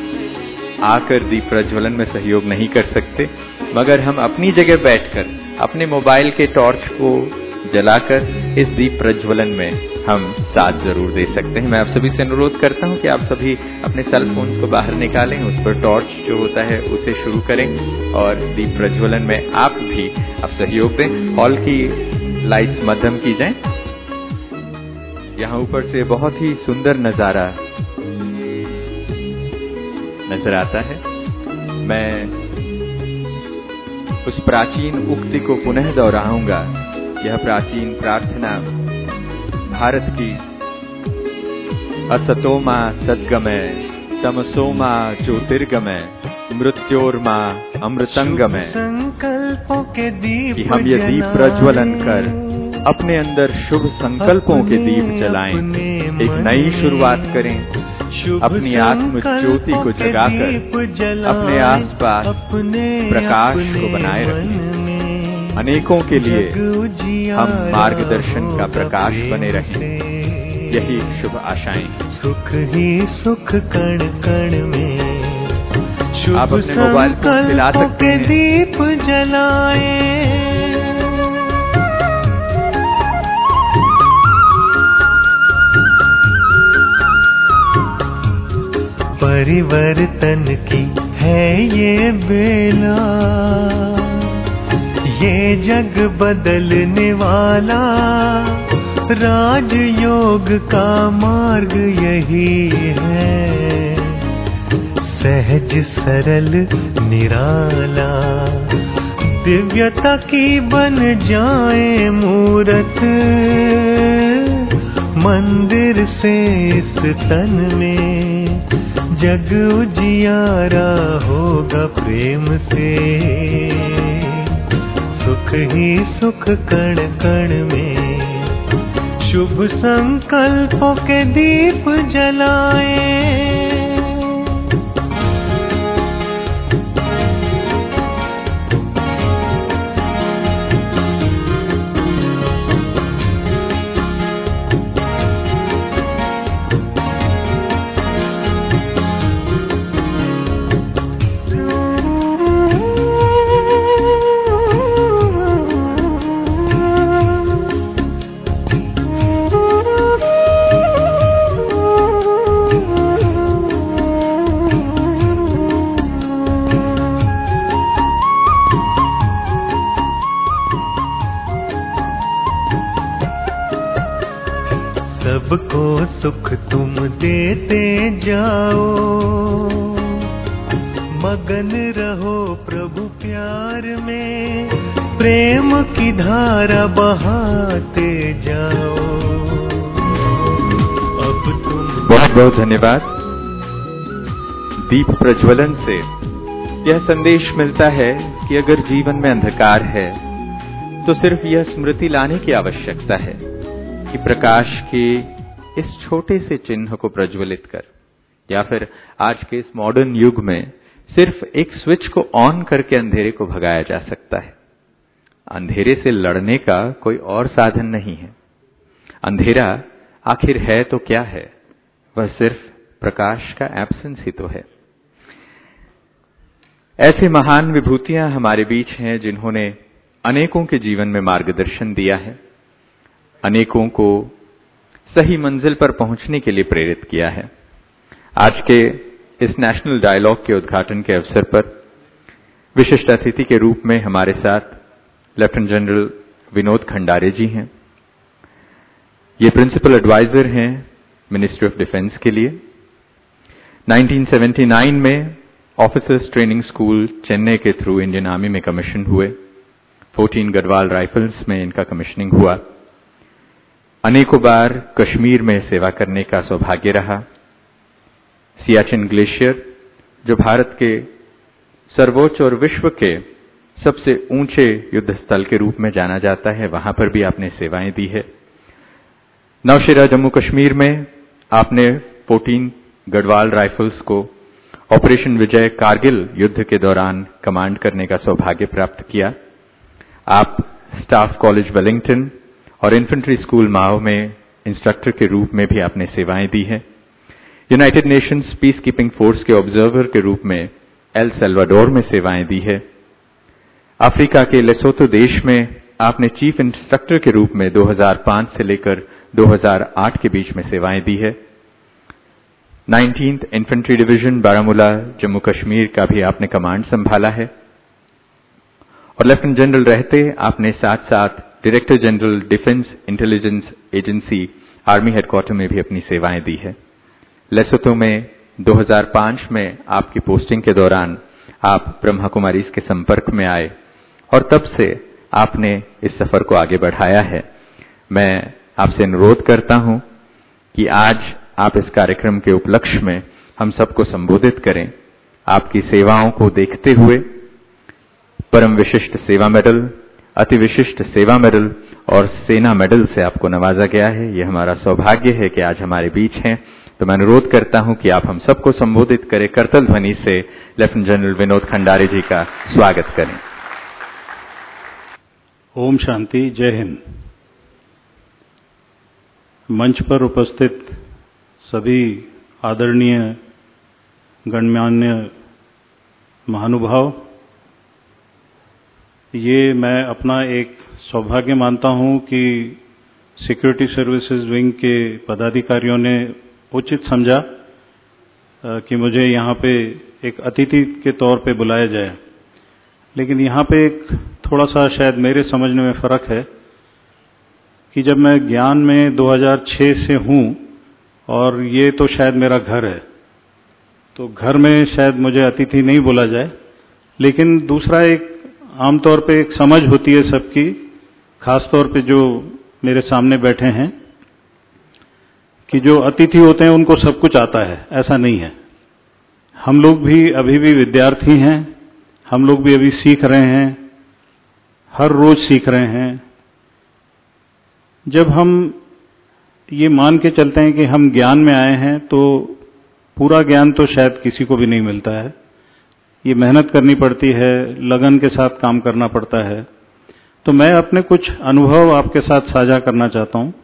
आकर दीप प्रज्वलन में सहयोग नहीं कर सकते, मगर हम अपनी जगह बैठकर अपने मोबाइल के टॉर्च को जलाकर इस दीप प्रज्वलन में हम साथ जरूर दे सकते हैं। मैं आप सभी से अनुरोध करता हूं कि आप सभी अपने सेल फोन्स को बाहर निकालें, उस पर टॉर्च जो होता है उसे शुरू करें और दीप प्रज्वलन में आप भी आप सहयोग दें। हॉल की लाइट्स मध्यम की जाएं। यहाँ ऊपर से बहुत ही सुंदर नजारा नजर आता है। मैं उस प्राचीन उक्ति को पुनः दोहराऊंगा। यह प्राचीन प्रार्थना भारत की असतोमा सद्गमय तमसोमा ज्योतिर्गमय मृत्योर्मा अमृतंगमय, कि हम ये दीप प्रज्वलन कर अपने अंदर शुभ संकल्पों के दीप जलाएं, एक नई शुरुआत करें, अपनी आत्म ज्योति को जगाकर अपने आसपास प्रकाश को बनाए रखें। अनेकों के लिए हम मार्गदर्शन का प्रकाश बने रहें, यही शुभ आशाएं। सुख ही सुख कण कण में आप अपने मोबाइल फोन चला सकते हैं, दीप जलाए। परिवर्तन की है ये बेला, ये जग बदलने वाला राजयोग का मार्ग यही है, सहज सरल निराला, दिव्यता की बन जाए मूरत, मंदिर से इस तन में जग उजियारा होगा प्रेम से, सुख ही सुख कण कण में, शुभ संकल्पों के दीप जलाएं। सबको सुख तुम देते जाओ, मगन रहो प्रभु प्यार में, प्रेम की धारा बहाते जाओ। अब तुम बहुत बहुत धन्यवाद। दीप प्रज्वलन से यह संदेश मिलता है कि अगर जीवन में अंधकार है तो सिर्फ यह स्मृति लाने की आवश्यकता है कि प्रकाश के इस छोटे से चिन्ह को प्रज्वलित कर, या फिर आज के इस मॉडर्न युग में सिर्फ एक स्विच को ऑन करके अंधेरे को भगाया जा सकता है। अंधेरे से लड़ने का कोई और साधन नहीं है। अंधेरा आखिर है तो क्या है? वह सिर्फ प्रकाश का एब्सेंस ही तो है। ऐसे महान विभूतियां हमारे बीच हैं जिन्होंने अनेकों के जीवन में मार्गदर्शन दिया है, अनेकों को सही मंजिल पर पहुंचने के लिए प्रेरित किया है। आज के इस नेशनल डायलॉग के उद्घाटन के अवसर पर विशिष्ट अतिथि के रूप में हमारे साथ लेफ्टिनेंट जनरल विनोद खंडारे जी हैं। ये प्रिंसिपल एडवाइजर हैं मिनिस्ट्री ऑफ डिफेंस के लिए। उन्नीस सौ उन्यासी में ऑफिसर्स ट्रेनिंग स्कूल चेन्नई के थ्रू इंडियन आर्मी में कमीशन हुए। चौदह गढ़वाल राइफल्स में इनका कमीशनिंग हुआ। अनेकों बार कश्मीर में सेवा करने का सौभाग्य रहा। सियाचिन ग्लेशियर, जो भारत के सर्वोच्च और विश्व के सबसे ऊंचे युद्ध स्थल के रूप में जाना जाता है, वहां पर भी आपने सेवाएं दी है। नौशेरा जम्मू कश्मीर में आपने चौदह गढ़वाल राइफल्स को ऑपरेशन विजय कारगिल युद्ध के दौरान कमांड करने का सौभाग्य प्राप्त किया। आप स्टाफ कॉलेज वेलिंगटन और इन्फेंट्री स्कूल माओ में इंस्ट्रक्टर के रूप में भी आपने सेवाएं दी हैं। United Nations peace keeping force के ऑब्जर्वर के रूप में एल सल्वाडोर में सेवाएं दी है। अफ्रीका के लेसोतो देश में आपने चीफ इंस्ट्रक्टर के रूप में दो हज़ार पाँच से लेकर दो हज़ार आठ के बीच में सेवाएं दी है। Nineteenth infantry division Baramulla Jammu Kashmir का भी आपने कमांड संभाला है। और लेफ्टिनेंट जनरल रहते आपने साथ साथ director general defence intelligence agency army headquarters में भी अपनी सेवाएं दी है। लेसोतो में दो हज़ार पाँच में आपकी पोस्टिंग के दौरान आप ब्रह्मा कुमारीज के संपर्क में आए और तब से आपने इस सफर को आगे बढ़ाया है। मैं आपसे अनुरोध करता हूं कि आज आप इस कार्यक्रम के उपलक्ष्य में हम सबको संबोधित करें। आपकी सेवाओं को देखते हुए परम विशिष्ट सेवा मेडल, अति विशिष्ट सेवा मेडल और सेना मेडल से आपको नवाजा गया है। यह हमारा सौभाग्य है कि आज हमारे बीच हैं। तो मैं अनुरोध करता हूं कि आप हम सबको संबोधित करें। करतल ध्वनि से लेफ्टिनेंट जनरल विनोद खंडारे जी का स्वागत करें। ओम शांति, जय हिंद। मंच पर उपस्थित सभी आदरणीय गणमान्य महानुभाव, ये मैं अपना एक सौभाग्य मानता हूं कि सिक्योरिटी सर्विसेज विंग के पदाधिकारियों ने उचित समझा कि मुझे यहाँ पे एक अतिथि के तौर पे बुलाया जाए। लेकिन यहाँ पे एक थोड़ा सा शायद मेरे समझने में फर्क है कि जब मैं ज्ञान में दो हज़ार छह से हूँ और ये तो शायद मेरा घर है, तो घर में शायद मुझे अतिथि नहीं बोला जाए, लेकिन दूसरा एक आमतौर पे एक समझ होती है सबकी, खासतौर पे जो मेरे सामने बैठे हैं, कि जो अतिथि होते हैं उनको सब कुछ आता है। ऐसा नहीं है। हम लोग भी अभी भी विद्यार्थी हैं, हम लोग भी अभी सीख रहे हैं, हर रोज सीख रहे हैं। जब हम ये मान के चलते हैं कि हम ज्ञान में आए हैं, तो पूरा ज्ञान तो शायद किसी को भी नहीं मिलता है। ये मेहनत करनी पड़ती है, लगन के साथ काम करना पड़ता है। तो मैं अपने कुछ अनुभव आपके साथ साझा करना चाहता हूं।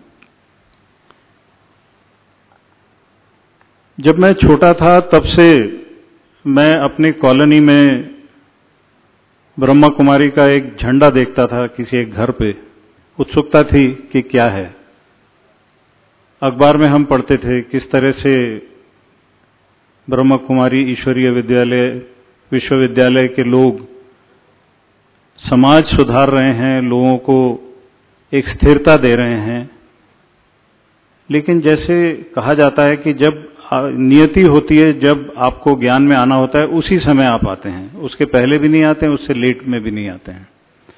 जब मैं छोटा था तब से मैं अपनी कॉलोनी में ब्रह्मा कुमारी का एक झंडा देखता था किसी एक घर पे। उत्सुकता थी कि क्या है। अखबार में हम पढ़ते थे किस तरह से ब्रह्मा कुमारी ईश्वरीय विद्यालय विश्वविद्यालय के लोग समाज सुधार रहे हैं, लोगों को एक स्थिरता दे रहे हैं। लेकिन जैसे कहा जाता है कि जब नियति होती है, जब आपको ज्ञान में आना होता है उसी समय आप आते हैं, उसके पहले भी नहीं आते हैं, उससे लेट में भी नहीं आते हैं।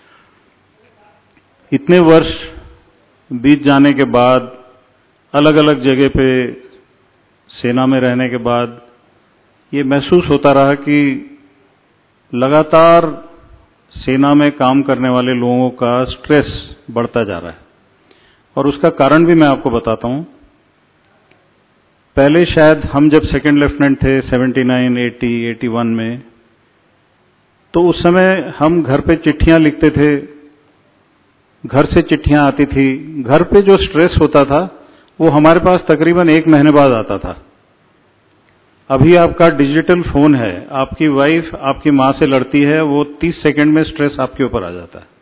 इतने वर्ष बीत जाने के बाद, अलग अलग जगह पे सेना में रहने के बाद, ये महसूस होता रहा कि लगातार सेना में काम करने वाले लोगों का स्ट्रेस बढ़ता जा रहा है। और उसका कारण भी मैं आपको बताता हूं। पहले शायद हम जब सेकंड लेफ्टिनेंट थे उन्यासी, अस्सी, इक्यासी में, तो उस समय हम घर पे चिट्ठियां लिखते थे, घर से चिट्ठियां आती थी। घर पे जो स्ट्रेस होता था वो हमारे पास तकरीबन एक महीने बाद आता था। अभी आपका डिजिटल फोन है, आपकी वाइफ आपकी मां से लड़ती है, वो तीस सेकंड में स्ट्रेस आपके ऊपर आ जाता है।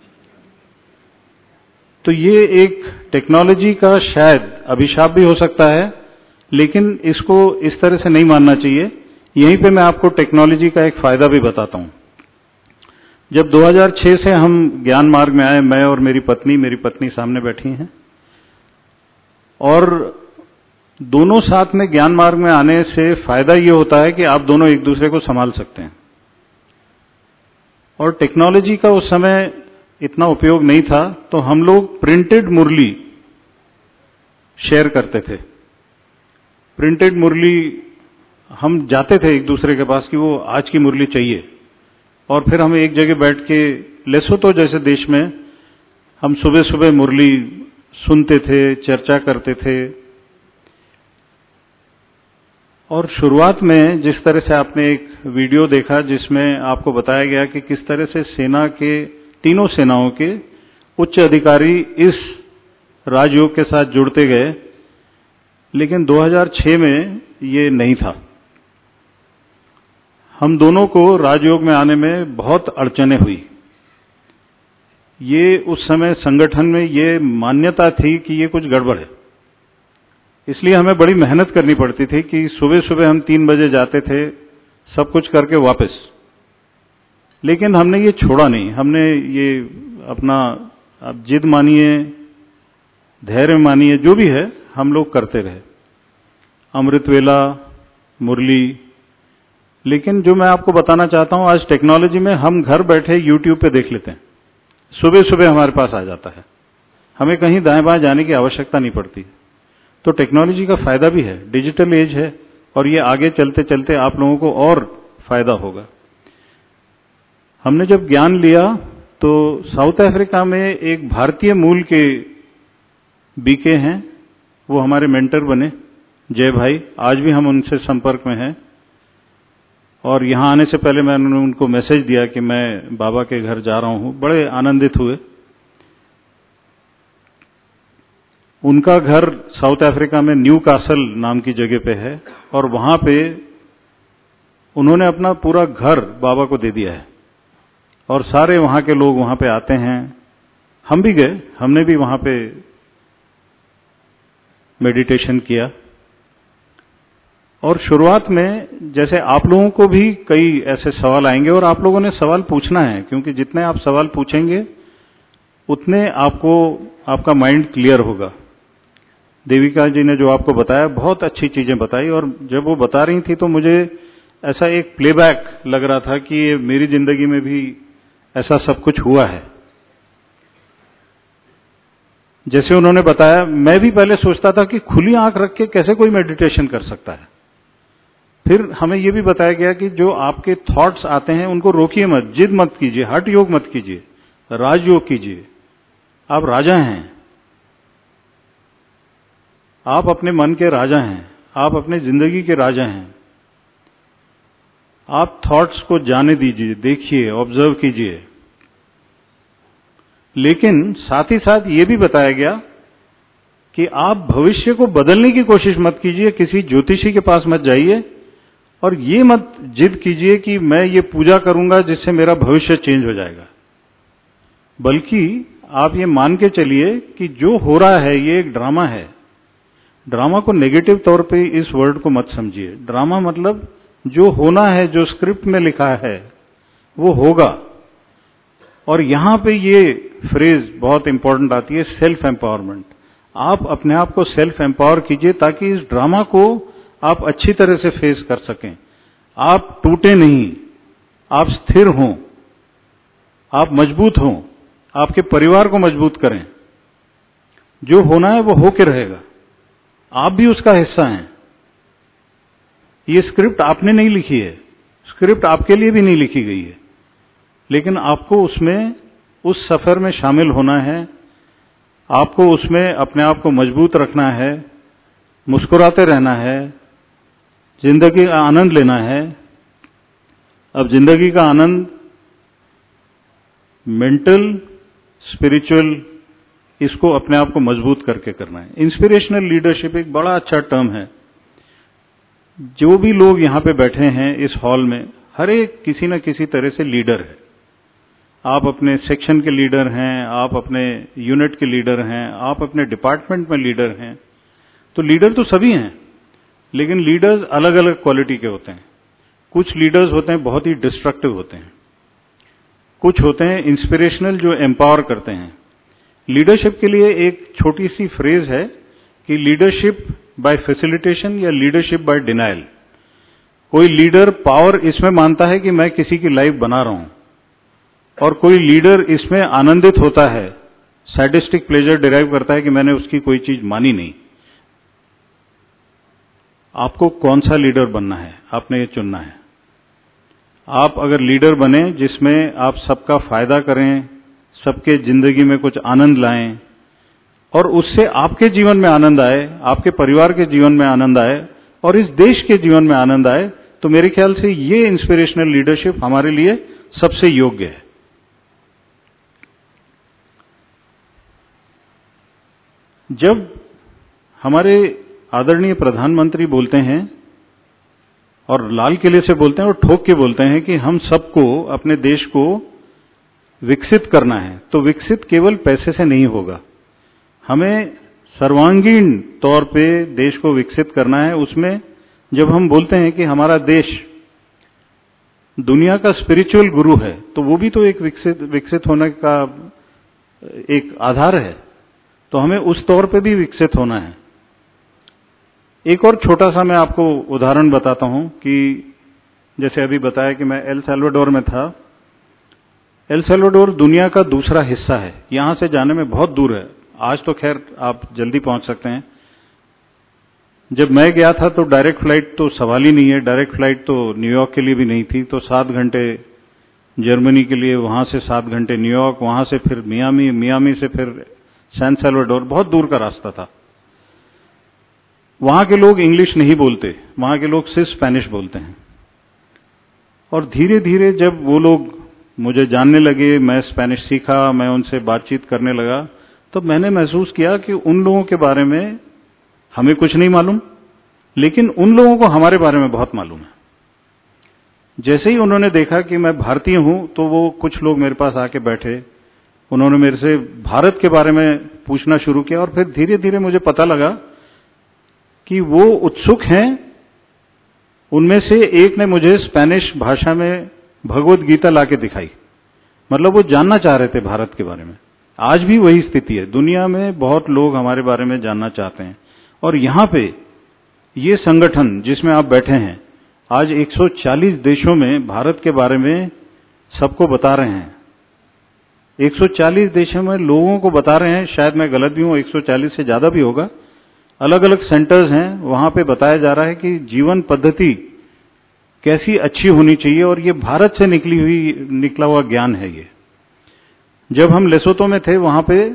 तो ये एक टेक्नोलॉजी का शायद अभिशाप भी हो सकता है, लेकिन इसको इस तरह से नहीं मानना चाहिए। यहीं पे मैं आपको टेक्नोलॉजी का एक फायदा भी बताता हूं। जब दो हज़ार छह से हम ज्ञान मार्ग में आए, मैं और मेरी पत्नी, मेरी पत्नी सामने बैठी हैं, और दोनों साथ में ज्ञान मार्ग में आने से फायदा ये होता है कि आप दोनों एक दूसरे को संभाल सकते हैं। और टेक्नोलॉजी का उस समय इतना उपयोग नहीं था, तो हम लोग प्रिंटेड मुरली शेयर करते थे। प्रिंटेड मुरली हम जाते थे एक दूसरे के पास कि वो आज की मुरली चाहिए, और फिर हम एक जगह बैठ के, लेसोतो जैसे देश में हम सुबह सुबह मुरली सुनते थे, चर्चा करते थे। और शुरुआत में जिस तरह से आपने एक वीडियो देखा जिसमें आपको बताया गया कि किस तरह से सेना के, तीनों सेनाओं के उच्च अधिकारी इस राजयोग के साथ जुड़ते गए, लेकिन दो हज़ार छह में ये नहीं था। हम दोनों को राजयोग में आने में बहुत अड़चनें हुई। ये उस समय संगठन में ये मान्यता थी कि ये कुछ गड़बड़ है, इसलिए हमें बड़ी मेहनत करनी पड़ती थी कि सुबह सुबह हम तीन बजे जाते थे, सब कुछ करके वापस। लेकिन हमने ये छोड़ा नहीं, हमने ये अपना, अब जिद मानिए, धैर्य मानिए, जो भी है हम लोग करते रहे। अमृत वेला, मुरली। लेकिन जो मैं आपको बताना चाहता हूं, आज टेक्नोलॉजी में हम घर बैठे यूट्यूब पे देख लेते हैं, सुबह सुबह हमारे पास आ जाता है, हमें कहीं दाएं बाएं जाने की आवश्यकता नहीं पड़ती। तो टेक्नोलॉजी का फायदा भी है, डिजिटल एज है, और ये आगे चलते चलते आप लोगों को और फायदा होगा। हमने जब ज्ञान लिया तो साउथ अफ्रीका में एक भारतीय मूल के बीके हैं, वो हमारे मेंटर बने, जय भाई। आज भी हम उनसे संपर्क में हैं, और यहां आने से पहले मैंने उनको मैसेज दिया कि मैं बाबा के घर जा रहा हूं। बड़े आनंदित हुए। उनका घर साउथ अफ्रीका में न्यू कासल नाम की जगह पे है, और वहां पे उन्होंने अपना पूरा घर बाबा को दे दिया है, और सारे वहां के लोग वहां पे आते हैं। हम भी गए, हमने भी वहां पे मेडिटेशन किया। और शुरुआत में जैसे आप लोगों को भी कई ऐसे सवाल आएंगे, और आप लोगों ने सवाल पूछना है, क्योंकि जितने आप सवाल पूछेंगे उतने आपको आपका माइंड क्लियर होगा। देविका जी ने जो आपको बताया बहुत अच्छी चीजें बताई, और जब वो बता रही थी तो मुझे ऐसा एक प्लेबैक लग रहा था कि ये मेरी जिंदगी में भी ऐसा सब कुछ हुआ है। जैसे उन्होंने बताया, मैं भी पहले सोचता था कि खुली आंख रख के कैसे कोई मेडिटेशन कर सकता है। फिर हमें यह भी बताया गया कि जो आपके थॉट्स आते हैं उनको रोकिए मत, जिद मत कीजिए, हठ योग मत कीजिए, राजयोग कीजिए। आप राजा हैं, आप अपने मन के राजा हैं, आप अपने जिंदगी के राजा हैं। आप थॉट्स को जाने दीजिए, देखिए, ऑब्जर्व कीजिए। लेकिन साथ ही साथ ये भी बताया गया कि आप भविष्य को बदलने की कोशिश मत कीजिए, किसी ज्योतिषी के पास मत जाइए, और ये मत जिद कीजिए कि मैं ये पूजा करूंगा जिससे मेरा भविष्य चेंज हो जाएगा। बल्कि आप ये मान के चलिए कि जो हो रहा है ये एक ड्रामा है। ड्रामा को नेगेटिव तौर पे इस वर्ड को मत समझिए। ड्रामा मतलब जो होना है, जो स्क्रिप्ट में लिखा है वो होगा। और यहां पे ये फ्रेज बहुत इंपॉर्टेंट आती है, सेल्फ एम्पावरमेंट। आप अपने आप को सेल्फ एम्पावर कीजिए ताकि इस ड्रामा को आप अच्छी तरह से फेस कर सकें। आप टूटे नहीं, आप स्थिर हों, आप मजबूत हों, आपके परिवार को मजबूत करें। जो होना है वो होके रहेगा, आप भी उसका हिस्सा हैं। ये स्क्रिप्ट आपने नहीं लिखी है, स्क्रिप्ट आपके लिए भी नहीं लिखी गई है, लेकिन आपको उसमें उस सफर में शामिल होना है। आपको उसमें अपने आप को मजबूत रखना है, मुस्कुराते रहना है, जिंदगी का आनंद लेना है। अब जिंदगी का आनंद मेंटल, स्पिरिचुअल, इसको अपने आप को मजबूत करके करना है। इंस्पिरेशनल लीडरशिप एक बड़ा अच्छा टर्म है। जो भी लोग यहां पे बैठे हैं इस हॉल में, हर एक किसी न किसी तरह से लीडर है। आप अपने सेक्शन के लीडर हैं, आप अपने यूनिट के लीडर हैं, आप अपने डिपार्टमेंट में लीडर हैं। तो लीडर तो सभी हैं, लेकिन लीडर्स अलग अलग क्वालिटी के होते हैं। कुछ लीडर्स होते हैं बहुत ही डिस्ट्रक्टिव होते हैं, कुछ होते हैं इंस्पिरेशनल जो एम्पावर करते हैं। लीडरशिप के लिए एक छोटी सी फ्रेज है कि लीडरशिप बाय फैसिलिटेशन या लीडरशिप बाय डिनायल। कोई लीडर पावर इसमें मानता है कि मैं किसी की लाइफ बना रहा हूं, और कोई लीडर इसमें आनंदित होता है, सैडिस्टिक प्लेजर डिराइव करता है कि मैंने उसकी कोई चीज मानी नहीं। आपको कौन सा लीडर बनना है, आपने ये चुनना है। आप अगर लीडर बने जिसमें आप सबका फायदा करें, सबके जिंदगी में कुछ आनंद लाएं, और उससे आपके जीवन में आनंद आए, आपके परिवार के जीवन में आनंद आए, और इस देश के जीवन में आनंद आए, तो मेरे ख्याल से ये इंस्पिरेशनल लीडरशिप हमारे लिए सबसे योग्य है। जब हमारे आदरणीय प्रधानमंत्री बोलते हैं और लाल किले से बोलते हैं और ठोक के बोलते हैं कि हम सबको अपने देश को विकसित करना है, तो विकसित केवल पैसे से नहीं होगा। हमें सर्वांगीण तौर पे देश को विकसित करना है। उसमें जब हम बोलते हैं कि हमारा देश दुनिया का स्पिरिचुअल गुरु है, तो वो भी तो एक विकसित विकसित होने का एक आधार है। तो हमें उस तौर पे भी विकसित होना है। एक और छोटा सा मैं आपको उदाहरण बताता हूं कि जैसे अभी बताया कि मैं एल सैल्वाडोर में था। एल सैल्वाडोर दुनिया का दूसरा हिस्सा है, यहां से जाने में बहुत दूर है। आज तो खैर आप जल्दी पहुंच सकते हैं। जब मैं गया था तो डायरेक्ट फ्लाइट तो सवाल ही नहीं है, डायरेक्ट फ्लाइट तो न्यूयॉर्क के लिए भी नहीं थी। तो सात घंटे जर्मनी के लिए, वहां से सात घंटे न्यूयॉर्क, वहां से फिर मियामी, मियामी से फिर सैन सैल्वाडोर, बहुत दूर का रास्ता था। वहां के लोग इंग्लिश नहीं बोलते, वहां के लोग सिर्फ स्पेनिश बोलते हैं। और धीरे धीरे जब वो लोग मुझे जानने लगे, मैं स्पेनिश सीखा, मैं उनसे बातचीत करने लगा, तो मैंने महसूस किया कि उन लोगों के बारे में हमें कुछ नहीं मालूम, लेकिन उन लोगों को हमारे बारे में बहुत मालूम है। जैसे ही उन्होंने देखा कि मैं भारतीय हूं, तो वो कुछ लोग मेरे पास आके बैठे, उन्होंने मेरे से भारत के बारे में पूछना शुरू किया। और फिर धीरे धीरे मुझे पता लगा कि वो उत्सुक हैं। उनमें से एक ने मुझे स्पेनिश भाषा में भगवत गीता लाके दिखाई, मतलब वो जानना चाह रहे थे भारत के बारे में। आज भी वही स्थिति है। दुनिया में बहुत लोग हमारे बारे में जानना चाहते हैं, और यहां पे ये संगठन जिसमें आप बैठे हैं आज एक सौ चालीस देशों में भारत के बारे में सबको बता रहे हैं। एक सौ चालीस देशों में लोगों को बता रहे हैं, शायद मैं गलत भी हूं, एक सौ चालीस से ज्यादा भी होगा। अलग अलग सेंटर्स हैं, वहां पे बताया जा रहा है कि जीवन पद्धति कैसी अच्छी होनी चाहिए, और ये भारत से निकली हुई निकला हुआ ज्ञान है। ये जब हम लेसोतो में थे, वहां पे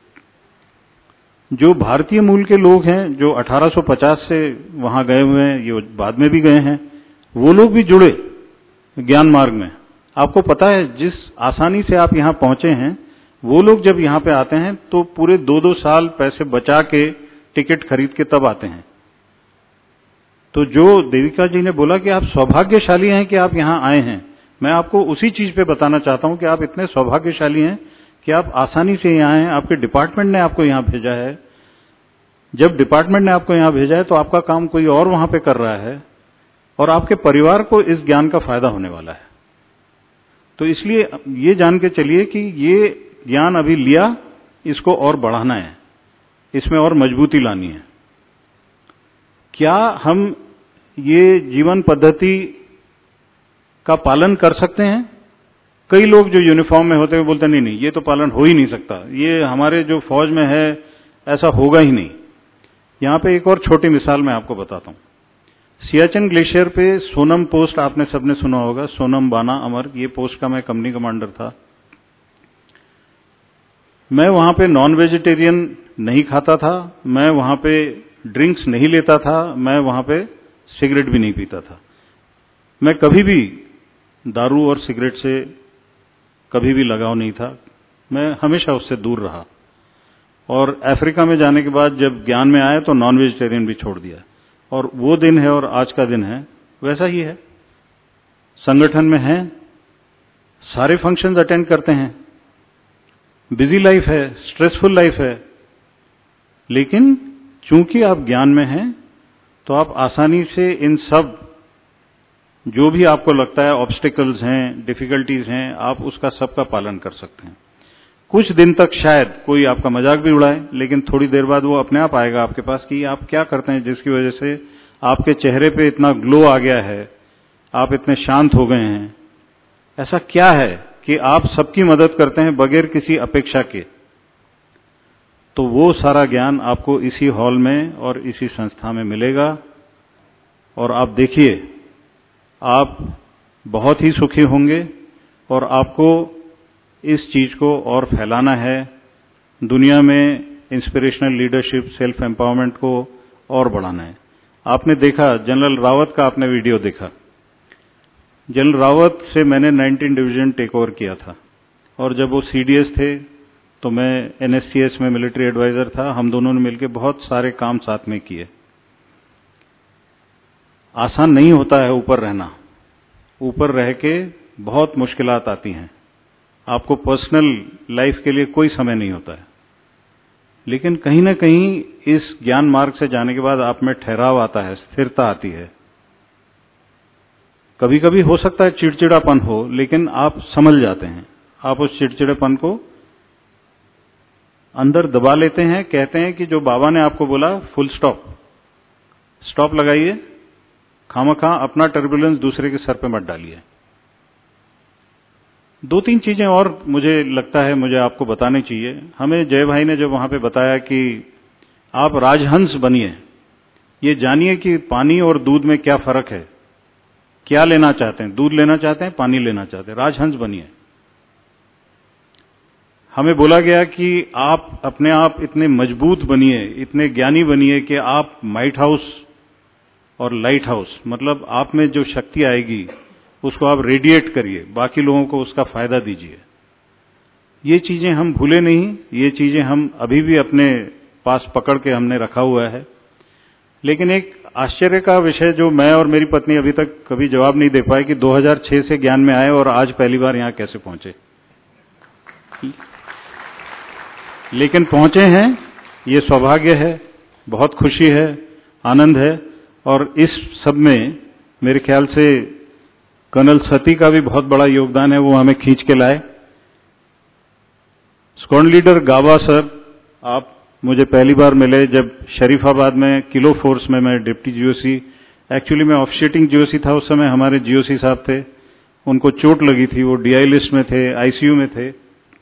जो भारतीय मूल के लोग हैं जो अठारह सौ पचास से वहां गए हुए हैं, ये बाद में भी गए हैं, वो लोग भी जुड़े ज्ञान मार्ग में। आपको पता है जिस आसानी से आप यहां पहुंचे हैं, वो लोग जब यहां पे आते हैं तो पूरे दो दो साल पैसे बचा के टिकट खरीद के तब आते हैं। तो जो देविका जी ने बोला कि आप सौभाग्यशाली हैं कि आप यहां आए हैं, मैं आपको उसी चीज पे बताना चाहता हूं कि आप इतने सौभाग्यशाली हैं कि आप आसानी से यहां हैं। आपके डिपार्टमेंट ने आपको यहां भेजा है। जब डिपार्टमेंट ने आपको यहां भेजा है तो आपका काम कोई और वहां पे कर रहा है, और आपके परिवार को इस ज्ञान का फायदा होने वाला है। तो इसलिए ये जान के चलिए कि ये ज्ञान अभी लिया, इसको और बढ़ाना है, इसमें और मजबूती लानी है। क्या हम ये जीवन पद्धति का पालन कर सकते हैं? कई लोग जो यूनिफॉर्म में होते हैं बोलते नहीं नहीं ये तो पालन हो ही नहीं सकता, ये हमारे जो फौज में है ऐसा होगा ही नहीं। यहां पे एक और छोटी मिसाल मैं आपको बताता हूं। सियाचिन ग्लेशियर पे सोनम पोस्ट आपने सबने सुना होगा, सोनम बाना अमर, ये पोस्ट का मैं कंपनी कमांडर था। मैं वहां पे नॉन वेजिटेरियन नहीं खाता था, मैं वहां पे ड्रिंक्स नहीं लेता था, मैं वहां पे सिगरेट भी नहीं पीता था। मैं कभी भी दारू और सिगरेट से कभी भी लगाव नहीं था, मैं हमेशा उससे दूर रहा। और अफ्रीका में जाने के बाद जब ज्ञान में आया तो नॉन वेजिटेरियन भी छोड़ दिया, और वो दिन है और आज का दिन है वैसा ही है। संगठन में हैं, सारे फंक्शंस अटेंड करते हैं, बिजी लाइफ है, स्ट्रेसफुल लाइफ है, लेकिन चूंकि आप ज्ञान में हैं तो आप आसानी से इन सब जो भी आपको लगता है ऑब्स्टिकल्स हैं, डिफिकल्टीज हैं, आप उसका सबका पालन कर सकते हैं। कुछ दिन तक शायद कोई आपका मजाक भी उड़ाए, लेकिन थोड़ी देर बाद वो अपने आप आएगा आपके पास कि आप क्या करते हैं जिसकी वजह से आपके चेहरे पे इतना ग्लो आ गया है, आप इतने शांत हो गए हैं। ऐसा क्या है कि आप सबकी मदद करते हैं बगैर किसी अपेक्षा के। तो वो सारा ज्ञान आपको इसी हॉल में और इसी संस्था में मिलेगा, और आप देखिए आप बहुत ही सुखी होंगे, और आपको इस चीज को और फैलाना है। दुनिया में इंस्पिरेशनल लीडरशिप, सेल्फ एम्पावरमेंट को और बढ़ाना है। आपने देखा जनरल रावत का, आपने वीडियो देखा। जनरल रावत से मैंने नाइनटीन डिवीजन टेक ओवर किया था, और जब वो सीडीएस थे तो मैं एनएससीएस में मिलिट्री एडवाइजर था। हम दोनों ने मिलकर बहुत सारे काम साथ में किए। आसान नहीं होता है ऊपर रहना, ऊपर रह के बहुत मुश्किलात आती हैं। आपको पर्सनल लाइफ के लिए कोई समय नहीं होता है, लेकिन कहीं ना कहीं इस ज्ञान मार्ग से जाने के बाद आप में ठहराव आता है, स्थिरता आती है। कभी कभी हो सकता है चिड़चिड़ापन हो, लेकिन आप समझ जाते हैं, आप उस चिड़चिड़ेपन को अंदर दबा लेते हैं। कहते हैं कि जो बाबा ने आपको बोला फुल स्टॉप, स्टॉप लगाइए, खामखा अपना टर्बुलेंस दूसरे के सर पे मत डालिए। दो तीन चीजें और मुझे लगता है मुझे आपको बतानी चाहिए। हमें जय भाई ने जब वहां पे बताया कि आप राजहंस बनिए, ये जानिए कि पानी और दूध में क्या फर्क है, क्या लेना चाहते हैं, दूध लेना चाहते हैं, पानी लेना चाहते हैं, राजहंस बनिए। हमें बोला गया कि आप अपने आप इतने मजबूत बनिए, इतने ज्ञानी बनिए कि आप माइट हाउस और लाइट हाउस, मतलब आप में जो शक्ति आएगी उसको आप रेडिएट करिए, बाकी लोगों को उसका फायदा दीजिए। ये चीजें हम भूले नहीं, ये चीजें हम अभी भी अपने पास पकड़ के हमने रखा हुआ है। लेकिन एक आश्चर्य का विषय जो मैं और मेरी पत्नी अभी तक कभी जवाब नहीं दे पाए कि दो हज़ार छह से ज्ञान में आए और आज पहली बार यहां कैसे पहुंचे। लेकिन पहुंचे हैं, ये सौभाग्य है, बहुत खुशी है, आनंद है। और इस सब में मेरे ख्याल से कर्नल सती का भी बहुत बड़ा योगदान है, वो हमें खींच के लाए। स्क्वाड लीडर गाबा सर, आप मुझे पहली बार मिले जब शरीफाबाद में किलो फोर्स में मैं डिप्टी जीओसी, एक्चुअली मैं ऑफिशिएटिंग जीओसी था उस समय, हमारे जीओसी साहब थे, उनको चोट लगी थी, वो डीआई लिस्ट में थे, आईसीयू में थे।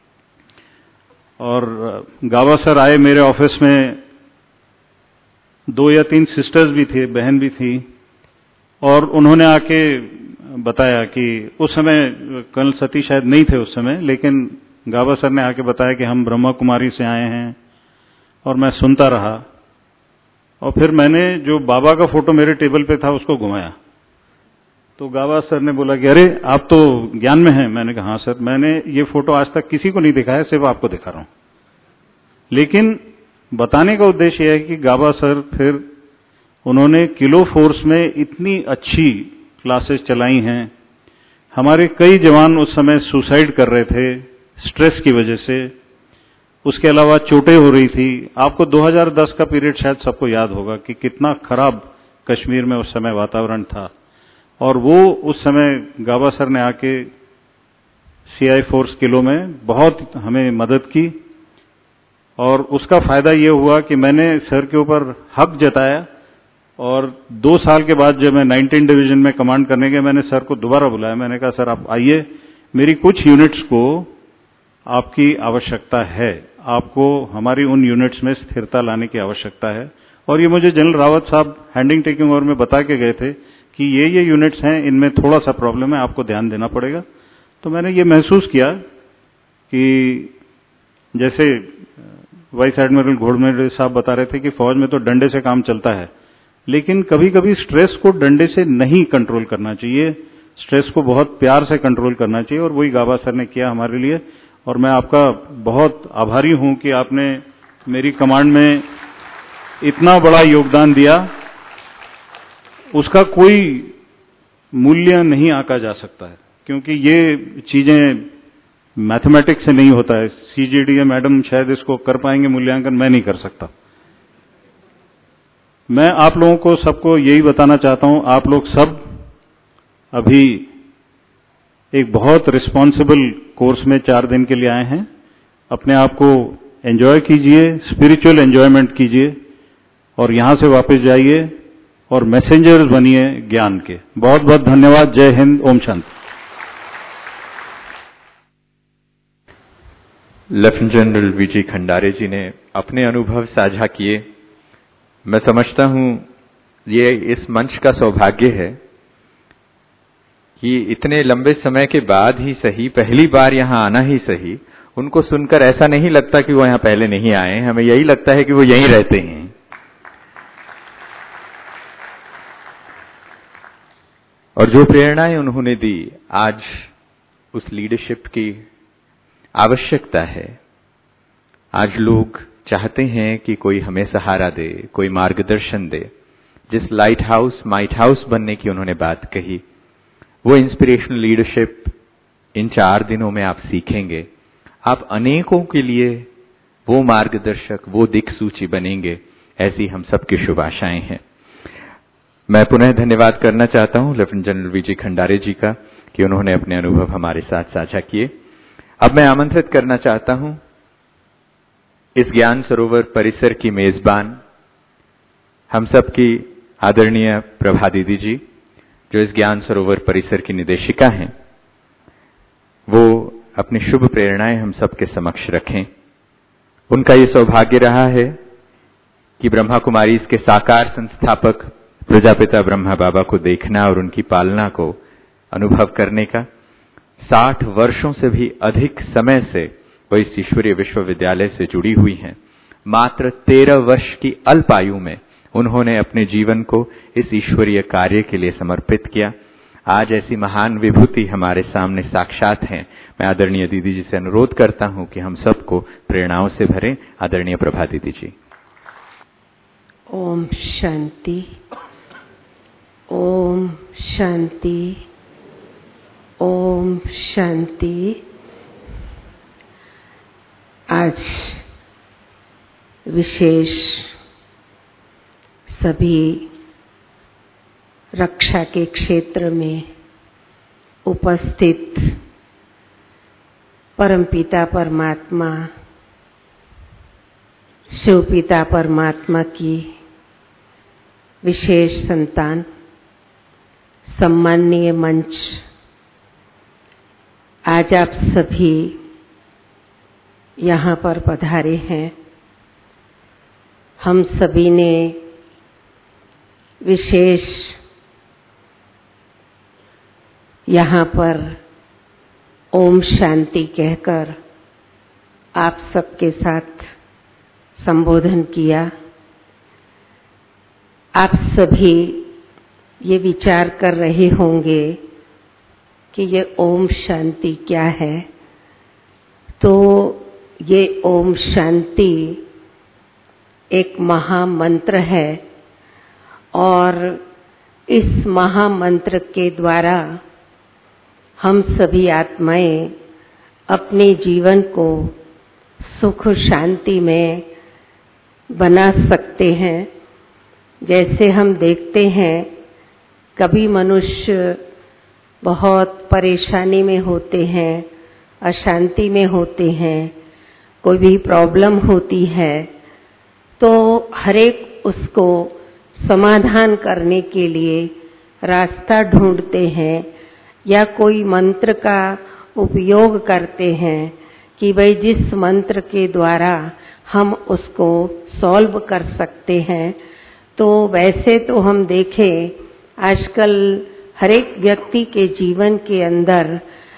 और गाबा सर आए मेरे ऑफिस में, दो या तीन सिस्टर्स भी थे, बहन भी थी, और उन्होंने आके बताया कि उस समय कर्नल सतीश शायद नहीं थे उस समय, लेकिन गाबा सर ने आके बताया कि हम ब्रह्मा कुमारी से आए हैं, और मैं सुनता रहा। और फिर मैंने जो बाबा का फोटो मेरे टेबल पे था उसको घुमाया, तो गाबा सर ने बोला कि अरे आप तो ज्ञान में हैं। मैंने कहा हाँ सर, मैंने ये फोटो आज तक किसी को नहीं दिखाया, सिर्फ आपको दिखा रहा हूं। लेकिन बताने का उद्देश्य यह है कि गाबा सर फिर उन्होंने किलो फोर्स में इतनी अच्छी क्लासेस चलाई हैं। हमारे कई जवान उस समय सुसाइड कर रहे थे स्ट्रेस की वजह से, उसके अलावा चोटें हो रही थी। आपको दो हज़ार दस का पीरियड शायद सबको याद होगा कि कितना खराब कश्मीर में उस समय वातावरण था, और वो उस समय गाबा सर ने आके सीआई फोर्स किलो में बहुत हमें मदद की, और उसका फायदा ये हुआ कि मैंने सर के ऊपर हक जताया, और दो साल के बाद जब मैं नाइनटीन डिवीजन में कमांड करने गया, मैंने सर को दोबारा बुलाया। मैंने कहा सर आप आइए, मेरी कुछ यूनिट्स को आपकी आवश्यकता है, आपको हमारी उन यूनिट्स में स्थिरता लाने की आवश्यकता है। और ये मुझे जनरल रावत साहब हैंडिंग टेकिंग ओवर में बता के गए थे कि ये ये यूनिट्स हैं, इनमें थोड़ा सा प्रॉब्लम है, आपको ध्यान देना पड़ेगा। तो मैंने ये महसूस किया कि जैसे वाइस एडमिरल घोड़मेड़े साहब बता रहे थे कि फौज में तो डंडे से काम चलता है, लेकिन कभी कभी स्ट्रेस को डंडे से नहीं कंट्रोल करना चाहिए, स्ट्रेस को बहुत प्यार से कंट्रोल करना चाहिए, और वही गाबा सर ने किया हमारे लिए। और मैं आपका बहुत आभारी हूं कि आपने मेरी कमांड में इतना बड़ा योगदान दिया, उसका कोई मूल्य नहीं आंका जा सकता है, क्योंकि ये चीजें मैथमेटिक्स से नहीं होता है। सीजीडीए मैडम शायद इसको कर पाएंगे मूल्यांकन, मैं नहीं कर सकता। मैं आप लोगों को सबको यही बताना चाहता हूं, आप लोग सब अभी एक बहुत रिस्पॉन्सिबल कोर्स में चार दिन के लिए आए हैं। अपने आप को एंजॉय कीजिए, स्पिरिचुअल एंजॉयमेंट कीजिए, और यहां से वापस जाइए और मैसेंजर्स बनिए ज्ञान के। बहुत बहुत धन्यवाद। जय हिंद। ओम शांति। Lieutenant general VG Khandare ji ने अपने अनुभव साझा किए। मैं समझता हूं ये इस मंच का सौभाग्य है कि इतने लंबे समय के बाद ही सही, पहली बार यहां आना ही सही, उनको सुनकर ऐसा नहीं लगता कि वो यहां पहले नहीं आए, हमें यही लगता है कि वो यहीं रहते हैं। और जो प्रेरणाएं उन्होंने दी, आज उस लीडरशिप की आवश्यकता है। आज लोग चाहते हैं कि कोई हमें सहारा दे, कोई मार्गदर्शन दे। जिस लाइट हाउस माइट हाउस बनने की उन्होंने बात कही, वो इंस्पिरेशनल लीडरशिप इन चार दिनों में आप सीखेंगे। आप अनेकों के लिए वो मार्गदर्शक, वो दिक्सूची बनेंगे, ऐसी हम सबकी शुभ आशाएं हैं। मैं पुनः धन्यवाद करना चाहता हूं lieutenant general VG Khandare ji का कि उन्होंने अपने अनुभव हमारे साथ साझा किए। अब मैं आमंत्रित करना चाहता हूं इस ज्ञान सरोवर परिसर की मेजबान, हम सबकी आदरणीय प्रभा दीदी जी, जो इस ज्ञान सरोवर परिसर की निदेशिका हैं, वो अपनी शुभ प्रेरणाएं हम सबके समक्ष रखें। उनका ये सौभाग्य रहा है कि ब्रह्मा कुमारी इसके साकार संस्थापक प्रजापिता ब्रह्मा बाबा को देखना और उनकी पालना को अनुभव करने का। साठ वर्षों से भी अधिक समय से वो इस ईश्वरीय विश्वविद्यालय से जुड़ी हुई हैं। मात्र तेरह वर्ष की अल्प आयु में उन्होंने अपने जीवन को इस ईश्वरीय कार्य के लिए समर्पित किया। आज ऐसी महान विभूति हमारे सामने साक्षात हैं। मैं आदरणीय दीदी जी से अनुरोध करता हूं कि हम सबको प्रेरणाओं से भरें। आदरणीय प्रभा दीदी जी। ओम शांति, ओम शांति, ओम शांति। आज विशेष सभी रक्षा के क्षेत्र में उपस्थित परमपिता परमात्मा शिव पिता परमात्मा की विशेष संतान, सम्माननीय मंच, आज आप सभी यहाँ पर पधारे हैं। हम सभी ने विशेष यहाँ पर ओम शांति कहकर आप सबके साथ संबोधन किया। आप सभी ये विचार कर रहे होंगे कि ये ओम शांति क्या है। तो ये ओम शांति एक महामंत्र है और इस महामंत्र के द्वारा हम सभी आत्माएं अपने जीवन को सुख शांति में बना सकते हैं। जैसे हम देखते हैं कभी मनुष्य बहुत परेशानी में होते हैं, अशांति में होते हैं, कोई भी प्रॉब्लम होती है तो हर एक उसको समाधान करने के लिए रास्ता ढूंढते हैं या कोई मंत्र का उपयोग करते हैं कि भाई जिस मंत्र के द्वारा हम उसको सॉल्व कर सकते हैं। तो वैसे तो हम देखें आजकल हर एक व्यक्ति के जीवन के अंदर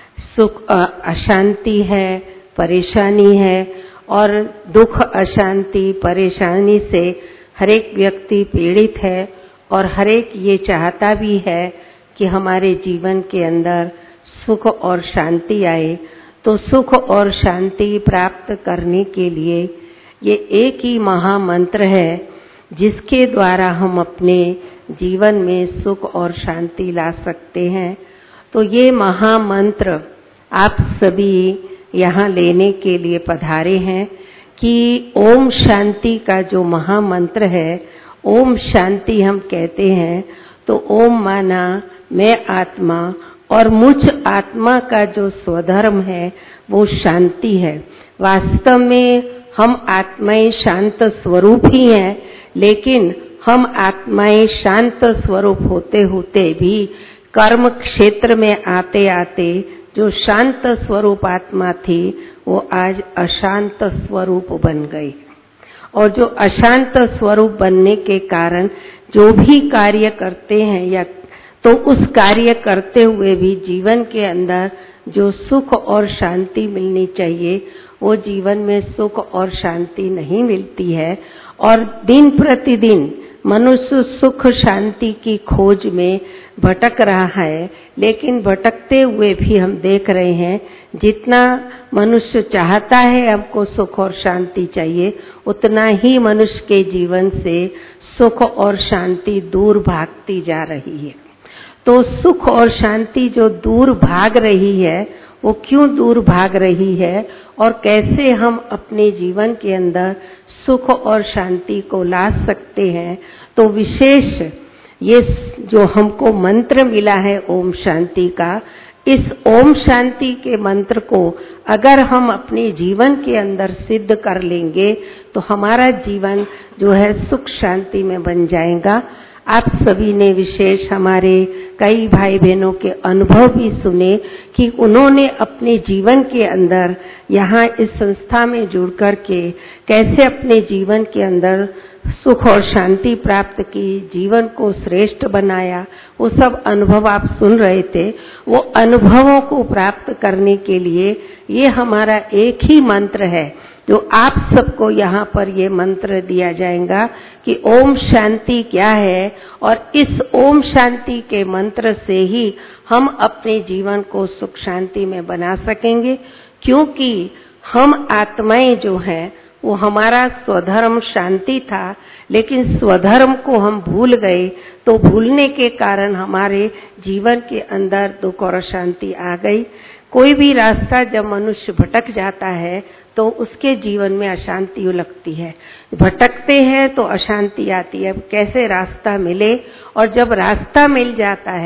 सुख अशांति है, परेशानी है और दुख अशांति परेशानी से हर एक व्यक्ति पीड़ित है और हर एक ये चाहता भी है कि हमारे जीवन के अंदर सुख और शांति आए। तो सुख और शांति प्राप्त करने के लिए ये एक ही महामंत्र है जिसके द्वारा हम अपने जीवन में सुख और शांति ला सकते हैं। तो ये महामंत्र आप सभी यहाँ लेने के लिए पधारे हैं कि ओम शांति का जो महामंत्र है, ओम शांति हम कहते हैं तो ओम माना मैं आत्मा और मुझ आत्मा का जो स्वधर्म है वो शांति है। वास्तव में हम आत्माएं शांत स्वरूप ही हैं, लेकिन हम आत्माएं शांत स्वरूप होते होते भी कर्म क्षेत्र में आते आते जो शांत स्वरूप आत्मा थी वो आज अशांत स्वरूप बन गई। और जो अशांत स्वरूप बनने के कारण जो भी कार्य करते हैं या तो उस कार्य करते हुए भी जीवन के अंदर जो सुख और शांति मिलनी चाहिए वो जीवन में सुख और शांति नहीं मिलती है। और दिन प्रतिदिन मनुष्य सुख शांति की खोज में भटक रहा है, लेकिन भटकते हुए भी हम देख रहे हैं जितना मनुष्य चाहता है हमको सुख और शांति चाहिए, उतना ही मनुष्य के जीवन से सुख और शांति दूर भागती जा रही है। तो सुख और शांति जो दूर भाग रही है वो क्यों दूर भाग रही है और कैसे हम अपने जीवन के अंदर सुख और शांति को ला सकते हैं। तो विशेष ये जो हमको मंत्र मिला है ओम शांति का, इस ओम शांति के मंत्र को अगर हम अपने जीवन के अंदर सिद्ध कर लेंगे तो हमारा जीवन जो है सुख शांति में बन जाएगा। आप सभी ने विशेष हमारे कई भाई बहनों के अनुभव भी सुने कि उन्होंने अपने जीवन के अंदर यहाँ इस संस्था में जुड़ कर के कैसे अपने जीवन के अंदर सुख और शांति प्राप्त की, जीवन को श्रेष्ठ बनाया। वो सब अनुभव आप सुन रहे थे। वो अनुभवों को प्राप्त करने के लिए ये हमारा एक ही मंत्र है जो आप सबको यहाँ पर ये मंत्र दिया जाएगा कि ओम शांति क्या है। और इस ओम शांति के मंत्र से ही हम अपने जीवन को सुख शांति में बना सकेंगे, क्योंकि हम आत्माएं जो हैं वो हमारा स्वधर्म शांति था, लेकिन स्वधर्म को हम भूल गए। तो भूलने के कारण हमारे जीवन के अंदर दुख और अशांति आ गई। कोई भी रास्ता जब मनुष्य भटक जाता है तो उसके जीवन में अशांति लगती है। भटकते हैं तो अशांति आती है। कैसे रास्ता मिले, और जब रास्ता मिल जाता है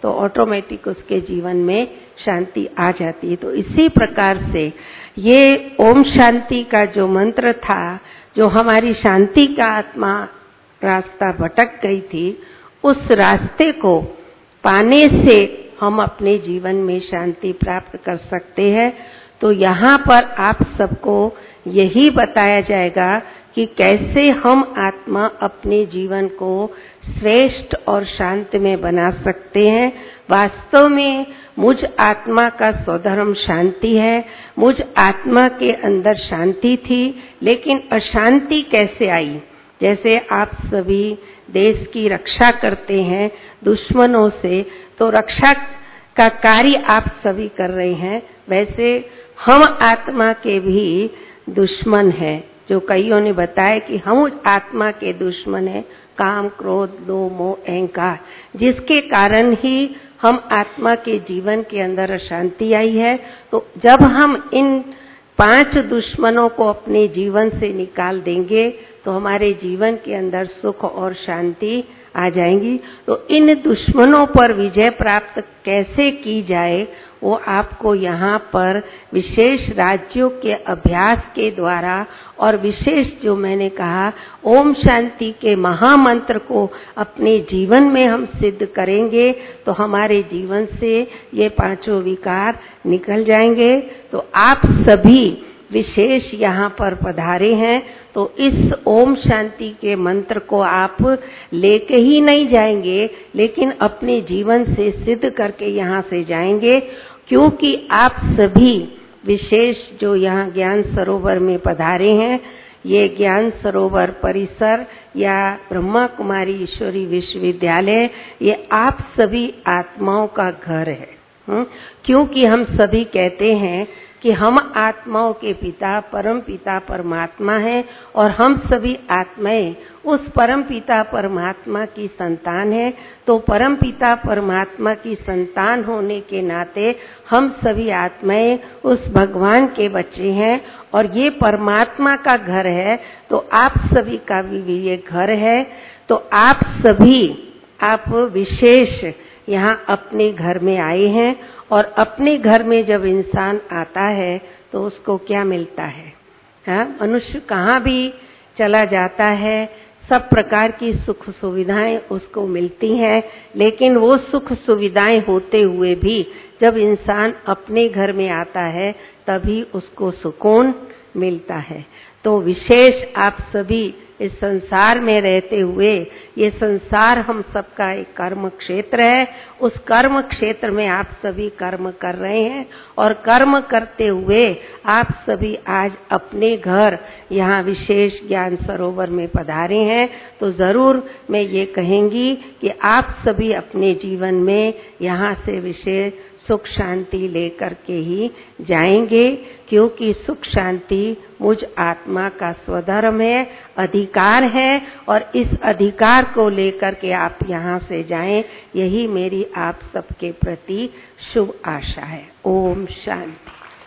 तो ऑटोमेटिक उसके जीवन में शांति आ जाती है। तो इसी प्रकार से ये ओम शांति का जो मंत्र था, जो हमारी शांति का आत्मा रास्ता भटक गई थी, उस रास्ते को पाने से हम अपने जीवन में शांति प्राप्त कर सकते हैं। तो यहाँ पर आप सबको यही बताया जाएगा कि कैसे हम आत्मा अपने जीवन को श्रेष्ठ और शांत में बना सकते हैं। वास्तव में मुझ आत्मा का स्वधर्म शांति है। मुझ आत्मा के अंदर शांति थी, लेकिन अशांति कैसे आई? जैसे आप सभी देश की रक्षा करते हैं दुश्मनों से, तो रक्षा का कार्य आप सभी कर रहे हैं, वैसे हम आत्मा के भी दुश्मन हैं। जो कईयों ने बताया कि हम आत्मा के दुश्मन हैं, काम, क्रोध, लोभ, मोह, अहंकार, जिसके कारण ही हम आत्मा के जीवन के अंदर अशांति आई है। तो जब हम इन पांच दुश्मनों को अपने जीवन से निकाल देंगे तो हमारे जीवन के अंदर सुख और शांति आ जाएंगी। तो इन दुश्मनों पर विजय प्राप्त कैसे की जाए, वो आपको यहाँ पर विशेष राज्यों के अभ्यास के द्वारा और विशेष जो मैंने कहा ओम शांति के महामंत्र को अपने जीवन में हम सिद्ध करेंगे तो हमारे जीवन से ये पांचों विकार निकल जाएंगे। तो आप सभी विशेष यहाँ पर पधारे हैं, तो इस ओम शांति के मंत्र को आप लेके ही नहीं जाएंगे, लेकिन अपने जीवन से सिद्ध करके यहाँ से जाएंगे, क्योंकि आप सभी विशेष जो यहाँ ज्ञान सरोवर में पधारे हैं, ये ज्ञान सरोवर परिसर या ब्रह्मा कुमारी ईश्वरी विश्वविद्यालय, ये आप सभी आत्माओं का घर है। हुँ? क्योंकि हम सभी कहते हैं कि हम आत्माओं के पिता परम पिता परमात्मा हैं और हम सभी आत्माएं उस परम पिता परमात्मा की संतान हैं। तो परम पिता परमात्मा की संतान होने के नाते हम सभी आत्माएं उस भगवान के बच्चे हैं और ये परमात्मा का घर है। तो आप सभी का भी ये घर है। तो आप सभी आप विशेष यहाँ अपने घर में आए हैं और अपने घर में जब इंसान आता है तो उसको क्या मिलता है? हाँ, मनुष्य कहाँ भी चला जाता है, सब प्रकार की सुख सुविधाएं उसको मिलती हैं, लेकिन वो सुख सुविधाएं होते हुए भी जब इंसान अपने घर में आता है तभी उसको सुकून मिलता है। तो विशेष आप सभी इस संसार में रहते हुए, ये संसार हम सबका एक कर्म क्षेत्र है, उस कर्म क्षेत्र में आप सभी कर्म कर रहे हैं और कर्म करते हुए आप सभी आज अपने घर यहाँ विशेष ज्ञान सरोवर में पधारे हैं। तो जरूर मैं ये कहूँगी कि आप सभी अपने जीवन में यहाँ से विशेष सुख शांति लेकर के ही जाएंगे, क्योंकि सुख शांति मुझ आत्मा का स्वधर्म है, अधिकार है, और इस अधिकार को लेकर के आप यहाँ से जाएं, यही मेरी आप सबके प्रति शुभ आशा है। ओम शांति।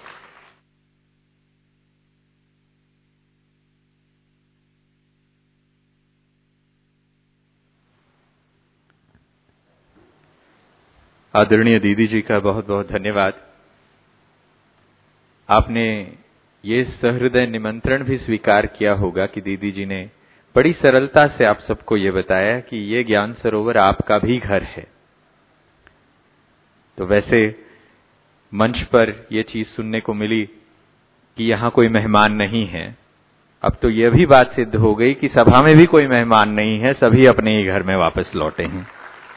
आदरणीय दीदी जी का बहुत बहुत धन्यवाद। आपने ये सहृदय निमंत्रण भी स्वीकार किया होगा कि दीदी जी ने बड़ी सरलता से आप सबको ये बताया कि ये ज्ञान सरोवर आपका भी घर है। तो वैसे मंच पर ये चीज सुनने को मिली कि यहाँ कोई मेहमान नहीं है, अब तो यह भी बात सिद्ध हो गई कि सभा में भी कोई मेहमान नहीं है, सभी अपने ही घर में वापस लौटे हैं।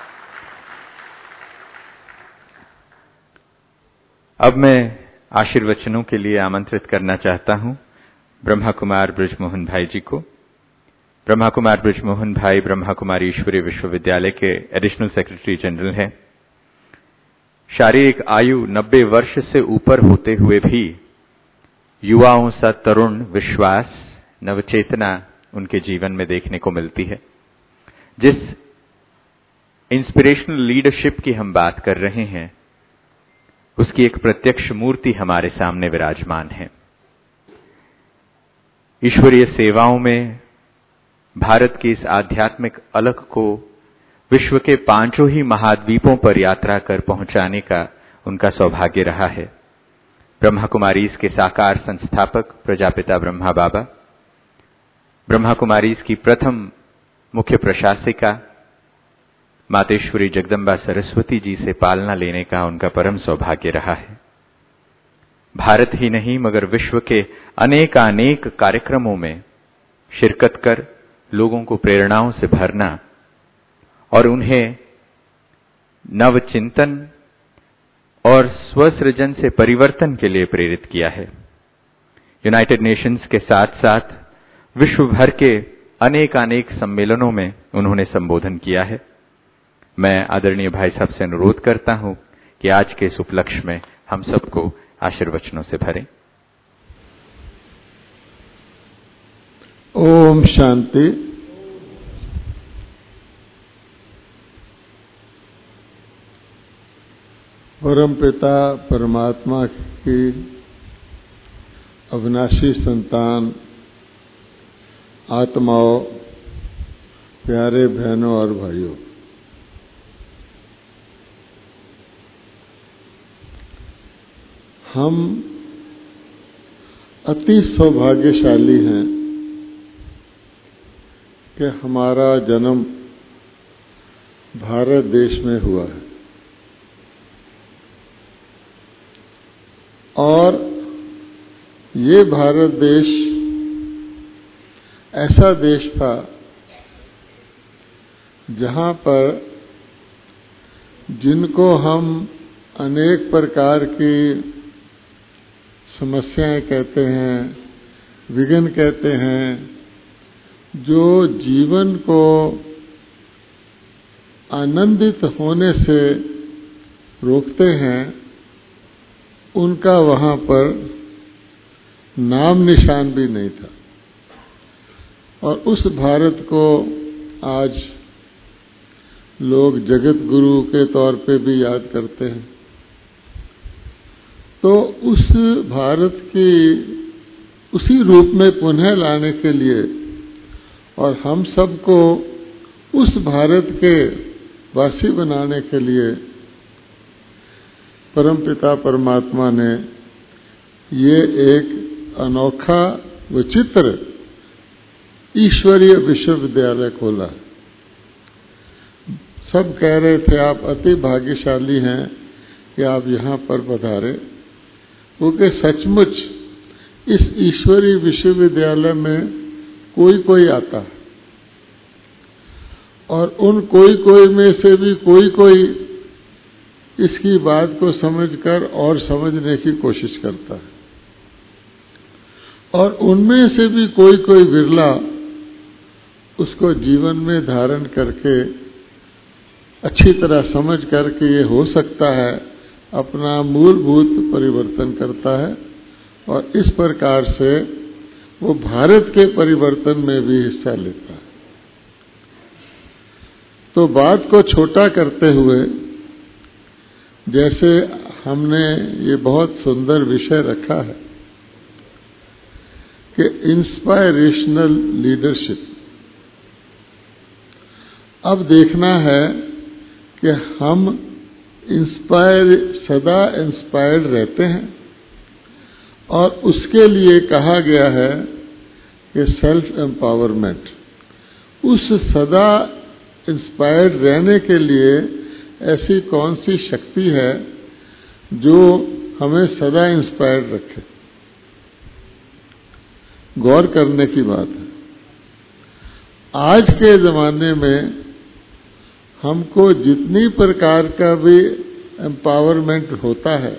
अब मैं आशीर्वचनों के लिए आमंत्रित करना चाहता हूं ब्रह्मा कुमार ब्रजमोहन भाई जी को। ब्रह्मा कुमार ब्रजमोहन भाई ब्रह्मा कुमारी ईश्वरीय विश्वविद्यालय के एडिशनल सेक्रेटरी जनरल हैं। शारीरिक आयु नब्बे वर्ष से ऊपर होते हुए भी युवाओं सा तरुण विश्वास, नवचेतना उनके जीवन में देखने को मिलती है। जिस इंस्पिरेशनल लीडरशिप की हम बात कर रहे हैं, उसकी एक प्रत्यक्ष मूर्ति हमारे सामने विराजमान है। ईश्वरीय सेवाओं में भारत की इस आध्यात्मिक अलख को विश्व के पांचों ही महाद्वीपों पर यात्रा कर पहुंचाने का उनका सौभाग्य रहा है। ब्रह्मा कुमारीज के साकार संस्थापक प्रजापिता ब्रह्मा बाबा, ब्रह्मा कुमारीज की प्रथम मुख्य प्रशासिका मातेश्वरी जगदम्बा सरस्वती जी से पालना लेने का उनका परम सौभाग्य रहा है। भारत ही नहीं मगर विश्व के अनेकानेक कार्यक्रमों में शिरकत कर लोगों को प्रेरणाओं से भरना और उन्हें नवचिंतन और स्वसृजन से परिवर्तन के लिए प्रेरित किया है। यूनाइटेड नेशंस के साथ साथ विश्व भर के अनेक अनेक सम्मेलनों में उन्होंने संबोधन किया है। मैं आदरणीय भाई साहब से अनुरोध करता हूं कि आज के इस उपलक्ष्य में हम सबको आशीर्वचनों से भरें। ओम शांति। परम पिता परमात्मा की अविनाशी संतान आत्माओं, प्यारे बहनों और भाइयों, हम अति सौभाग्यशाली हैं कि हमारा जन्म भारत देश में हुआ है और ये भारत देश ऐसा देश था जहां पर जिनको हम अनेक प्रकार की समस्याएं कहते हैं, विघ्न कहते हैं, जो जीवन को आनंदित होने से रोकते हैं, उनका वहां पर नाम निशान भी नहीं था। और उस भारत को आज लोग जगत गुरु के तौर पे भी याद करते हैं। तो उस भारत की उसी रूप में पुनः लाने के लिए और हम सबको उस भारत के वासी बनाने के लिए परमपिता परमात्मा ने ये एक अनोखा विचित्र ईश्वरीय विश्वविद्यालय खोला। सब कह रहे थे आप अति भाग्यशाली हैं कि आप यहाँ पर पधारे, क्योंकि सचमुच इस ईश्वरीय विश्वविद्यालय में कोई कोई आता है और उन कोई कोई में से भी कोई कोई इसकी बात को समझकर और समझने की कोशिश करता है और उनमें से भी कोई कोई विरला उसको जीवन में धारण करके अच्छी तरह समझ करके ये हो सकता है अपना मूलभूत परिवर्तन करता है और इस प्रकार से वो भारत के परिवर्तन में भी हिस्सा लेता है। तो बात को छोटा करते हुए, जैसे हमने ये बहुत सुंदर विषय रखा है कि इंस्पायरेशनल लीडरशिप, अब देखना है कि हम इंस्पायर सदा इंस्पायर्ड रहते हैं और उसके लिए कहा गया है कि सेल्फ एम्पावरमेंट, उस सदा इंस्पायर्ड रहने के लिए ऐसी कौन सी शक्ति है जो हमें सदा इंस्पायर्ड रखे। गौर करने की बात है। आज के जमाने में हमको जितनी प्रकार का भी एम्पावरमेंट होता है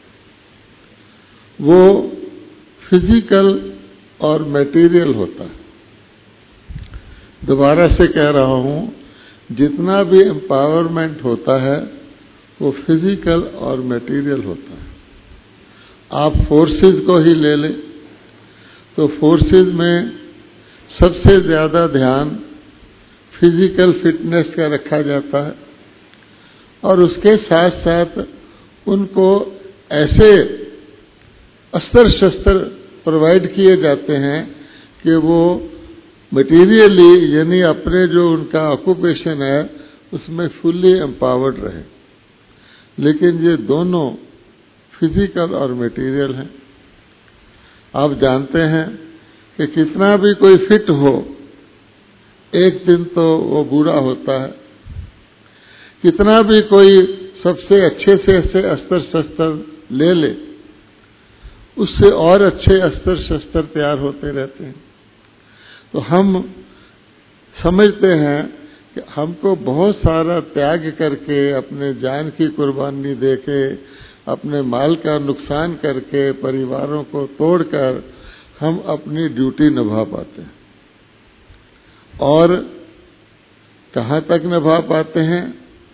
वो फिजिकल और मटेरियल होता है। दोबारा से कह रहा हूं, जितना भी एम्पावरमेंट होता है वो फिजिकल और मटेरियल होता है। आप फोर्सेस को ही ले लें तो फोर्सेस में सबसे ज्यादा ध्यान फिजिकल फिटनेस का रखा जाता है और उसके साथ साथ उनको ऐसे अस्त्र शस्त्र प्रोवाइड किए जाते हैं कि वो मटेरियली यानी अपने जो उनका ऑक्यूपेशन है उसमें फुल्ली एम्पावर्ड रहे। लेकिन ये दोनों फिजिकल और मटेरियल हैं। आप जानते हैं कि कितना भी कोई फिट हो, एक दिन तो वो बूढ़ा होता है। कितना भी कोई सबसे अच्छे से अच्छे अस्त्र शस्त्र ले ले, उससे और अच्छे अस्त्र शस्त्र तैयार होते रहते हैं। तो हम समझते हैं कि हमको बहुत सारा त्याग करके, अपने जान की कुर्बानी देके, अपने माल का नुकसान करके, परिवारों को तोड़कर हम अपनी ड्यूटी निभा पाते हैं। और कहाँ तक निभा पाते हैं?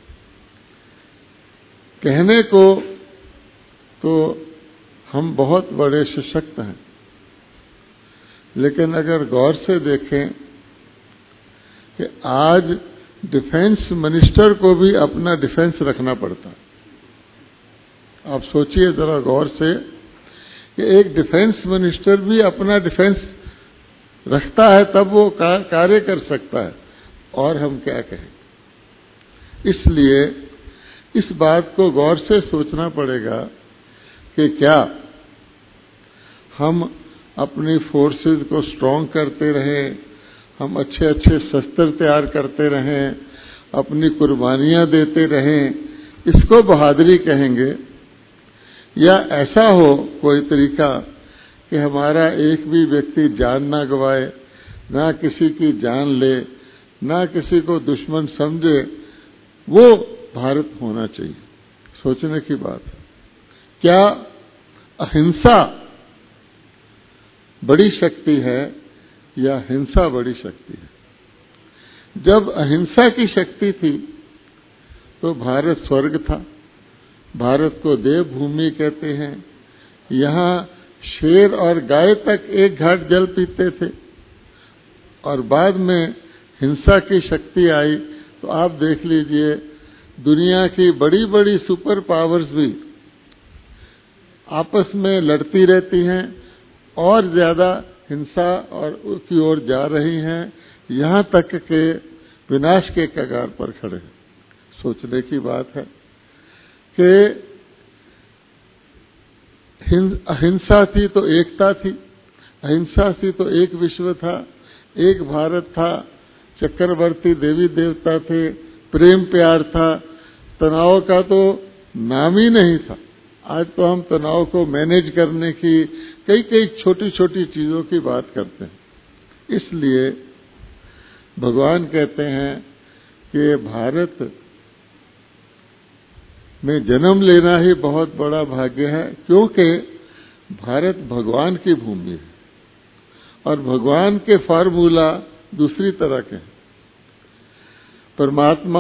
कहने को तो हम बहुत बड़े सशक्त हैं, लेकिन अगर गौर से देखें कि आज डिफेंस मिनिस्टर को भी अपना डिफेंस रखना पड़ता है। आप सोचिए जरा गौर से कि एक डिफेंस मिनिस्टर भी अपना डिफेंस रखता है, तब वो कार्य कर सकता है, और हम क्या कहें। इसलिए इस बात को गौर से सोचना पड़ेगा कि क्या हम अपनी फोर्सेस को स्ट्रांग करते रहें, हम अच्छे अच्छे शस्त्र तैयार करते रहें, अपनी कुर्बानियां देते रहें, इसको बहादुरी कहेंगे, या ऐसा हो कोई तरीका कि हमारा एक भी व्यक्ति जान ना गवाए, ना किसी की जान ले, ना किसी को दुश्मन समझे, वो भारत होना चाहिए। सोचने की बात है। क्या अहिंसा बड़ी शक्ति है या हिंसा बड़ी शक्ति है? जब अहिंसा की शक्ति थी तो भारत स्वर्ग था। भारत को देवभूमि कहते हैं। यहाँ शेर और गाय तक एक घाट जल पीते थे, और बाद में हिंसा की शक्ति आई तो आप देख लीजिए दुनिया की बड़ी बड़ी सुपर पावर्स भी आपस में लड़ती रहती हैं और ज्यादा हिंसा और की ओर जा रही हैं, यहाँ तक के विनाश के कगार पर खड़े हैं। सोचने की बात है कि अहिंसा थी तो एकता थी, अहिंसा थी तो एक विश्व था, एक भारत था, चक्रवर्ती देवी देवता थे, प्रेम प्यार था, तनाव का तो नाम ही नहीं था। आज तो हम तनाव को मैनेज करने की कई कई छोटी छोटी चीजों की बात करते हैं। इसलिए भगवान कहते हैं कि भारत में जन्म लेना ही बहुत बड़ा भाग्य है, क्योंकि भारत भगवान की भूमि है और भगवान के फार्मूला दूसरी तरह के हैं। परमात्मा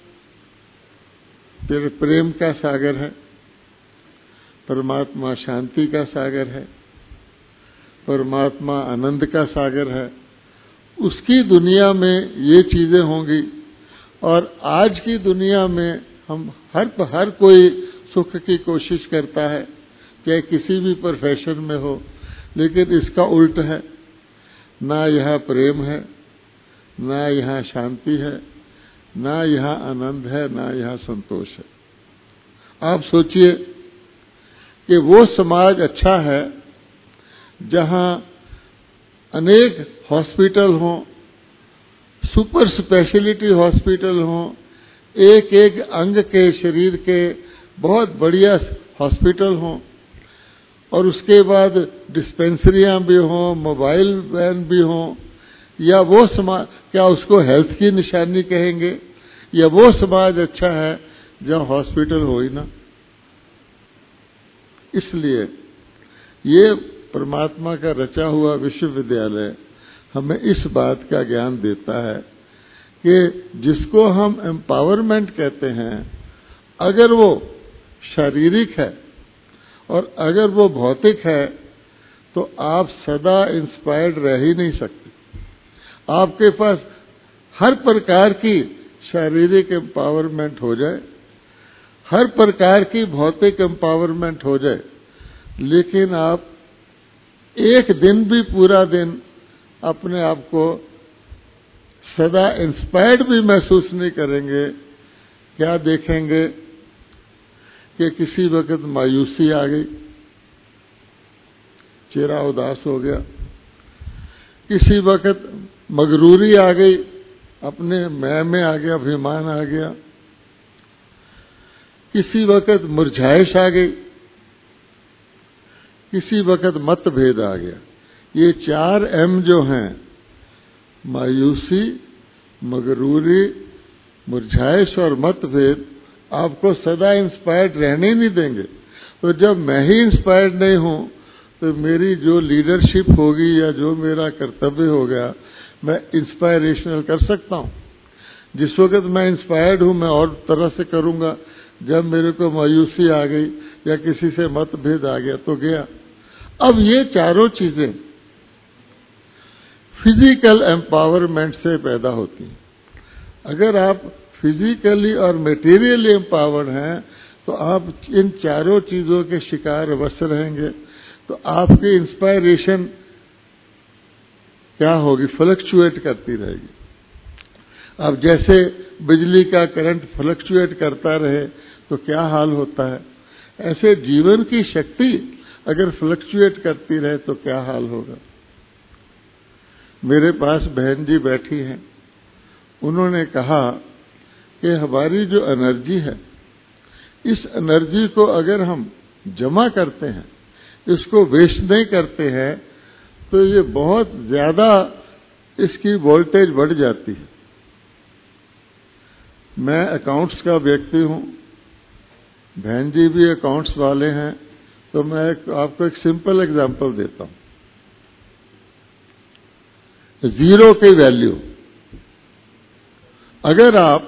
प्रेम का सागर है, परमात्मा शांति का सागर है, परमात्मा आनंद का सागर है। उसकी दुनिया में ये चीजें होंगी, और आज की दुनिया में हम हर हर कोई सुख की कोशिश करता है, चाहे किसी भी प्रोफेशन में हो, लेकिन इसका उल्ट है। ना यहाँ प्रेम है, ना यहाँ शांति है, ना यहाँ आनंद है, ना यहाँ संतोष है। आप सोचिए कि वो समाज अच्छा है जहाँ अनेक हॉस्पिटल हों, सुपर स्पेशलिटी हॉस्पिटल हों, एक एक अंग के शरीर के बहुत बढ़िया हॉस्पिटल हों, और उसके बाद डिस्पेंसरियां भी हों, मोबाइल वैन भी हों। या वो समाज, क्या उसको हेल्थ की निशानी कहेंगे? या वो समाज अच्छा है जहाँ हॉस्पिटल हो ही ना? इसलिए ये परमात्मा का रचा हुआ विश्वविद्यालय हमें इस बात का ज्ञान देता है कि जिसको हम एम्पावरमेंट कहते हैं, अगर वो शारीरिक है और अगर वो भौतिक है, तो आप सदा इंस्पायर्ड रह ही नहीं सकते। आपके पास हर प्रकार की शारीरिक एम्पावरमेंट हो जाए, हर प्रकार की भौतिक एम्पावरमेंट हो जाए, लेकिन आप एक दिन भी पूरा दिन अपने आप को सदा इंस्पायर्ड भी महसूस नहीं करेंगे। क्या देखेंगे कि किसी वक्त मायूसी आ गई, चेहरा उदास हो गया, किसी वक्त मगरूरी आ गई, अपने मैं में आ गया, अभिमान आ गया, किसी वक्त मुरझाइश आ गई, किसी वक्त मतभेद आ गया। ये चार एम जो हैं, मायूसी, मगरूरी, मुरझाइश और मतभेद, आपको सदा इंस्पायर्ड रहने नहीं देंगे। तो जब मैं ही इंस्पायर्ड नहीं हूं तो मेरी जो लीडरशिप होगी या जो मेरा कर्तव्य होगा मैं इंस्पायरेशनल कर सकता हूं। जिस वक्त मैं इंस्पायर्ड हूं मैं और तरह से करूंगा, जब मेरे को मायूसी आ गई या किसी से मतभेद आ गया तो गया। अब ये चारों चीजें फिजिकल एम्पावरमेंट से पैदा होती हैं। अगर आप फिजिकली और मटेरियली एम्पावर्ड हैं तो आप इन चारों चीजों के शिकार अवश्य रहेंगे। तो आपकी इंस्पायरेशन क्या होगी? फ्लक्चुएट करती रहेगी। अब जैसे बिजली का करंट फ्लक्चुएट करता रहे तो क्या हाल होता है, ऐसे जीवन की शक्ति अगर फ्लक्चुएट करती रहे तो क्या हाल होगा। मेरे पास बहन जी बैठी हैं, उन्होंने कहा कि हमारी जो एनर्जी है, इस एनर्जी को अगर हम जमा करते हैं, इसको वेस्ट नहीं करते हैं, तो ये बहुत ज्यादा इसकी वोल्टेज बढ़ जाती है। मैं अकाउंट्स का व्यक्ति हूं, बहन जी भी अकाउंट्स वाले हैं, तो मैं एक, आपको एक सिंपल एग्जांपल देता हूं। जीरो की वैल्यू, अगर आप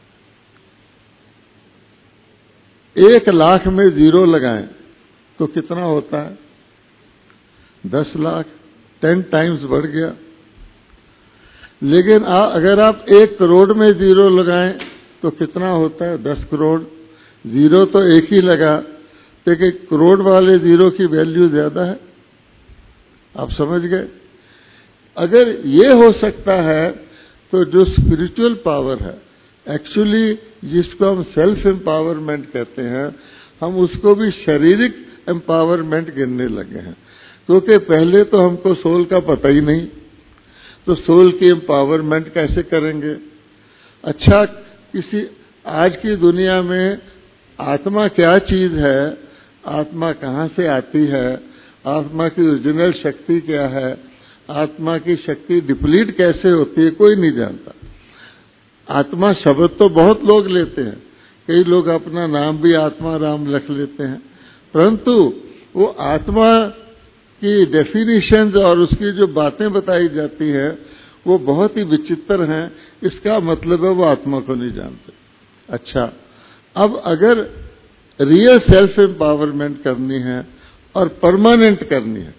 एक लाख में जीरो लगाएं तो कितना होता है? दस लाख, टेन टाइम्स बढ़ गया। लेकिन आ, अगर आप एक करोड़ में जीरो लगाएं तो कितना होता है? दस करोड़। जीरो तो एक ही लगा, लेकिन करोड़ वाले जीरो की वैल्यू ज्यादा है। आप समझ गए? अगर ये हो सकता है तो जो स्पिरिचुअल पावर है, एक्चुअली जिसको हम सेल्फ एम्पावरमेंट कहते हैं, हम उसको भी शारीरिक एम्पावरमेंट गिनने लगे हैं। क्योंकि पहले तो हमको सोल का पता ही नहीं, तो सोल की एम्पावरमेंट कैसे करेंगे? अच्छा, किसी आज की दुनिया में आत्मा क्या चीज है, आत्मा कहाँ से आती है, आत्मा की ओरिजिनल शक्ति क्या है, आत्मा की शक्ति डिप्लीट कैसे होती है, कोई नहीं जानता। आत्मा शब्द तो बहुत लोग लेते हैं, कई लोग अपना नाम भी आत्मा राम लिख लेते हैं, परंतु वो आत्मा की डेफिनेशंस और उसकी जो बातें बताई जाती हैं वो बहुत ही विचित्र हैं। इसका मतलब है वो आत्मा को नहीं जानते। अच्छा, अब अगर रियल सेल्फ एम्पावरमेंट करनी है और परमानेंट करनी है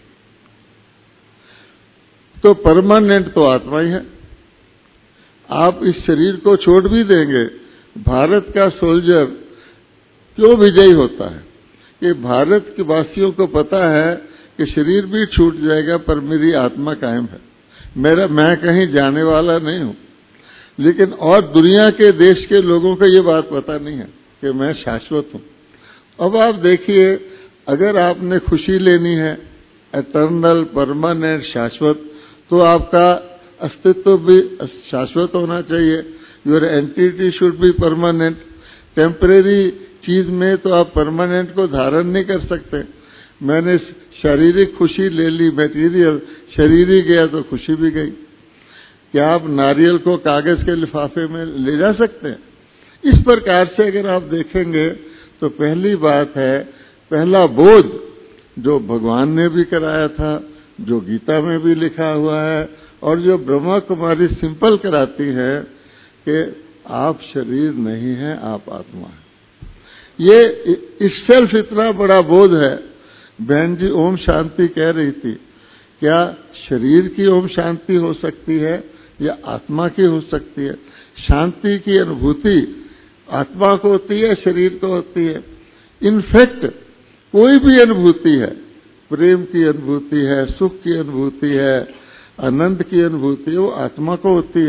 तो परमानेंट तो आत्मा ही है। आप इस शरीर को छोड़ भी देंगे। भारत का सोल्जर क्यों विजयी होता है? कि भारत के वासियों को पता है कि शरीर भी छूट जाएगा पर मेरी आत्मा कायम है, मेरा मैं कहीं जाने वाला नहीं हूं। लेकिन और दुनिया के देश के लोगों को ये बात पता नहीं है कि मैं शाश्वत हूं। अब आप देखिए, अगर आपने खुशी लेनी है एटर्नल, परमानेंट, शाश्वत, तो आपका अस्तित्व भी शाश्वत होना चाहिए। Your entity should be permanent. Temporary चीज में तो आप परमानेंट को धारण नहीं कर सकते। मैंने शारीरिक खुशी ले ली, मटेरियल, शरीर ही गया तो खुशी भी गई। क्या आप नारियल को कागज के लिफाफे में ले जा सकते हैं? इस प्रकार से अगर आप देखेंगे तो पहली बात है, पहला बोध जो भगवान ने भी कराया था, जो गीता में भी लिखा हुआ है और जो ब्रह्मा कुमारी सिंपल कराती है कि आप शरीर नहीं हैं, आप आत्मा हैं। ये इससेल्फ इतना बड़ा बोध है। बहन जी ओम शांति कह रही थी, क्या शरीर की ओम शांति हो सकती है या आत्मा की हो सकती है? शांति की अनुभूति आत्मा को होती है, शरीर को होती है। इनफैक्ट कोई भी अनुभूति है, प्रेम की अनुभूति है, सुख की अनुभूति है, आनंद की अनुभूति है, वो आत्मा को होती है।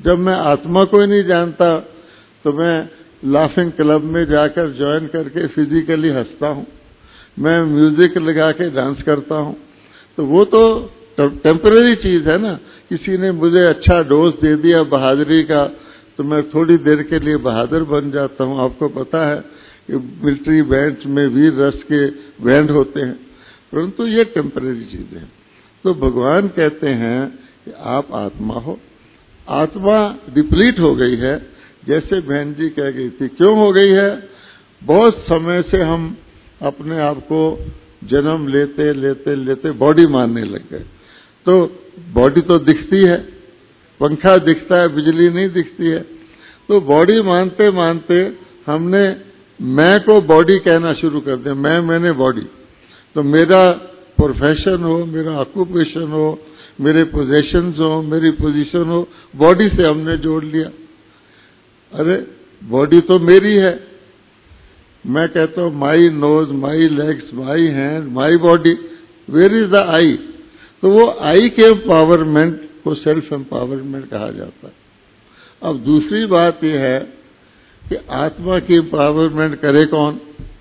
जब मैं आत्मा को ही नहीं जानता तो मैं लाफिंग क्लब में जाकर ज्वाइन करके फिजिकली हंसता हूँ, मैं म्यूजिक लगा के डांस करता हूँ, तो वो तो टेम्पररी चीज है ना। किसी ने मुझे अच्छा डोज दे दिया बहादुरी का तो मैं थोड़ी देर के लिए बहादुर बन जाता हूँ। आपको पता है कि मिलिट्री बैंड्स में वीर रस के बैंड होते हैं, परंतु ये टेम्पररी चीज है। तो भगवान कहते हैं कि आप आत्मा हो, आत्मा डिप्लीट हो गई है, जैसे बहन जी कह गई थी। क्यों हो गई है? बहुत समय से हम अपने आप को जन्म लेते लेते लेते बॉडी मानने लग गए। तो बॉडी तो दिखती है, पंखा दिखता है, बिजली नहीं दिखती है। तो बॉडी मानते मानते हमने मैं को बॉडी कहना शुरू कर दिया, मैं मैंने बॉडी। तो मेरा प्रोफेशन हो, मेरा ऑक्यूपेशन हो, मेरे पोजेशंस हो, मेरी पोजीशन हो, बॉडी से हमने जोड़ लिया। अरे बॉडी तो मेरी है। मैं कहता हूं my nose, my legs, my hand, my body, where is the I? तो वो आई के एम्पावरमेंट को सेल्फ एम्पावरमेंट कहा जाता है। अब दूसरी बात यह है कि आत्मा की एम्पावरमेंट करे कौन?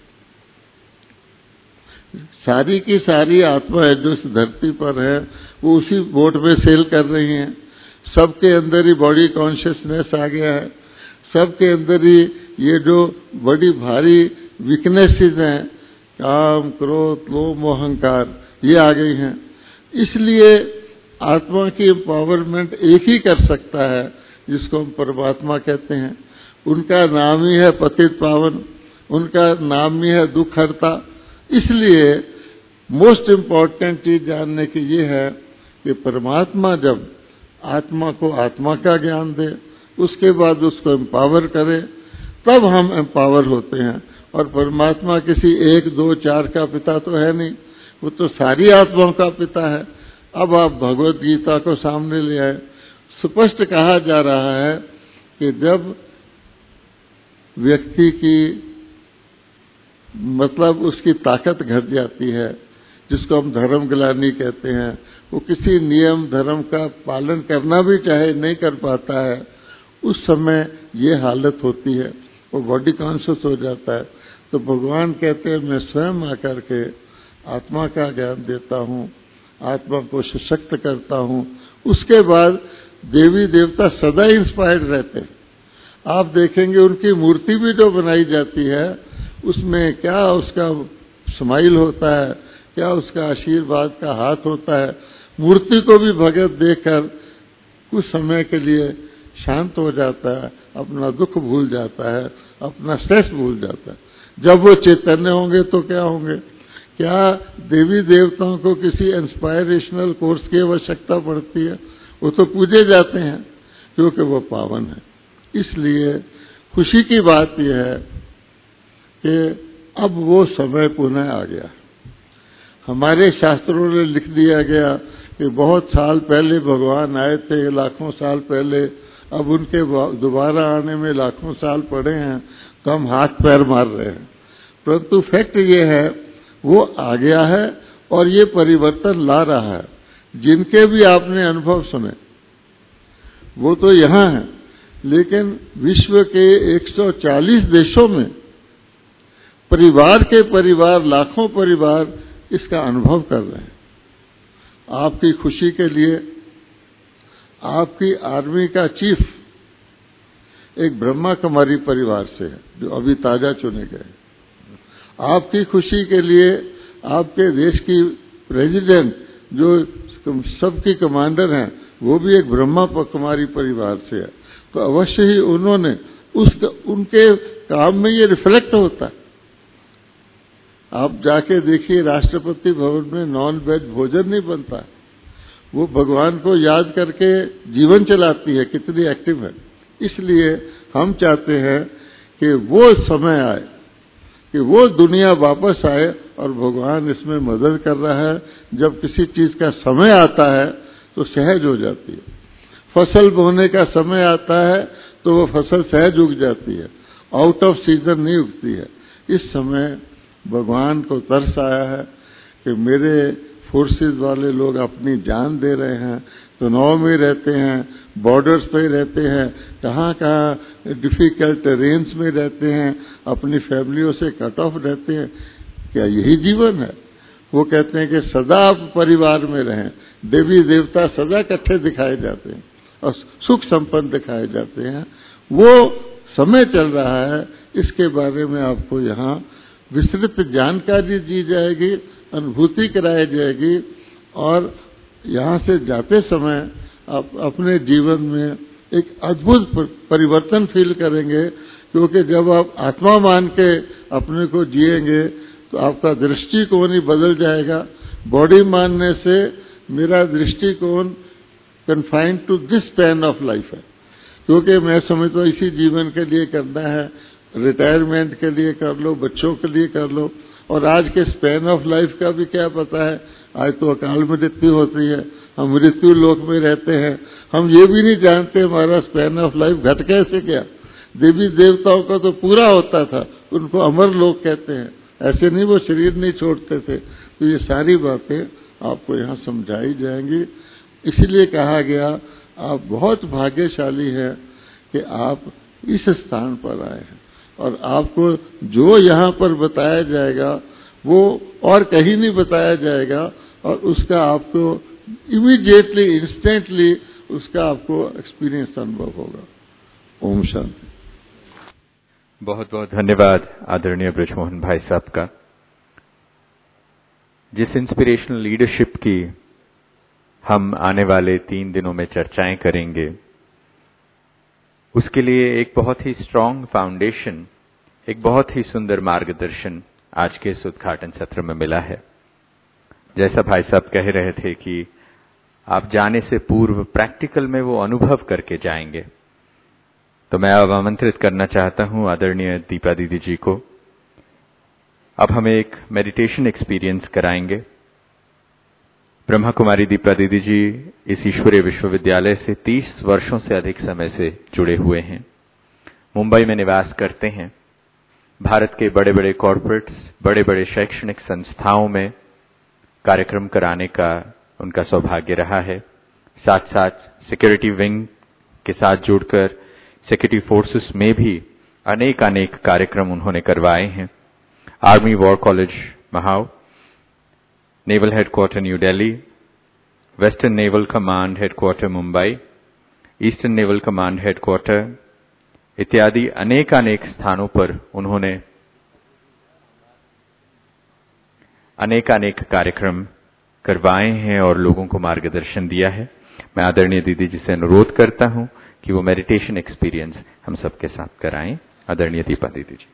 सारी की सारी आत्मा है जो इस धरती पर है, वो उसी बोट में सेल कर रही हैं। सबके अंदर ही बॉडी कॉन्शियसनेस आ गया है, सबके अंदर ही ये जो बड़ी भारी वीकनेसेस हैं, काम, क्रोध, लोभ, मोह, अहंकार, ये आ गई हैं। इसलिए आत्मा की एम्पावरमेंट एक ही कर सकता है, जिसको हम परमात्मा कहते हैं। उनका नाम ही है पतित पावन, उनका नाम ही है दुख हरता। इसलिए मोस्ट इम्पॉर्टेंट चीज जानने की ये है कि परमात्मा जब आत्मा को आत्मा का ज्ञान दे, उसके बाद उसको एम्पावर करे, तब हम एम्पावर होते हैं। और परमात्मा किसी एक दो चार का पिता तो है नहीं, वो तो सारी आत्माओं का पिता है। अब आप भगवत गीता को सामने ले आए, स्पष्ट कहा जा रहा है कि जब व्यक्ति की मतलब उसकी ताकत घट जाती है, जिसको हम धर्म ग्लानि कहते हैं, वो किसी नियम धर्म का पालन करना भी चाहे नहीं कर पाता है, उस समय ये हालत होती है, वो बॉडी कॉन्शियस हो जाता है। तो भगवान कहते हैं मैं स्वयं आकर के आत्मा का ज्ञान देता हूँ, आत्मा को सशक्त करता हूँ। उसके बाद देवी देवता सदा इंस्पायर्ड रहते हैं। आप देखेंगे उनकी मूर्ति भी जो बनाई जाती है, उसमें क्या उसका स्माइल होता है, क्या उसका आशीर्वाद का हाथ होता है। मूर्ति को भी भगत देखकर कुछ समय के लिए शांत हो जाता है, अपना दुख भूल जाता है, अपना स्ट्रेस भूल जाता है। जब वो चैतन्य होंगे तो क्या होंगे? क्या देवी देवताओं को किसी इंस्पायरेशनल कोर्स की आवश्यकता पड़ती है? वो तो पूजे जाते हैं क्योंकि वो पावन है। इसलिए खुशी की बात यह है कि अब वो समय पुनः आ गया। हमारे शास्त्रों में लिख दिया गया कि बहुत साल पहले भगवान आए थे, लाखों साल पहले, अब उनके दोबारा आने में लाखों साल पड़े हैं, तो हम हाथ पैर मार रहे हैं। परंतु फैक्ट ये है वो आ गया है और ये परिवर्तन ला रहा है। जिनके भी आपने अनुभव सुने वो तो यहाँ हैं, लेकिन विश्व के एक सौ चालीस देशों में परिवार के परिवार, लाखों परिवार इसका अनुभव कर रहे हैं। आपकी खुशी के लिए आपकी आर्मी का चीफ एक ब्रह्मा कुमारी परिवार से है, जो अभी ताजा चुने गए। आपकी खुशी के लिए आपके देश की प्रेसिडेंट जो सबकी कमांडर हैं, वो भी एक ब्रह्मा कुमारी परिवार से है। तो अवश्य ही उन्होंने उस उनके काम में ये रिफ्लेक्ट होता है। आप जाके देखिए, राष्ट्रपति भवन में नॉन वेज भोजन नहीं बनता है। वो भगवान को याद करके जीवन चलाती है, कितनी एक्टिव है। इसलिए हम चाहते हैं कि वो समय आए, कि वो दुनिया वापस आए, और भगवान इसमें मदद कर रहा है। जब किसी चीज का समय आता है तो सहज हो जाती है। फसल बोने का समय आता है तो वो फसल सहज उग जाती है, आउट ऑफ सीजन नहीं उगती है। इस समय भगवान को तरस आया है कि मेरे फोर्सेस वाले लोग अपनी जान दे रहे हैं, तनाव में रहते हैं, बॉर्डर्स पे रहते हैं, कहाँ कहाँ डिफिकल्ट टेरेन्स में रहते हैं, अपनी फैमिलियों से कट ऑफ रहते हैं। क्या यही जीवन है? वो कहते हैं कि सदा आप परिवार में रहें, देवी देवता सदा इकट्ठे दिखाए जाते हैं और सुख संपन्न दिखाए जाते हैं। वो समय चल रहा है, इसके बारे में आपको यहाँ विस्तृत जानकारी दी जाएगी, अनुभूति कराई जाएगी और यहाँ से जाते समय आप अपने जीवन में एक अद्भुत परिवर्तन फील करेंगे, क्योंकि जब आप आत्मा मान के अपने को जिएंगे तो आपका दृष्टिकोण ही बदल जाएगा। बॉडी मानने से मेरा दृष्टिकोण confined to this span of life है, क्योंकि मैं समझता हूँ इसी जीवन के लिए करना है, रिटायरमेंट के लिए कर लो, बच्चों के लिए कर लो, और आज के स्पैन ऑफ लाइफ का भी क्या पता है। आज तो अकाल मृत्यु होती है, हम मृत्यु लोक में रहते हैं, हम ये भी नहीं जानते हमारा स्पैन ऑफ लाइफ घट कैसे गया। देवी देवताओं का तो पूरा होता था, उनको अमर लोग कहते हैं, ऐसे नहीं वो शरीर नहीं छोड़ते थे। तो ये सारी बातें आपको यहाँ समझाई जाएंगी। इसलिए कहा गया आप बहुत भाग्यशाली हैं कि आप इस स्थान पर आए हैं, और आपको जो यहाँ पर बताया जाएगा वो और कहीं नहीं बताया जाएगा, और उसका आपको इमीडिएटली इंस्टेंटली उसका आपको एक्सपीरियंस अनुभव होगा। ओम शांति। बहुत बहुत धन्यवाद आदरणीय ब्रजमोहन भाई साहब का। जिस इंस्पिरेशनल लीडरशिप की हम आने वाले तीन दिनों में चर्चाएं करेंगे, उसके लिए एक बहुत ही स्ट्रांग फाउंडेशन, एक बहुत ही सुंदर मार्गदर्शन आज के इस उद्घाटन सत्र में मिला है। जैसा भाई साहब कह रहे थे कि आप जाने से पूर्व प्रैक्टिकल में वो अनुभव करके जाएंगे, तो मैं अब आमंत्रित करना चाहता हूं आदरणीय दीपा दीदी जी को। अब हमें एक मेडिटेशन एक्सपीरियंस कराएंगे। ब्रह्मा कुमारी दीपा दीदी जी इस ईश्वरीय विश्वविद्यालय से तीस वर्षों से अधिक समय से जुड़े हुए हैं, मुंबई में निवास करते हैं। भारत के बड़े बड़े कॉरपोरेट्स, बड़े बड़े शैक्षणिक संस्थाओं में कार्यक्रम कराने का उनका सौभाग्य रहा है। साथ साथ सिक्योरिटी विंग के साथ जुड़कर सिक्योरिटी फोर्सेस में भी अनेक अनेक कार्यक्रम उन्होंने करवाए हैं। Army war college Mhow, naval headquarters New Delhi, western naval command headquarters Mumbai, eastern naval command headquarters इत्यादि अनेक अनेक स्थानों पर उन्होंने अनेक अनेक कार्यक्रम करवाए हैं और लोगों को मार्गदर्शन दिया है। मैं आदरणीय दीदी जी से अनुरोध करता हूं कि वो मेडिटेशन एक्सपीरियंस हम सबके साथ कराएं। आदरणीय दीपा दीदी जी।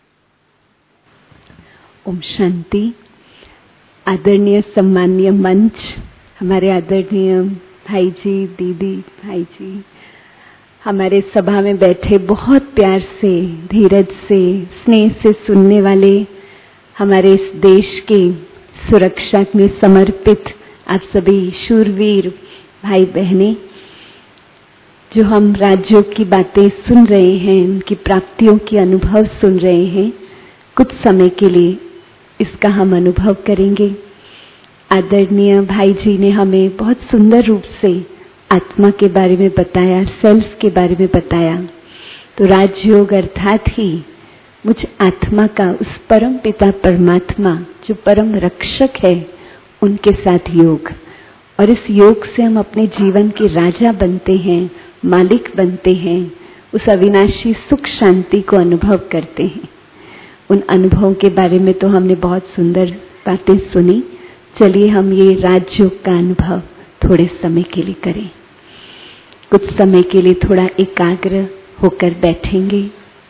ओम शांति। आदरणीय सम्मानीय मंच, हमारे आदरणीय भाई जी, दीदी, भाई जी, हमारे सभा में बैठे बहुत प्यार से, धीरज से, स्नेह से सुनने वाले, हमारे इस देश की सुरक्षा में समर्पित आप सभी शूरवीर भाई बहनें, जो हम राज्यों की बातें सुन रहे हैं, उनकी प्राप्तियों की अनुभव सुन रहे हैं, कुछ समय के लिए इसका हम अनुभव करेंगे। आदरणीय भाई जी ने हमें बहुत सुंदर रूप से आत्मा के बारे में बताया, सेल्फ के बारे में बताया। तो राजयोग अर्थात ही मुझ आत्मा का उस परम पिता परमात्मा जो परम रक्षक है, उनके साथ योग, और इस योग से हम अपने जीवन के राजा बनते हैं, मालिक बनते हैं, उस अविनाशी सुख शांति को अनुभव करते हैं। उन अनुभवों के बारे में तो हमने बहुत सुंदर बातें सुनी। चलिए हम ये राजयोग का अनुभव थोड़े समय के लिए करें। कुछ समय के लिए थोड़ा एकाग्र होकर बैठेंगे।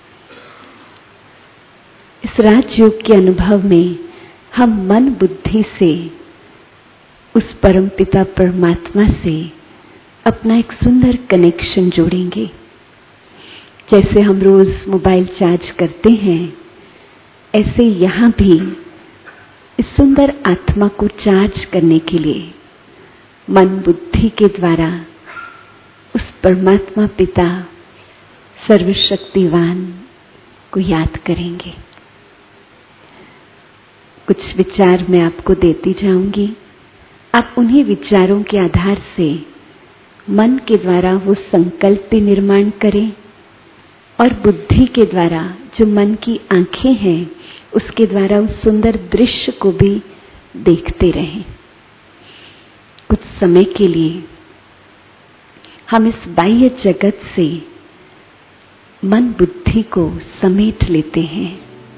इस राजयोग के अनुभव में हम मन बुद्धि से उस परम पिता परमात्मा से अपना एक सुंदर कनेक्शन जोड़ेंगे। जैसे हम रोज मोबाइल चार्ज करते हैं, ऐसे यहाँ भी इस सुंदर आत्मा को चार्ज करने के लिए मन बुद्धि के द्वारा उस परमात्मा पिता सर्वशक्तिवान को याद करेंगे। कुछ विचार मैं आपको देती जाऊंगी, आप उन्हीं विचारों के आधार से मन के द्वारा वो संकल्प भी निर्माण करें और बुद्धि के द्वारा जो मन की आंखें हैं उसके द्वारा उस सुंदर दृश्य को भी देखते रहें। कुछ समय के लिए हम इस बाह्य जगत से मन बुद्धि को समेट लेते हैं,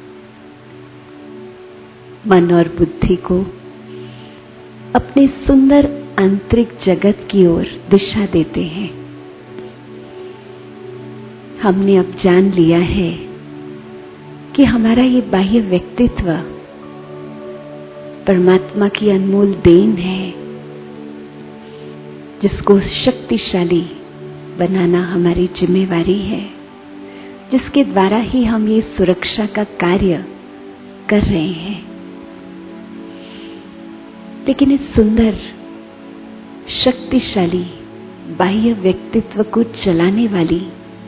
मन और बुद्धि को अपने सुंदर आंतरिक जगत की ओर दिशा देते हैं। हमने अब जान लिया है कि हमारा ये बाह्य व्यक्तित्व परमात्मा की अनमोल देन है, जिसको शक्तिशाली बनाना हमारी जिम्मेवारी है, जिसके द्वारा ही हम ये सुरक्षा का कार्य कर रहे हैं। लेकिन इस सुंदर शक्तिशाली बाह्य व्यक्तित्व को चलाने वाली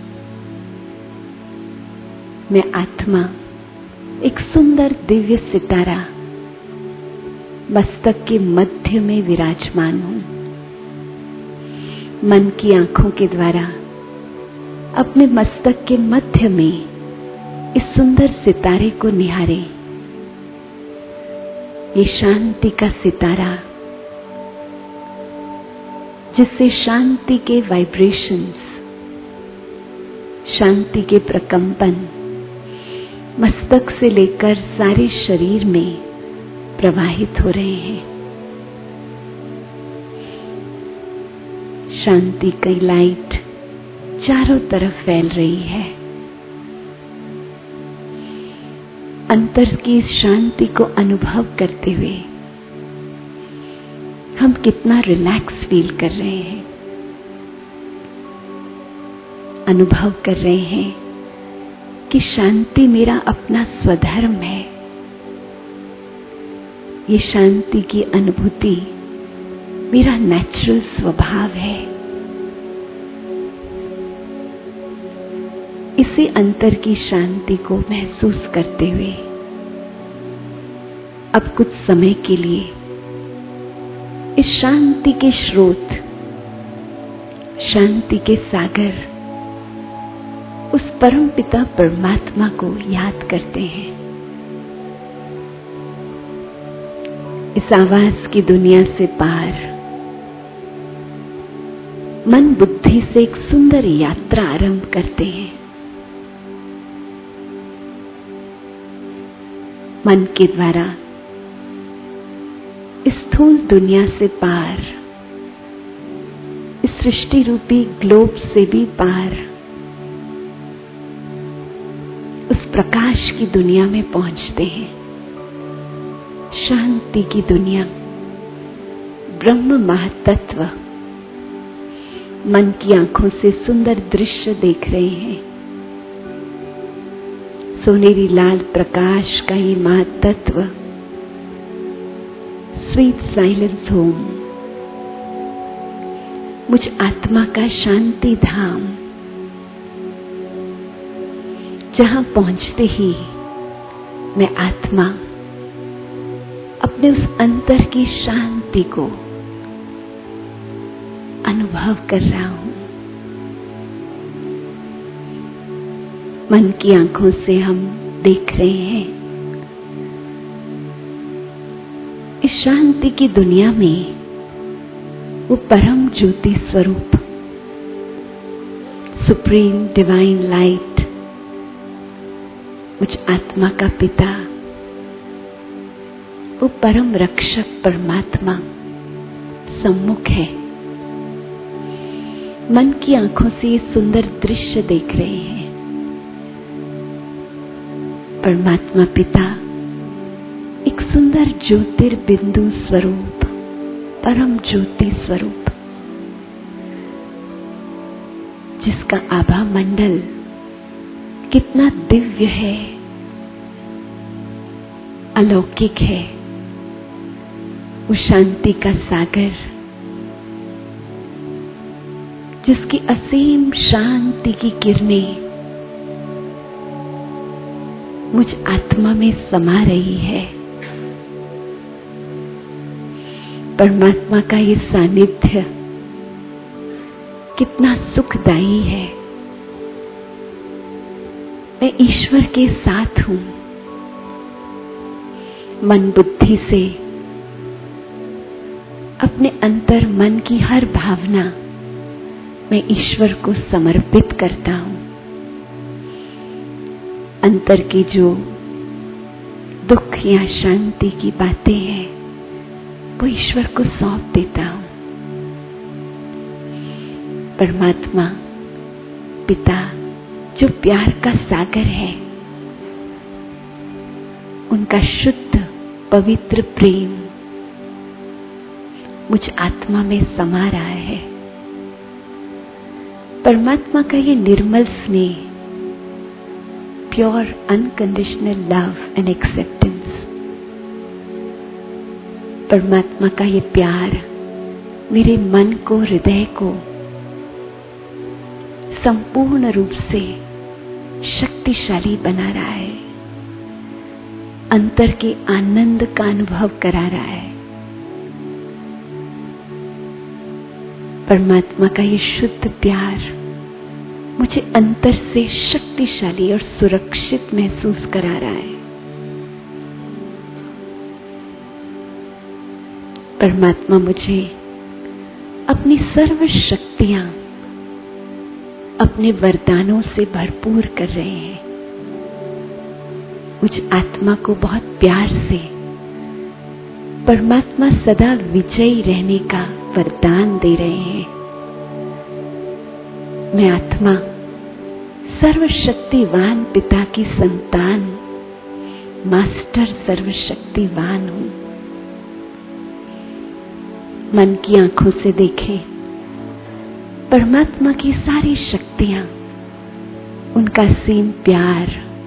मैं आत्मा एक सुंदर दिव्य सितारा मस्तक के मध्य में विराजमान हूं। मन की आंखों के द्वारा अपने मस्तक के मध्य में इस सुंदर सितारे को निहारे। ये शांति का सितारा जिससे शांति के वाइब्रेशंस, शांति के प्रकंपन मस्तक से लेकर सारे शरीर में प्रवाहित हो रहे हैं। शांति की लाइट चारों तरफ फैल रही है। अंतर की इस शांति को अनुभव करते हुए हम कितना रिलैक्स फील कर रहे हैं, अनुभव कर रहे हैं कि शांति मेरा अपना स्वधर्म है। ये शांति की अनुभूति मेरा नेचुरल स्वभाव है। इसी अंतर की शांति को महसूस करते हुए अब कुछ समय के लिए इस शांति के स्रोत, शांति के सागर, उस परम पिता परमात्मा को याद करते हैं। इस आवाज की दुनिया से पार मन बुद्धि से एक सुंदर यात्रा आरंभ करते हैं। मन के द्वारा इस स्थूल दुनिया से पार, इस सृष्टि रूपी ग्लोब से भी पार उस प्रकाश की दुनिया में पहुंचते हैं। शांति की दुनिया, ब्रह्म महातत्व मन की आंखों से सुंदर दृश्य देख रहे हैं। सोनेरी लाल प्रकाश का ये महातत्व, स्वीट साइलेंस होम, मुझ आत्मा का शांति धाम, जहां पहुंचते ही मैं आत्मा अपने उस अंतर की शांति को अनुभव कर रहा हूं। मन की आंखों से हम देख रहे हैं इस शांति की दुनिया में वो परम ज्योति स्वरूप, सुप्रीम डिवाइन लाइट, मुझ आत्मा का पिता, वो परम रक्षक परमात्मा सम्मुख है। मन की आंखों से ये सुंदर दृश्य देख रहे हैं। परमात्मा पिता एक सुंदर ज्योतिर्बिंदु स्वरूप, परम ज्योति स्वरूप, जिसका आभा मंडल कितना दिव्य है, अलौकिक है। वो शांति का सागर जिसकी असीम शांति की किरणें मुझ आत्मा में समा रही है। परमात्मा का ये सानिध्य कितना सुखदायी है। मैं ईश्वर के साथ हूं। मन बुद्धि से अपने अंतर मन की हर भावना मैं ईश्वर को समर्पित करता हूं। अंतर की जो दुख या शांति की बातें हैं वो ईश्वर को सौंप देता हूं। परमात्मा पिता जो प्यार का सागर है, उनका शुद्ध पवित्र प्रेम मुझ आत्मा में समा रहा है। परमात्मा का ये निर्मल स्नेह, pure unconditional love and acceptance, परमात्मा का ये प्यार मेरे मन को, हृदय को संपूर्ण रूप से शक्तिशाली बना रहा है, अंतर के आनंद का अनुभव करा रहा है। परमात्मा का ये शुद्ध प्यार मुझे अंतर से शक्तिशाली और सुरक्षित महसूस करा रहा है। परमात्मा मुझे अपनी सर्व शक्तियां, अपने वरदानों से भरपूर कर रहे हैं। मुझ आत्मा को बहुत प्यार से परमात्मा सदा विजयी रहने का वरदान दे रहे हैं। मैं आत्मा सर्वशक्तिवान पिता की संतान, मास्टर सर्वशक्तिवान हूं। मन की आंखों से देखें, परमात्मा की सारी शक्तियां, उनका असीम प्यार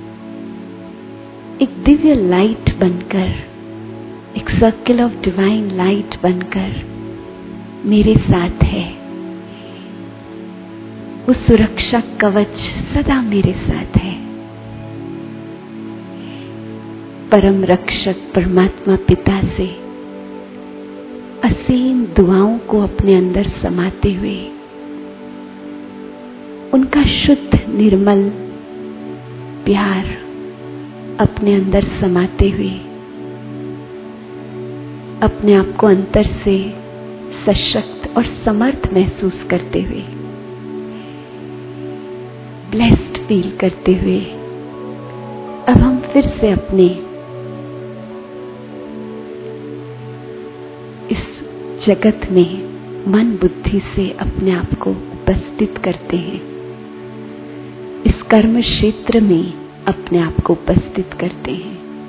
एक दिव्य लाइट बनकर, एक सर्कल ऑफ डिवाइन लाइट बनकर मेरे साथ है। वो सुरक्षा कवच सदा मेरे साथ है। परम रक्षक परमात्मा पिता से असीम दुआओं को अपने अंदर समाते हुए, उनका शुद्ध निर्मल प्यार अपने अंदर समाते हुए, अपने आप को अंतर से सशक्त और समर्थ महसूस करते हुए, ब्लेस्ड फील करते हुए, अब हम फिर से अपने इस जगत में मन बुद्धि से अपने आप को उपस्थित करते हैं। इस कर्म क्षेत्र में अपने आप को उपस्थित करते हैं।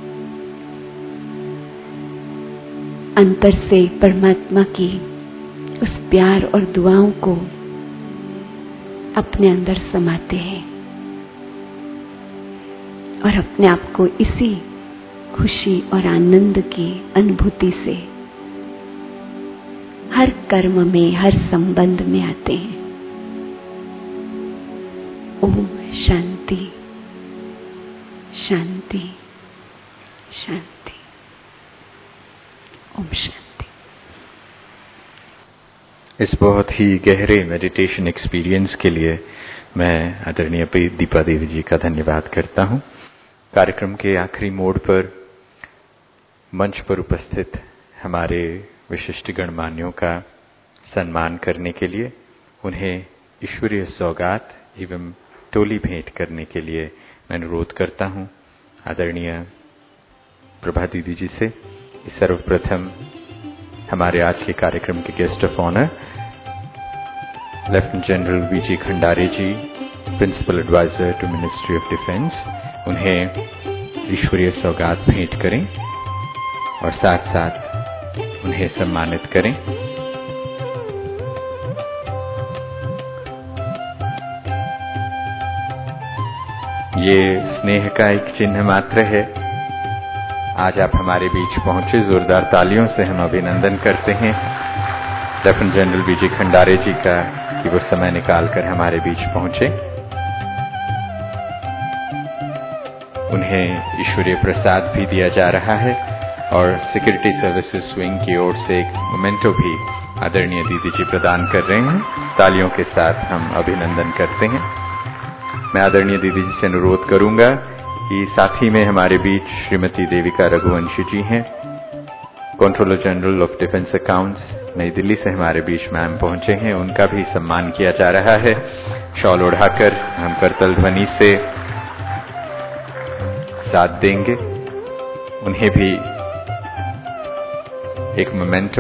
अंतर से परमात्मा की उस प्यार और दुआओं को अपने अंदर समाते हैं और अपने आप को इसी खुशी और आनंद की अनुभूति से हर कर्म में, हर संबंध में आते हैं। ओम शांति शांति शांति। ओम शांति। इस बहुत ही गहरे मेडिटेशन एक्सपीरियंस के लिए मैं आदरणीय दीपा देवी जी का धन्यवाद करता हूं। कार्यक्रम के आखिरी मोड़ पर मंच पर उपस्थित हमारे विशिष्ट गणमान्यों का सम्मान करने के लिए, उन्हें ईश्वरीय सौगात एवं टोली भेंट करने के लिए मैं अनुरोध करता हूं आदरणीय प्रभा दीदी जी से। सर्वप्रथम हमारे आज के कार्यक्रम के guest of honour lieutenant general VG Khandare ji, principal adviser to ministry of defence, उन्हें ईश्वरीय सौगात भेंट करें और साथ साथ उन्हें सम्मानित करें। ये स्नेह का एक चिन्ह मात्र है। आज आप हमारे बीच पहुंचे, जोरदार तालियों से हम अभिनंदन करते हैं lieutenant general VG Khandare ji का कि वो समय निकालकर हमारे बीच पहुंचे। उन्हें ईश्वरीय प्रसाद भी दिया जा रहा है और सिक्योरिटी सर्विसेज विंग की ओर से एक मोमेंटो भी आदरणीय दीदी जी प्रदान कर रहे हैं। तालियों के साथ हम अभिनंदन करते हैं। मैं आदरणीय दीदी जी से अनुरोध करूंगा कि साथ ही में हमारे बीच श्रीमती देविका रघुवंशी जी हैं, controller general of defence accounts, New Delhi से हमारे बीच मैम पहुंचे हैं। उनका भी सम्मान किया जा रहा है। शॉल ओढ़ाकर हम करतल ध्वनि से साथ देंगे। उन्हें भी एक मोमेंटो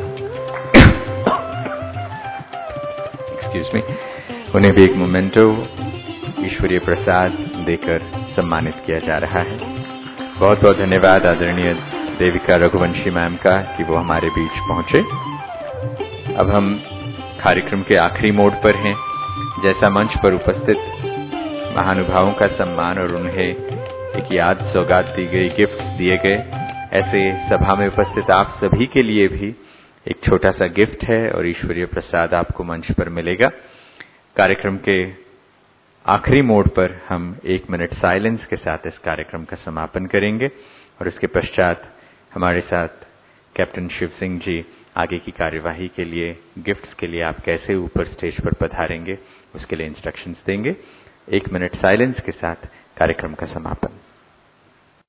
एक्सक्यूज मी उन्हें भी एक मोमेंटो ईश्वरीय प्रसाद देकर सम्मानित किया जा रहा है। बहुत बहुत धन्यवाद आदरणीय देविका रघुवंशी मैम का कि वो हमारे बीच पहुंचे। अब हम कार्यक्रम के आखिरी मोड़ पर हैं। जैसा मंच पर उपस्थित महानुभावों का सम्मान और उन्हें एक याद सौगात दी गई, गिफ्ट दिए गए, ऐसे सभा में उपस्थित आप सभी के लिए भी एक छोटा सा गिफ्ट है और ईश्वरीय प्रसाद आपको मंच पर मिलेगा। कार्यक्रम के आखिरी मोड़ पर हम एक मिनट साइलेंस के साथ इस कार्यक्रम का समापन करेंगे और इसके पश्चात हमारे साथ कैप्टन शिव सिंह जी आगे की कार्यवाही के लिए, गिफ्ट्स के लिए आप कैसे ऊपर स्टेज पर पधारेंगे उसके लिए इंस्ट्रक्शंस देंगे। एक मिनट साइलेंस के साथ कार्यक्रम का समापन।